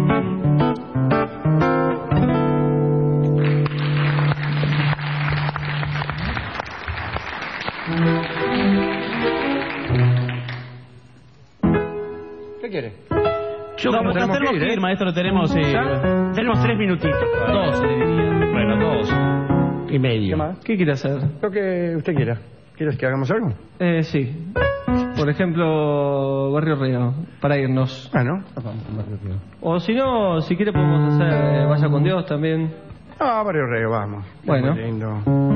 ¿Qué quiere? Yo, No, como tenemos tenemos que ir, que ir, ¿eh? maestro, tenemos... Eh, ¿Ya? Tenemos tres minutitos. dos, le diría. Bueno, dos. Y medio. ¿Qué más? ¿Qué quiere hacer? Lo que usted quiera. ¿Quieres que hagamos algo? Eh, sí. Por ejemplo, Barrio Río, para irnos. Ah, ¿no? O si no, si quiere podemos hacer eh, Vaya con Dios también. Ah, Barrio Rey, vamos. Bueno. Muy lindo.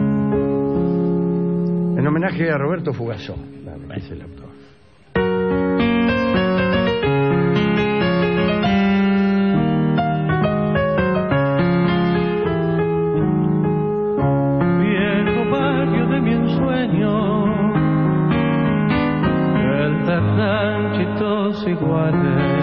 En homenaje a Roberto Fugazó. Dame, dice el autor. Viejo barrio de mi ensueño, el de ranchitos iguales,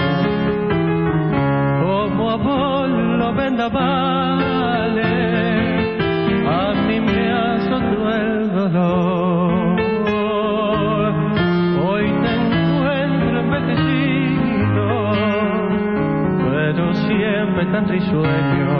como a bolo vendavales, a mí me azotó el dolor. Hoy te encuentro envejecido, pero siempre tan risueño.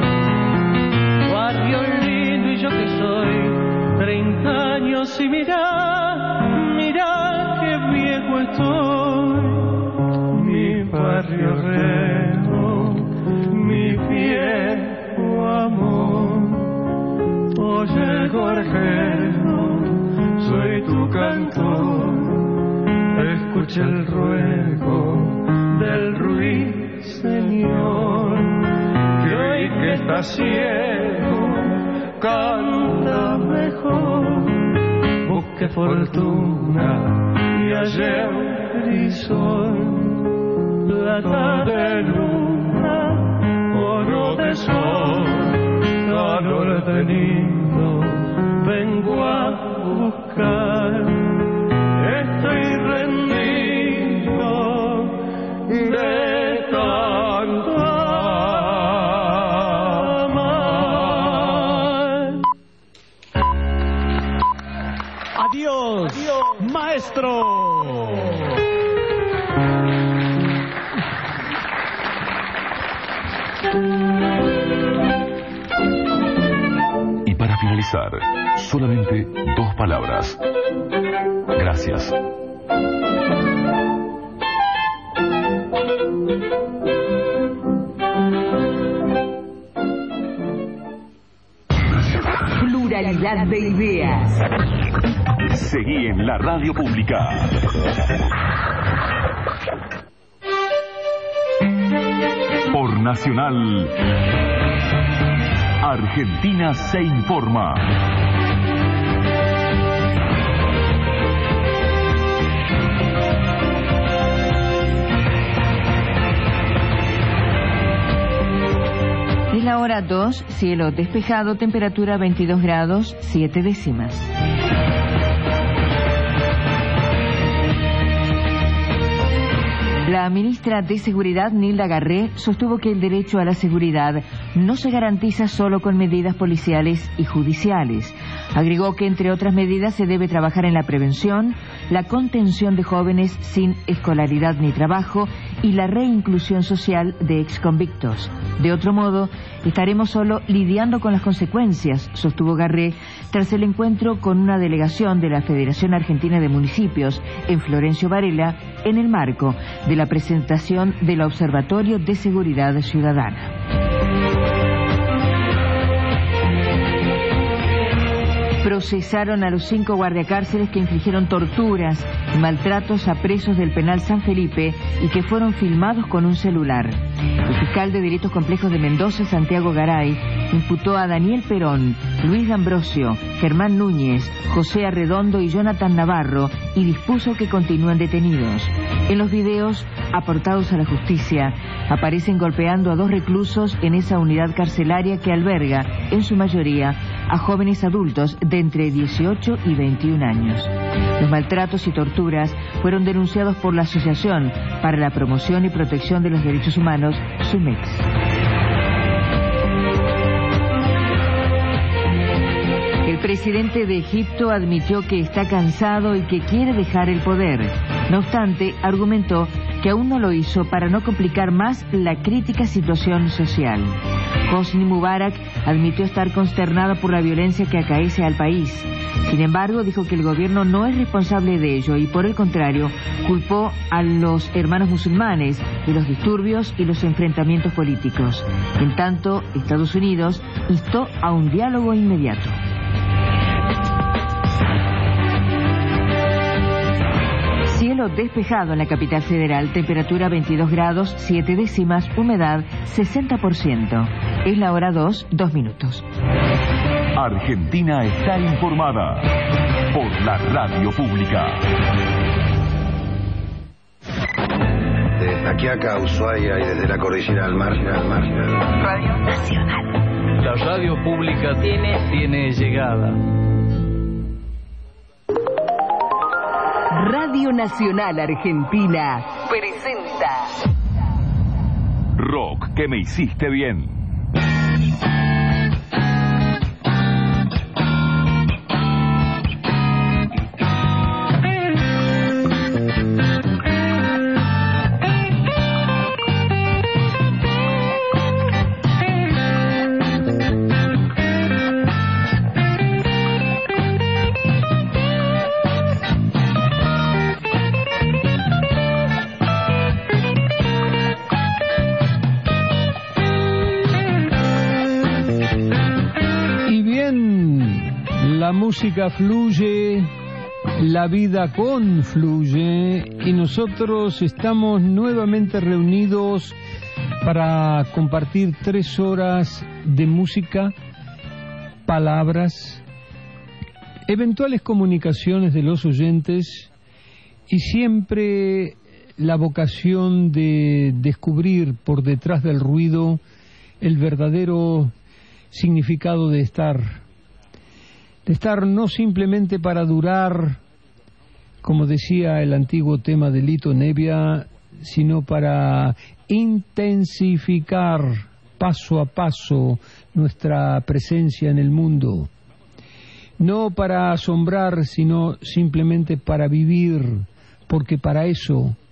Barrio lindo y yo que soy treinta años y mira, mira qué viejo estoy. Mi barrio Reo, mi viejo amor. Oye gorjero, soy tu cantor. Escucha el ruego del ruiseñor, que hoy que está ciego canta mejor. Busque fortuna y hallé un sol, plata de luna, oro de sol, calor de nido, vengo a buscar. Estoy rendido de tanto amar. finalizar, solamente dos palabras. Gracias. Pluralidad de ideas. Seguí en la radio pública. Por Nacional, Argentina se informa. Es la hora dos, cielo despejado, temperatura veintidós grados, siete décimas. La ministra de Seguridad, Nilda Garré, sostuvo que el derecho a la seguridad no se garantiza solo con medidas policiales y judiciales. Agregó que, entre otras medidas, se debe trabajar en la prevención, la contención de jóvenes sin escolaridad ni trabajo y la reinclusión social de exconvictos. De otro modo, estaremos solo lidiando con las consecuencias, sostuvo Garré, tras el encuentro con una delegación de la Federación Argentina de Municipios en Florencio Varela, en el marco de la presentación del Observatorio de Seguridad Ciudadana. Procesaron a los cinco guardiacárceles que infligieron torturas y maltratos a presos del penal San Felipe y que fueron filmados con un celular. El fiscal de Delitos Complejos de Mendoza, Santiago Garay, imputó a Daniel Perón, Luis D'Ambrosio, Germán Núñez, José Arredondo y Jonathan Navarro y dispuso que continúen detenidos. En los videos aportados a la justicia aparecen golpeando a dos reclusos en esa unidad carcelaria que alberga, en su mayoría, a jóvenes adultos de entre dieciocho y veintiún años. Los maltratos y torturas fueron denunciados por la Asociación para la Promoción y Protección de los Derechos Humanos, SUMEX. El presidente de Egipto admitió que está cansado y que quiere dejar el poder. No obstante, argumentó que aún no lo hizo para no complicar más la crítica situación social. Hosni Mubarak admitió estar consternado por la violencia que acaece al país. Sin embargo, dijo que el gobierno no es responsable de ello y, por el contrario, culpó a los hermanos musulmanes de los disturbios y los enfrentamientos políticos. En tanto, Estados Unidos instó a un diálogo inmediato. Cielo despejado en la capital federal, temperatura veintidós grados, siete décimas, humedad sesenta por ciento. Es la hora dos, dos minutos. Argentina está informada por la radio pública. Desde Aquiaca, Ushuaia y desde la cordillera al mar, al mar. Radio Nacional. La radio pública tiene, tiene llegada. Radio Nacional Argentina presenta Rock que me hiciste bien. La música fluye, la vida confluye y nosotros estamos nuevamente reunidos para compartir tres horas de música, palabras, eventuales comunicaciones de los oyentes y siempre la vocación de descubrir por detrás del ruido el verdadero significado de estar. De estar no simplemente para durar, como decía el antiguo tema de Lito Nebbia, sino para intensificar paso a paso nuestra presencia en el mundo. No para asombrar, sino simplemente para vivir, porque para eso